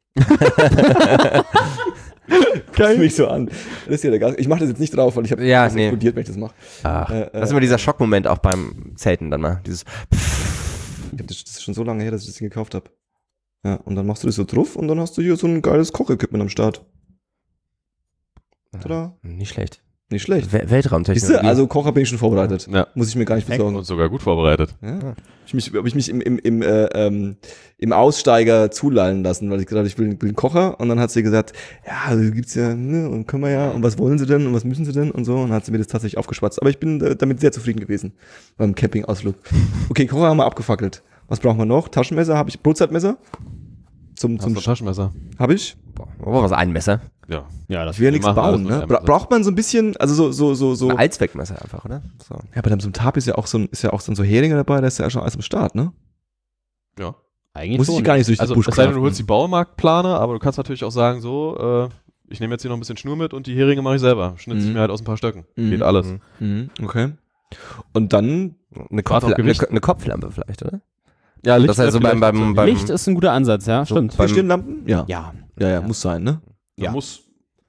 Geil. mich so an. Das ist ja der Gas. Ich mache das jetzt nicht drauf, weil ich habe Ja, das nee. explodiert, wenn ich das mache. Ach, Äh, Das ist immer dieser Schockmoment auch beim Zelten dann mal. Dieses Ich hab das, das ist schon so lange her, dass ich das Ding gekauft habe. Ja, und dann machst du das so drauf und dann hast du hier so ein geiles Kochequipment am Start. Tada. Nicht schlecht. Nicht schlecht. We- Weltraumtechnologie. Siehst du, also Kocher bin ich schon vorbereitet. ja. Muss ich mir gar nicht besorgen. Und sogar gut vorbereitet. Ja. Ich mich, habe ich mich im, im, im, äh, ähm, im Aussteiger zulallen lassen, weil ich gesagt habe, ich will, will einen Kocher. Und dann hat sie gesagt, ja, also gibt's ja, ne, und können wir ja, und was wollen sie denn und was müssen sie denn und so. Und dann hat sie mir das tatsächlich aufgeschwatzt. Aber ich bin äh, damit sehr zufrieden gewesen beim Campingausflug. Okay, Kocher haben wir abgefackelt. Was brauchen wir noch? Taschenmesser, habe ich Brotzeitmesser? Zum, Hast zum du ein Taschenmesser? habe ich? Boah, oh, was, ein Messer? Ja. Ja, das Ich will ja nichts machen alles bauen, mit ne? einem Bra Messer. braucht man so ein bisschen, also so, so, so, so. Ein Allzweckmesser einfach, oder? So. Ja, bei dem so einem Tab ist ja auch so ein, ist ja auch so ein so Heringe dabei, da ist ja schon alles am Start, ne? Ja. eigentlich Muss ich schon. gar nicht durch Also das Busch es sei denn, du craften. holst die Baumarktplane, aber du kannst natürlich auch sagen, so, äh, ich nehme jetzt hier noch ein bisschen Schnur mit und die Heringe mache ich selber. Schnitze ich Mhm. mir halt aus ein paar Stöcken. Mhm. Geht alles. Mhm. Mhm, okay. Und dann, Eine, Grad auf Kopfla eine, Gewicht. eine Kopflampe vielleicht, oder? Ja, Licht Das heißt, so wäre beim, vielleicht beim, so- beim Licht ist ein guter Ansatz, ja, So stimmt. beim- Stirnlampen? Ja. Ja. Ja, ja, Ja. muss sein, ne? Ja. Ja. Muss.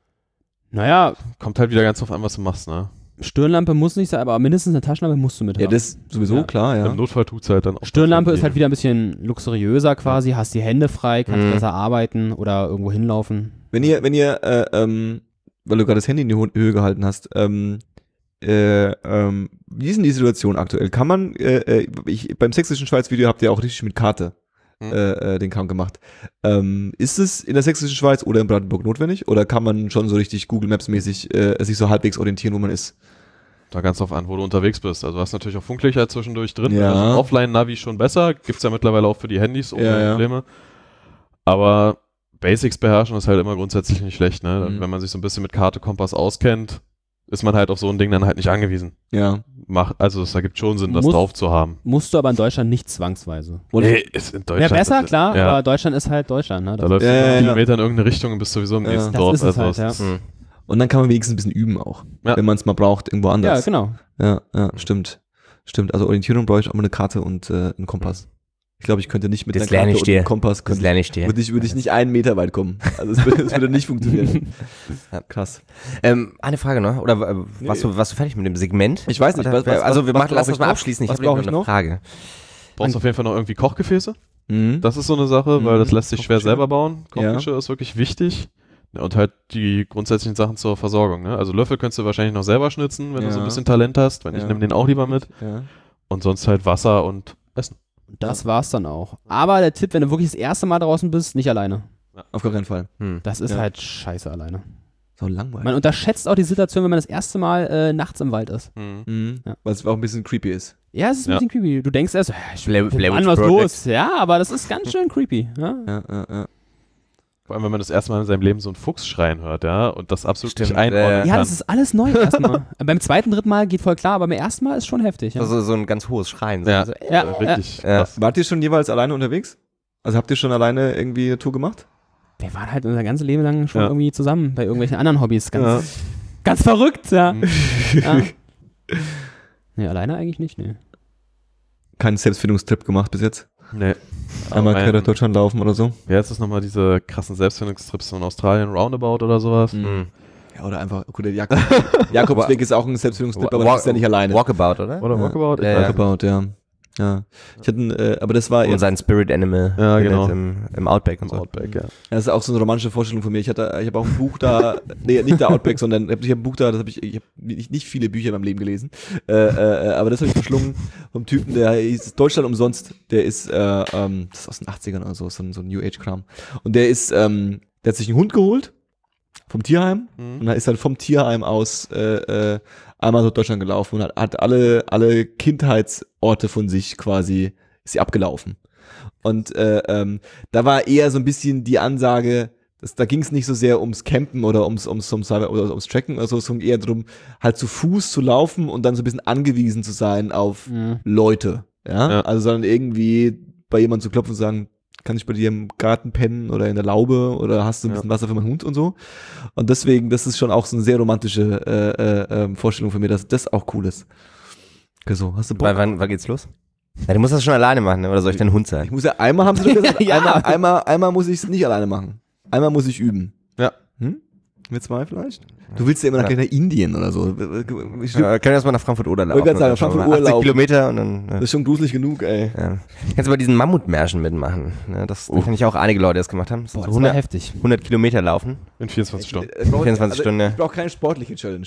Naja, Kommt halt wieder ganz drauf an, was du machst, ne? Stirnlampe muss nicht sein, aber mindestens eine Taschenlampe musst du mit Ja, haben. das sowieso, Ja. klar, ja. Im Notfall tut's halt dann auch. Stirnlampe was ist halt wieder ein bisschen luxuriöser quasi, hast die Hände frei, kannst Mhm. besser arbeiten oder irgendwo hinlaufen. Wenn ihr, wenn ihr, äh, ähm, weil du gerade das Handy in die Ho- Höhe gehalten hast, ähm, äh, ähm, wie ist denn die Situation aktuell? Kann man, äh, äh, ich, beim sächsischen Schweiz-Video habt ihr auch richtig mit Karte Hm. äh, äh, den Kram gemacht. Ähm, ist es in der sächsischen Schweiz oder in Brandenburg notwendig? Oder kann man schon so richtig Google Maps-mäßig äh, sich so halbwegs orientieren, wo man ist? Da ganz drauf an, wo du unterwegs bist. Also du hast natürlich auch Funklichter zwischendurch drin. Ja. Also Offline-Navi schon besser. Gibt's ja mittlerweile auch für die Handys ohne Ja, ja. Probleme. Aber Basics beherrschen ist halt immer grundsätzlich nicht schlecht, ne? Mhm. Wenn man sich so ein bisschen mit Karte, Kompass auskennt, ist man halt auf so ein Ding dann halt nicht angewiesen. Ja. Mach, also es ergibt schon Sinn, das Muss- drauf zu haben. Musst du aber in Deutschland nicht zwangsweise. Nee, ist in Wäre Deutschland. besser, das- klar, ja. aber Deutschland ist halt Deutschland. Ne? Da Das, läufst Ja, du ja, ja, ja. Kilometer in irgendeine Richtung und bist sowieso im Ja. nächsten das Dorf. ist es also halt, ja. es- Hm. Und dann kann man wenigstens ein bisschen üben auch, Ja. wenn man es mal braucht, irgendwo ja, anders. genau. Ja, ja, stimmt. Stimmt. Also Orientierung brauche ich auch mal eine Karte und äh, einen Kompass. Ich glaube, ich könnte nicht mit Das einer lerne Karte ich und dir. einem Kompass Das könnte, lerne ich dir. würde ich, würde ich nicht einen Meter weit kommen. Also es würde, es würde nicht funktionieren. Ja. Krass. Ähm, eine Frage noch, oder äh, warst, du, warst du fertig mit dem Segment? Ich weiß nicht, Oder, was- was- also wir was machen, lass brauche uns ich mal noch? abschließen. Ich Was habe noch brauche ich eine noch? Frage. Brauchst auf jeden Fall noch irgendwie Kochgefäße. Mhm. Das ist so eine Sache, weil Mhm. das lässt sich schwer Kochgeschirr. selber bauen. Ja. Kochgeschirr ist wirklich wichtig. Ja, und halt die grundsätzlichen Sachen zur Versorgung. Ne? Also Löffel könntest du wahrscheinlich noch selber schnitzen, wenn Ja. du so ein bisschen Talent hast. Wenn Ja. ich nehme den auch lieber mit. Ja. Und sonst halt Wasser und Essen. Das war's dann auch. Aber der Tipp, wenn du wirklich das erste Mal draußen bist, nicht alleine. Auf gar keinen Fall. Hm. Das ist Ja. halt scheiße alleine. So langweilig. Man unterschätzt auch die Situation, wenn man das erste Mal äh, nachts im Wald ist. Mhm. Mhm. Ja. Weil es auch ein bisschen creepy ist. Ja, es ist ein Ja. bisschen creepy. Du denkst erst, äh, ich Blair- bin Blair an, Witch was Project. los? Ja, aber das ist ganz schön creepy. Ja? Ja, ja, ja. Vor allem, wenn man das erste Mal in seinem Leben so einen Fuchs schreien hört, ja, und das absolut Stimmt, nicht einordnen äh, Ja, kann. das ist alles neu erstmal. Beim zweiten, dritten Mal geht voll klar, aber beim ersten Mal ist schon heftig. Ja, Also so ein ganz hohes Schreien. So, Ja. so, ja, Äh, richtig Ja. krass. Wart ihr schon jeweils alleine unterwegs? Also habt ihr schon alleine irgendwie eine Tour gemacht? wir waren halt unser ganzes Leben lang schon Ja. irgendwie zusammen bei irgendwelchen anderen Hobbys. Ganz, Ja. ganz verrückt, ja. Mhm. ja. Nee, alleine eigentlich nicht, nee. Keinen Selbstfindungstrip gemacht bis jetzt? Nee. Einmal Aber quer durch ein- Deutschland laufen oder so? Wer ist das nochmal, diese krassen Selbstfindungstrips so in Australien, Roundabout oder sowas? Mhm. Ja, oder einfach, gut, der Jakob, Jakobsweg ist auch ein Selbstfindungstrip, aber Walk- das ist ja nicht alleine. Walkabout, oder? Oder Walkabout? Ich Ja, weiß ja. nicht. Walkabout, ja. Ja. Ich hatte, ein, äh, aber das war Und jetzt, sein Spirit Animal Ja, findet genau. im, im Outback und so. Outback, ja. das ist auch so eine romantische Vorstellung von mir. Ich hatte, ich habe auch ein Buch da, nee, nicht der Outback, sondern ich habe ein Buch da, das habe ich, ich habe nicht, nicht viele Bücher in meinem Leben gelesen, äh, äh, aber das habe ich verschlungen vom Typen, der hieß Deutschland umsonst, der ist, äh, ähm, das ist aus den achtzigern oder so, so ein, so ein New Age Kram. Und der ist, ähm, der hat sich einen Hund geholt vom Tierheim Mhm. und dann ist dann vom Tierheim aus äh, äh, einmal durch Deutschland gelaufen und hat, hat alle, alle Kindheitsorte von sich quasi, ist sie abgelaufen. Und äh, ähm, da war eher so ein bisschen die Ansage, das, da ging es nicht so sehr ums Campen oder ums, ums, ums, oder ums Tracken, also es ging eher darum, halt zu Fuß zu laufen und dann so ein bisschen angewiesen zu sein auf Mhm. Leute. Ja? Ja. Also sondern irgendwie bei jemandem zu klopfen und sagen, kann ich bei dir im Garten pennen oder in der Laube oder hast du ein Ja. bisschen Wasser für meinen Hund und so. Und deswegen, das ist schon auch so eine sehr romantische äh, äh, ähm, Vorstellung von mir, dass das auch cool ist. Okay, so, hast du Bock? Wann, wann, wann geht's los? Ja, du musst das schon alleine machen, ne? Oder soll ich dein Hund Ich sein? muss ja, einmal haben sie doch gesagt, Ja. einmal, einmal, einmal muss ich es nicht alleine machen. Einmal muss ich üben. Ja. Hm? Wir zwei vielleicht? Du willst ja immer nach, Ja. nach Indien oder so. Ich, Ja, können wir erstmal nach Frankfurt-Oder laufen. Wollte gerade sagen, Oder so. Frankfurt-Oder achtzig laufen. Kilometer und dann... Ja. Das ist schon gruselig genug, ey. Ja. Kannst du bei diesen Mammutmärschen mitmachen. Ne? Das da kenne ich auch einige Leute, die das gemacht haben. Das sind Boah, so das war hundert, heftig. hundert Kilometer laufen. In vierundzwanzig Stunden. Ich brauch- vierundzwanzig Stunden, ja. Ich brauche keine sportliche Challenge.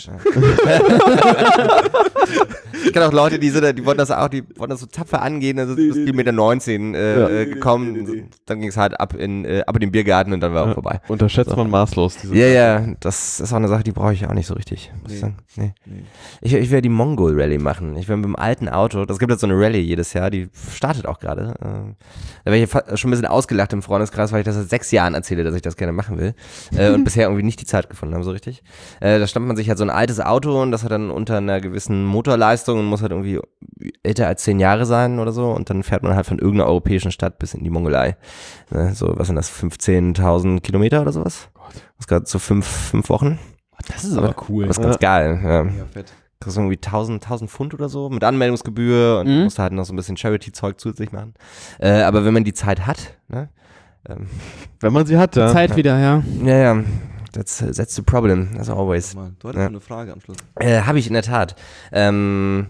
Ich kenne auch Leute, die, sind, da- die wollten das auch, die wollten das so tapfer angehen, also Nee, bis nee, Kilometer neunzehn äh, Ja. äh, gekommen. Nee, nee, nee. Dann ging es halt ab in, äh, ab in den Biergarten und dann war auch Ja. vorbei. Unterschätzt man maßlos diese Ja, ja, das ist auch eine Sache, die brauche ich auch nicht so richtig, muss Nee. ich sagen. Nee. Nee. Ich, ich werde die Mongol Rally machen. Ich werde mit dem alten Auto, das gibt jetzt so eine Rally jedes Jahr, die startet auch gerade. Äh, da werde ich fa- schon ein bisschen ausgelacht im Freundeskreis, weil ich das seit sechs Jahren erzähle, dass ich das gerne machen will. Äh, und bisher irgendwie nicht die Zeit gefunden habe, so richtig. Äh, da stammt man sich halt so ein altes Auto und das hat dann unter einer gewissen Motorleistung und muss halt irgendwie älter als zehn Jahre sein oder so. Und dann fährt man halt von irgendeiner europäischen Stadt bis in die Mongolei. Ne, so, was sind das, fünfzehntausend Kilometer oder sowas? Das gerade so fünf, fünf Wochen. Das ist aber cool. Das ist ganz geil. Ja. Ja, fett. Kriegst du irgendwie tausend, tausend Pfund oder so mit Anmeldungsgebühr und Mhm. musst halt noch so ein bisschen Charity-Zeug zusätzlich machen. Äh, aber wenn man die Zeit hat, ne? Ähm, Wenn man sie hat, ja. Zeit wieder, ja. ja, ja, that's, that's the problem, as always. Mal, Du hattest Ja. so eine Frage am Schluss. Äh, Habe ich in der Tat. Ähm,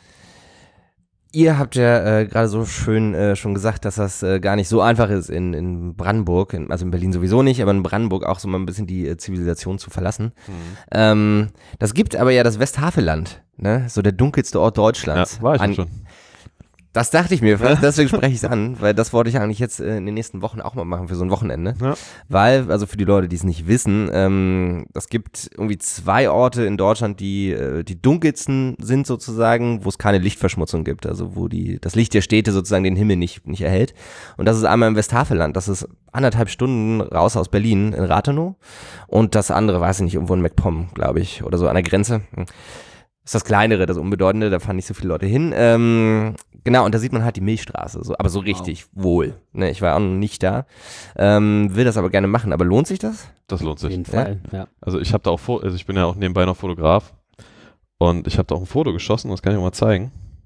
ihr habt ja äh, gerade so schön äh, schon gesagt, dass das äh, gar nicht so einfach ist in, in Brandenburg, in, also in Berlin sowieso nicht, aber in Brandenburg auch so mal ein bisschen die äh, Zivilisation zu verlassen. Mhm. Ähm, das gibt aber ja das Westhaveland, ne? So der dunkelste Ort Deutschlands. Ja, war ich An- auch schon. Das dachte ich mir fast, deswegen spreche ich es an, weil das wollte ich eigentlich jetzt äh, in den nächsten Wochen auch mal machen für so ein Wochenende. Ja. Weil, also für die Leute, die es nicht wissen, ähm, es gibt irgendwie zwei Orte in Deutschland, die äh, die dunkelsten sind sozusagen, wo es keine Lichtverschmutzung gibt, also wo die das Licht der Städte sozusagen den Himmel nicht, nicht erhält. Und das ist einmal im Westhaveland, das ist anderthalb Stunden raus aus Berlin in Rathenow und das andere, weiß ich nicht, irgendwo in MacPom, glaube ich, oder so an der Grenze. Hm. Das ist das Kleinere, das Unbedeutende, da fahren nicht so viele Leute hin. Ähm, genau, und da sieht man halt die Milchstraße, so, aber so richtig wohl. Ne, ich war auch noch nicht da, ähm, will das aber gerne machen. Aber lohnt sich das? Das lohnt Auf sich. jeden Fall, ja. Also ich habe da auch, Fo- also ich bin ja auch nebenbei noch Fotograf und ich habe da auch ein Foto geschossen, das kann ich auch mal zeigen.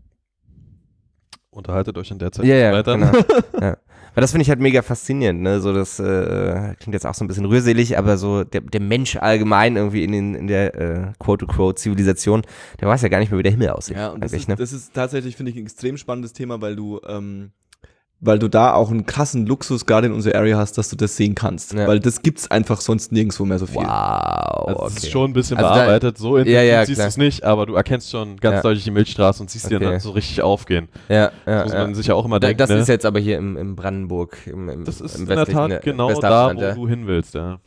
Unterhaltet euch in der Zeit Ja, ja, weiter. genau. Ja. Weil das finde ich halt mega faszinierend, ne? So das äh, klingt jetzt auch so ein bisschen rührselig, aber so der, der Mensch allgemein irgendwie in, den, in der äh, quote-unquote Zivilisation, der weiß ja gar nicht mehr, wie der Himmel aussieht. Ja, und das eigentlich, ist, ne? das ist tatsächlich, finde ich, ein extrem spannendes Thema, weil du, ähm, weil du da auch einen krassen Luxus gerade in unserer Area hast, dass du das sehen kannst. Ja. Weil das gibt's einfach sonst nirgendwo mehr so viel. Wow, Also es okay. ist schon ein bisschen Also da- bearbeitet, so intensiv Ja, ja, siehst du klar. es nicht, aber du erkennst schon ganz Ja. deutlich die Milchstraße und siehst die Okay. dann so richtig aufgehen. Ja, ja, Das muss ja. man sich ja auch immer Da- denken. Das ne? ist jetzt aber hier im, im Brandenburg, im, im, das ist im in der westlichen, Tat äh, genau da, Westdeutschland, wo ja. du hin willst, ja.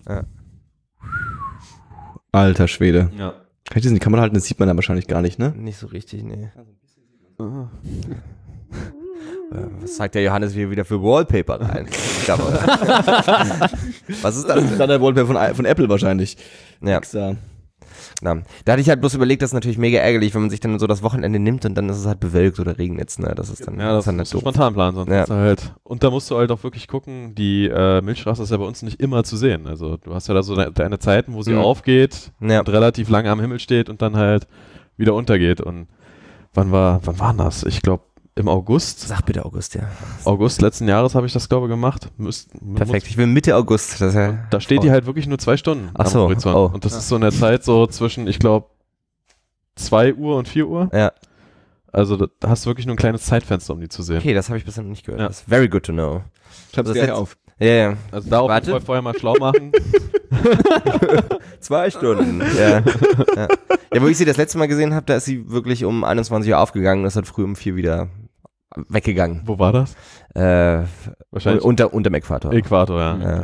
Alter Schwede. ja. Kann ich das in die Kamera halten? Das sieht man dann wahrscheinlich gar nicht, ne? Nicht so richtig, nee. Was zeigt der Johannes hier wieder für Wallpaper rein? Was ist das? Dann der Wallpaper von, von Apple wahrscheinlich. Ja. Extra. Na, da hatte ich halt bloß überlegt, das ist natürlich mega ärgerlich, wenn man sich dann so das Wochenende nimmt und dann ist es halt bewölkt oder regnet. Ne? Das ist dann, Ja, das ist dann musst nicht du doof. spontan planen, sonst Ja. ist halt. Und da musst du halt auch wirklich gucken, die äh, Milchstraße ist ja bei uns nicht immer zu sehen. Also du hast ja da so de deine Zeiten, wo sie Mhm. aufgeht Ja. und relativ lange am Himmel steht und dann halt wieder untergeht. Und wann war, wann war das? Ich glaube im August. Sag bitte August, ja. August letzten Jahres habe ich das, glaube ich, gemacht. Müsst, Perfekt, ich will Mitte August. Das ist ja Und da steht die halt wirklich nur zwei Stunden Ach am so, Horizont. oh. Und das ist so in der Zeit so zwischen, ich glaube, zwei Uhr und vier Uhr. Ja. Also da hast du wirklich nur ein kleines Zeitfenster, um die zu sehen. Okay, das habe ich bisher noch nicht gehört. Ja. Das ist very good to know. Schreib's Das gleich jetzt- auf. Ja, ja. Also da auch Warte. vorher mal schlau machen. Zwei Stunden. ja. ja. Ja, wo ich sie das letzte Mal gesehen habe, da ist sie wirklich um einundzwanzig Uhr aufgegangen und ist dann früh um vier wieder weggegangen. Wo war das? Äh, Wahrscheinlich unter, unterm Äquator. Äquator, ja. Ja.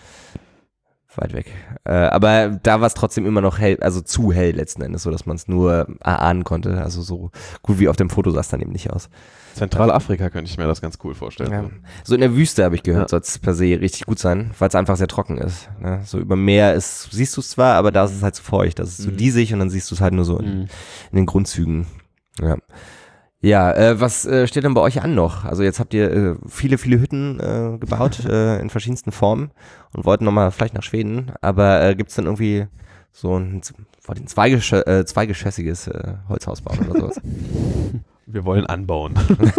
Weit weg. Äh, aber da war es trotzdem immer noch hell, also zu hell letzten Endes, so dass man es nur erahnen konnte. Also so gut wie auf dem Foto sah es dann eben nicht aus. Zentralafrika könnte ich mir das ganz cool vorstellen. Ja. So in der Wüste habe ich gehört, Ja. soll es per se richtig gut sein, weil es einfach sehr trocken ist. Ne? So über Meer ist, siehst du es zwar, aber da ist es halt so feucht, das ist so Mhm. diesig und dann siehst du es halt nur so in, Mhm. in den Grundzügen. Ja. Ja, äh, was äh, steht denn bei euch an noch? Also jetzt habt ihr äh, viele, viele Hütten äh, gebaut äh, in verschiedensten Formen und wollten nochmal vielleicht nach Schweden, aber äh, gibt es dann irgendwie so ein, wollt ihr ein zweigesch äh, zweigeschossiges äh, Holzhaus bauen oder sowas? Wir wollen anbauen.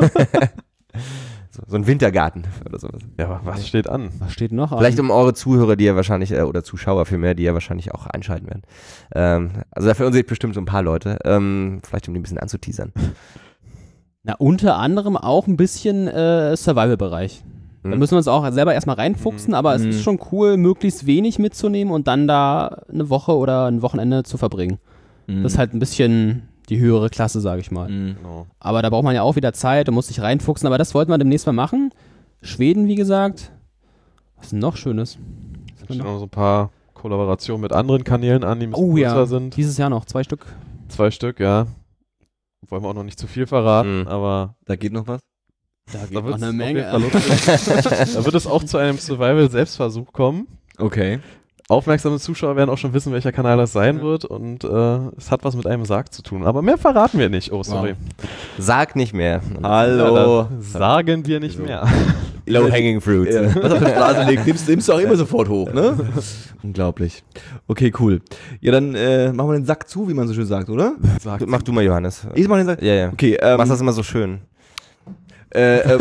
so, so ein Wintergarten oder sowas. Ja, aber was steht an? Was steht noch an? Vielleicht um eure Zuhörer, die ja wahrscheinlich, äh, oder Zuschauer vielmehr, die ja wahrscheinlich auch einschalten werden. Ähm, also dafür verirren sich bestimmt so ein paar Leute. Ähm, vielleicht um die ein bisschen anzuteasern. Na, unter anderem auch ein bisschen äh, Survival-Bereich. Da Mhm. müssen wir uns auch selber erstmal reinfuchsen, aber es Mhm. ist schon cool, möglichst wenig mitzunehmen und dann da eine Woche oder ein Wochenende zu verbringen. Mhm. Das ist halt ein bisschen die höhere Klasse, sage ich mal. Mhm. Genau. Aber da braucht man ja auch wieder Zeit und muss sich reinfuchsen, aber das wollten wir demnächst mal machen. Schweden, wie gesagt. Was ist denn noch Schönes? Es stehen noch so ein paar Kollaborationen mit anderen Kanälen an, die ein bisschen Oh größer ja, sind. dieses Jahr noch, zwei Stück. Zwei Stück, ja. Wollen wir auch noch nicht zu viel verraten, Mhm. aber Da geht noch was. Da geht da noch wird, eine es Menge. auf jeden Fall lustig. Da wird es auch zu einem Survival-Selbstversuch kommen. Okay. Aufmerksame Zuschauer werden auch schon wissen, welcher Kanal das sein wird und äh, es hat was mit einem Sarg zu tun. Aber mehr verraten wir nicht. Oh, sorry. Sag nicht mehr. Hallo. Ja, da sagen wir nicht mehr. Low hanging fruit. Ja, was auf der Straße liegt, nimmst, nimmst du auch immer sofort hoch, ne? Unglaublich. Okay, cool. Ja, dann äh, machen wir den Sack zu, wie man so schön sagt, oder? Sagt Mach du mal, Johannes. Ich mach den Sack. Ja, ja. Okay, ähm, Machst das immer so schön. Äh, äh,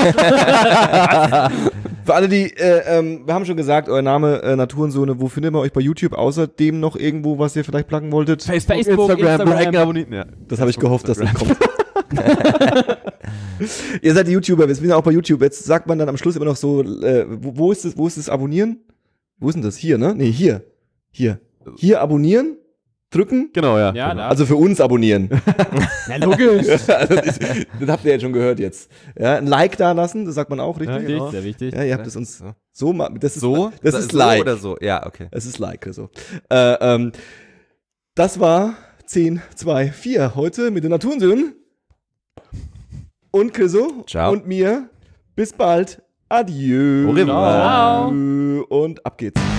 für alle, die, äh, ähm, wir haben schon gesagt, euer Name äh, Naturensöhne, wo findet man euch bei YouTube außerdem noch irgendwo, was ihr vielleicht pluggen wolltet? Facebook, Instagram, Instagram. liken, abonnieren. Ja. Das habe ich gehofft, dass das kommt. Ihr seid die YouTuber, wir sind auch bei YouTube. Jetzt sagt man dann am Schluss immer noch so, äh, wo, wo ist das, wo ist das Abonnieren? Wo ist denn das? Hier, ne? Nee, hier. Hier. Hier abonnieren, drücken. Genau, ja. Ja, genau. da. Also für uns abonnieren. Na, logisch. Also das, das habt ihr jetzt schon gehört jetzt. Ja, ein Like da lassen, das sagt man auch richtig. Ja, Wichtig, genau. sehr wichtig. Ja, ihr habt es uns so mal, das ist So? das ist so Like. oder so? Ja, okay. Es ist Like, so. Äh, ähm, das war zehn, zwei, vier heute mit den Naturensöhnen. Und Chriso. Ciao. Und mir. Bis bald. Adieu. Au revoir. Ciao. Und ab geht's.